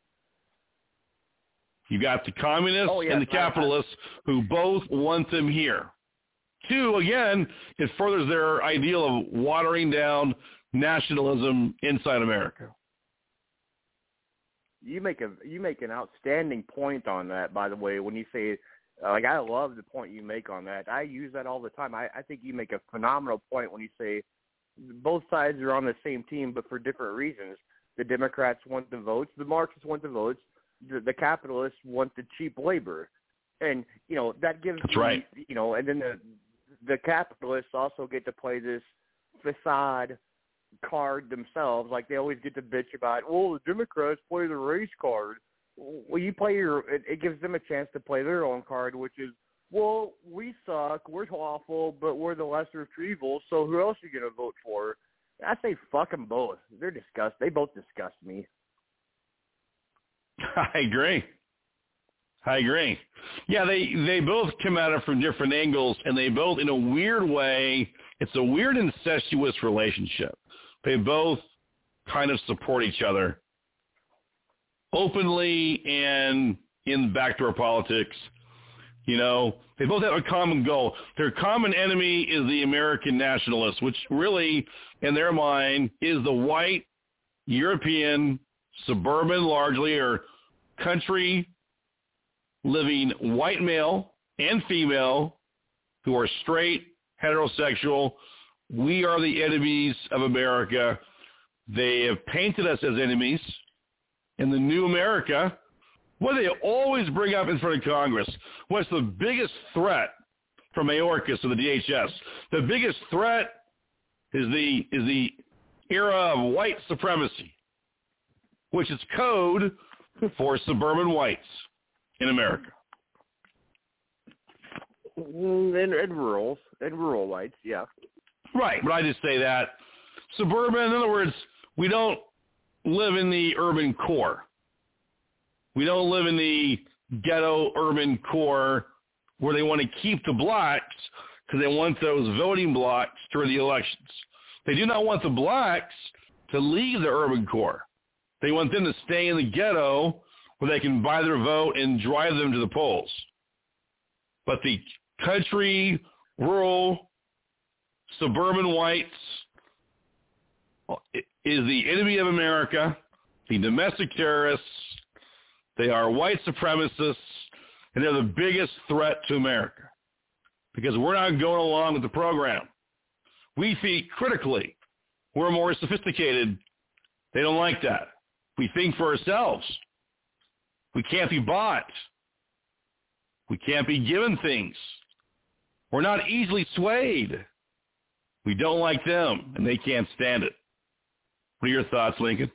You got the communists oh, yeah, and the capitalists who both want them here. Two, again, it furthers their ideal of watering down nationalism inside America. You make a you make an outstanding point on that, by the way, when you say, uh, like, I love the point you make on that. I use that all the time. I, I think you make a phenomenal point when you say both sides are on the same team, but for different reasons. The Democrats want the votes, the Marxists want the votes, the, the capitalists want the cheap labor. And, you know, that gives That's the, right. you know, and then the the capitalists also get to play this facade card themselves. Like, they always get to bitch about, well, the Democrats play the race card. Well, you play your, it, it gives them a chance to play their own card, which is, well, we suck, we're awful, but we're the lesser of two evils, so who else are you going to vote for? I say fuck them both. They're disgust. They both disgust me. I agree. I agree. Yeah, they, they both come at it from different angles, and they both, in a weird way, it's a weird incestuous relationship. They both kind of support each other openly and in backdoor politics. You know, they both have a common goal. Their common enemy is the American nationalists, which really, in their mind, is the white, European, suburban largely, or country living white male and female who are straight, heterosexual. We are the enemies of America. They have painted us as enemies. In the new America, what do they always bring up in front of Congress? What's the biggest threat from Mayorkas to the D H S? The biggest threat is the is the era of white supremacy, which is code for suburban whites in America. And, and rural, and rural whites, yeah. Right, but I just say that. Suburban, in other words, we don't live in the urban core. We don't live in the ghetto urban core where they want to keep the blacks because they want those voting blocks during the elections. They do not want the blacks to leave the urban core. They want them to stay in the ghetto where they can buy their vote and drive them to the polls. But the country, rural, suburban whites is the enemy of America, the domestic terrorists. They are white supremacists, and they're the biggest threat to America because we're not going along with the program. We think critically. We're more sophisticated. They don't like that. We think for ourselves. We can't be bought. We can't be given things. We're not easily swayed. We don't like them, and they can't stand it. What are your thoughts, Lincoln?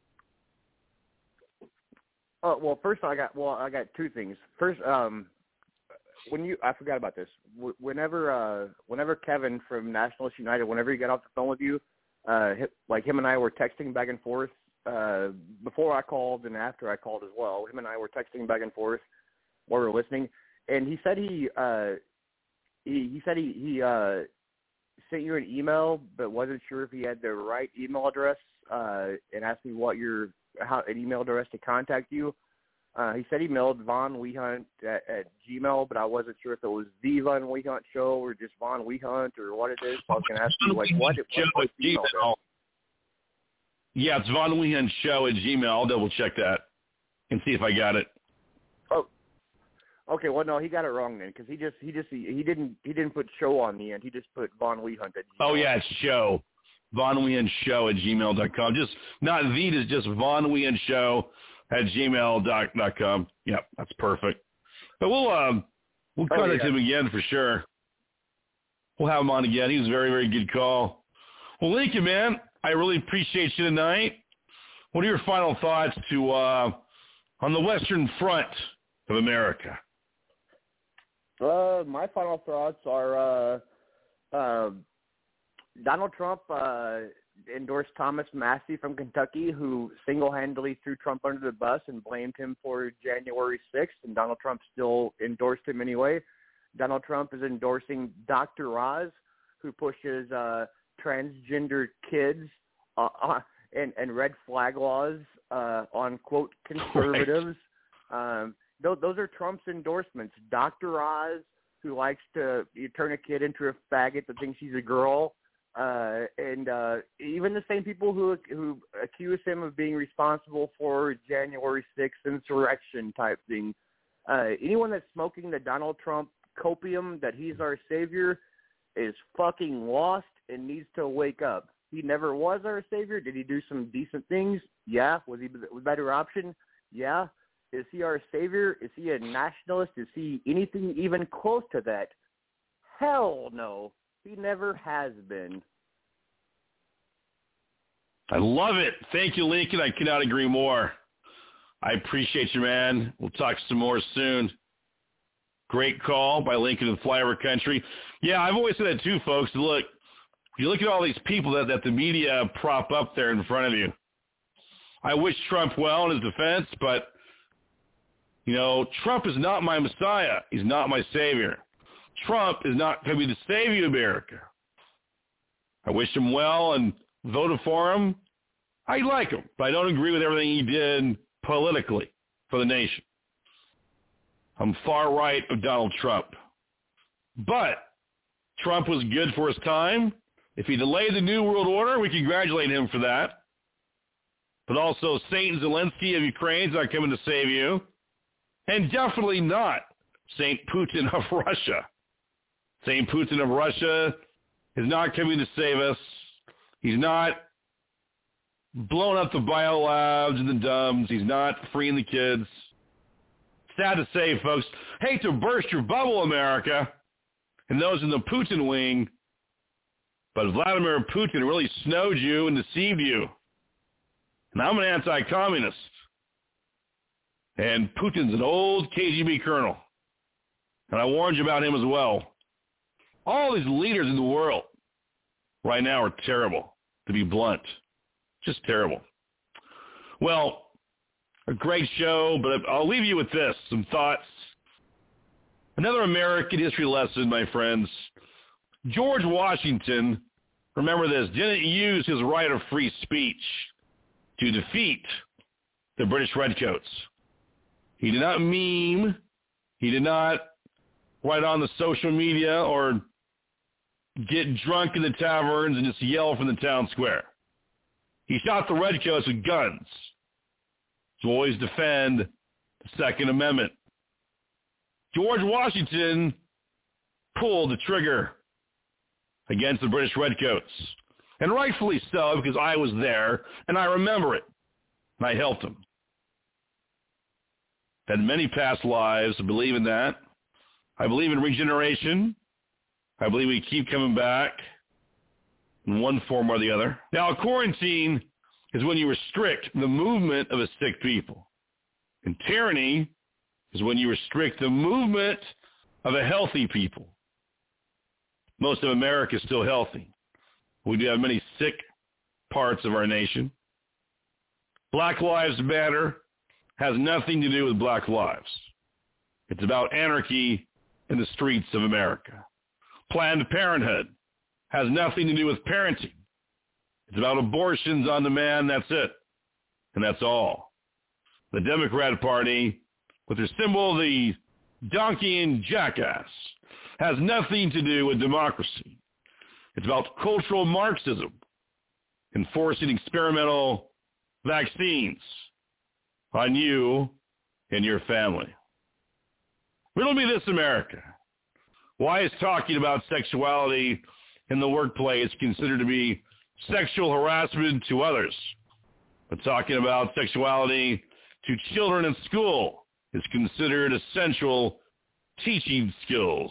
Uh, well, first I got well, I got two things. First, um, when you I forgot about this. Whenever uh, whenever Kevin from Nationalists United, whenever he got off the phone with you, uh, like him and I were texting back and forth uh, before I called and after I called as well. Him and I were texting back and forth while we were listening, and he said he uh, he, he said he he uh, sent you an email, but wasn't sure if he had the right email address, uh, and asked me what your how an email address to contact you. Uh, he said he mailed Von Wehunt at, at Gmail, but I wasn't sure if it was the Von Wehunt show or just Von Wehunt or what it is. So I was going to ask you, like, what, what, what's the email address? Yeah, it's Von Wehunt show at Gmail. I'll double check that and see if I got it. Oh, okay. Well, no, he got it wrong then because he just he just he, he didn't he didn't put show on the end. He just put Von Wehunt at Gmail. Oh yeah, it's show. Von Wehunt show at gmail dot com. Just not the, it's just Von Wehunt show at gmail dot com. Yep, that's perfect. But we'll um we'll oh, contact yeah. him again for sure. We'll have him on again. He was a very, very good call. Well, Lincoln, man, I really appreciate you tonight. What are your final thoughts to uh on the Western Front of America? Uh, my final thoughts are uh, uh, Donald Trump uh, endorsed Thomas Massie from Kentucky, who single-handedly threw Trump under the bus and blamed him for January sixth, and Donald Trump still endorsed him anyway. Donald Trump is endorsing Doctor Oz, who pushes uh, transgender kids uh, uh, and, and red flag laws uh, on, quote, conservatives. Right. Um, those, those are Trump's endorsements. Doctor Oz, who likes to you turn a kid into a faggot that thinks she's a girl. Uh, and uh, even the same people who who accuse him of being responsible for January sixth insurrection type thing. Uh, anyone that's smoking the Donald Trump copium that he's our savior is fucking lost and needs to wake up. He never was our savior. Did he do some decent things? Yeah. Was he a better option? Yeah. Is he our savior? Is he a nationalist? Is he anything even close to that? Hell no. He never has been. I love it. Thank you, Lincoln. I cannot agree more. I appreciate you, man. We'll talk some more soon. Great call by Lincoln in Flyover Country. Yeah, I've always said that too, folks. Look, you look at all these people that, that the media prop up there in front of you. I wish Trump well in his defense, but, you know, Trump is not my messiah. He's not my savior. Trump is not going to be the savior of America. I wish him well and voted for him. I like him, but I don't agree with everything he did politically for the nation. I'm far right of Donald Trump. But Trump was good for his time. If he delayed the New World Order, we congratulate him for that. But also, Saint Zelensky of Ukraine is not coming to save you. And definitely not Saint Putin of Russia. Saint Putin of Russia is not coming to save us. He's not blowing up the biolabs and the dumbs. He's not freeing the kids. Sad to say, folks. Hate to burst your bubble, America, and those in the Putin wing, but Vladimir Putin really snowed you and deceived you. And I'm an anti-communist. And Putin's an old K G B colonel. And I warned you about him as well. All these leaders in the world right now are terrible, to be blunt. Just terrible. Well, A great show, but I'll leave you with this, some thoughts. Another American history lesson, my friends. George Washington, remember this, didn't use his right of free speech to defeat the British Redcoats. He did not meme. He did not write on the social media or get drunk in the taverns and just yell from the town square. He shot the Redcoats with guns to always defend the Second Amendment. George Washington pulled the trigger against the British Redcoats. And rightfully so, because I was there, and I remember it. And I helped him. Had many past lives. I believe in that. I believe in regeneration. I believe we keep coming back in one form or the other. Now, a quarantine is when you restrict the movement of a sick people. And tyranny is when you restrict the movement of a healthy people. Most of America is still healthy. We do have many sick parts of our nation. Black Lives Matter has nothing to do with black lives. It's about anarchy in the streets of America. Planned Parenthood has nothing to do with parenting. It's about abortions on demand, that's it. And that's all. The Democrat Party, with their symbol, the donkey and jackass, has nothing to do with democracy. It's about cultural Marxism, enforcing experimental vaccines on you and your family. Riddle me this, America. Why is talking about sexuality in the workplace considered to be sexual harassment to others? But talking about sexuality to children in school is considered essential teaching skills.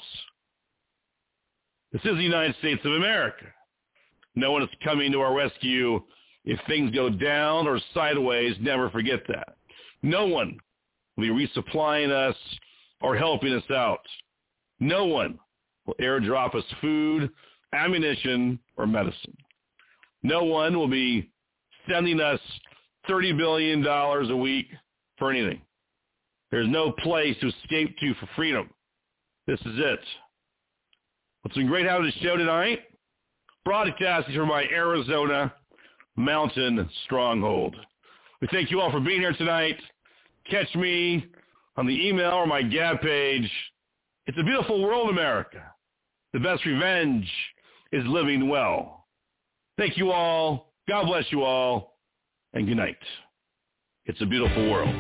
This is the United States of America. No one is coming to our rescue if things go down or sideways. Never forget that. No one will be resupplying us or helping us out. No one will airdrop us food, ammunition, or medicine. No one will be sending us thirty billion dollars a week for anything. There's no place to escape to for freedom. This is it. What's been great having the show tonight? Broadcasting from my Arizona mountain stronghold. We thank you all for being here tonight. Catch me on the email or my Gab page. It's a beautiful world, America. The best revenge is living well. Thank you all. God bless you all. And good night. It's a beautiful world.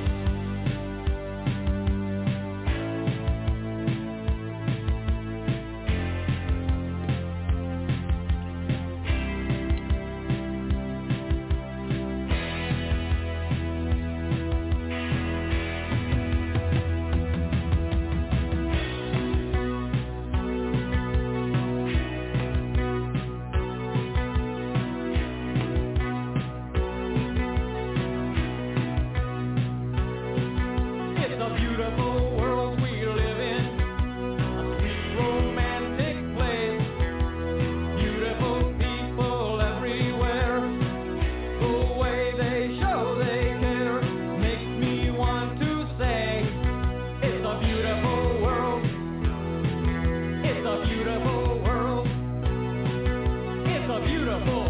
Beautiful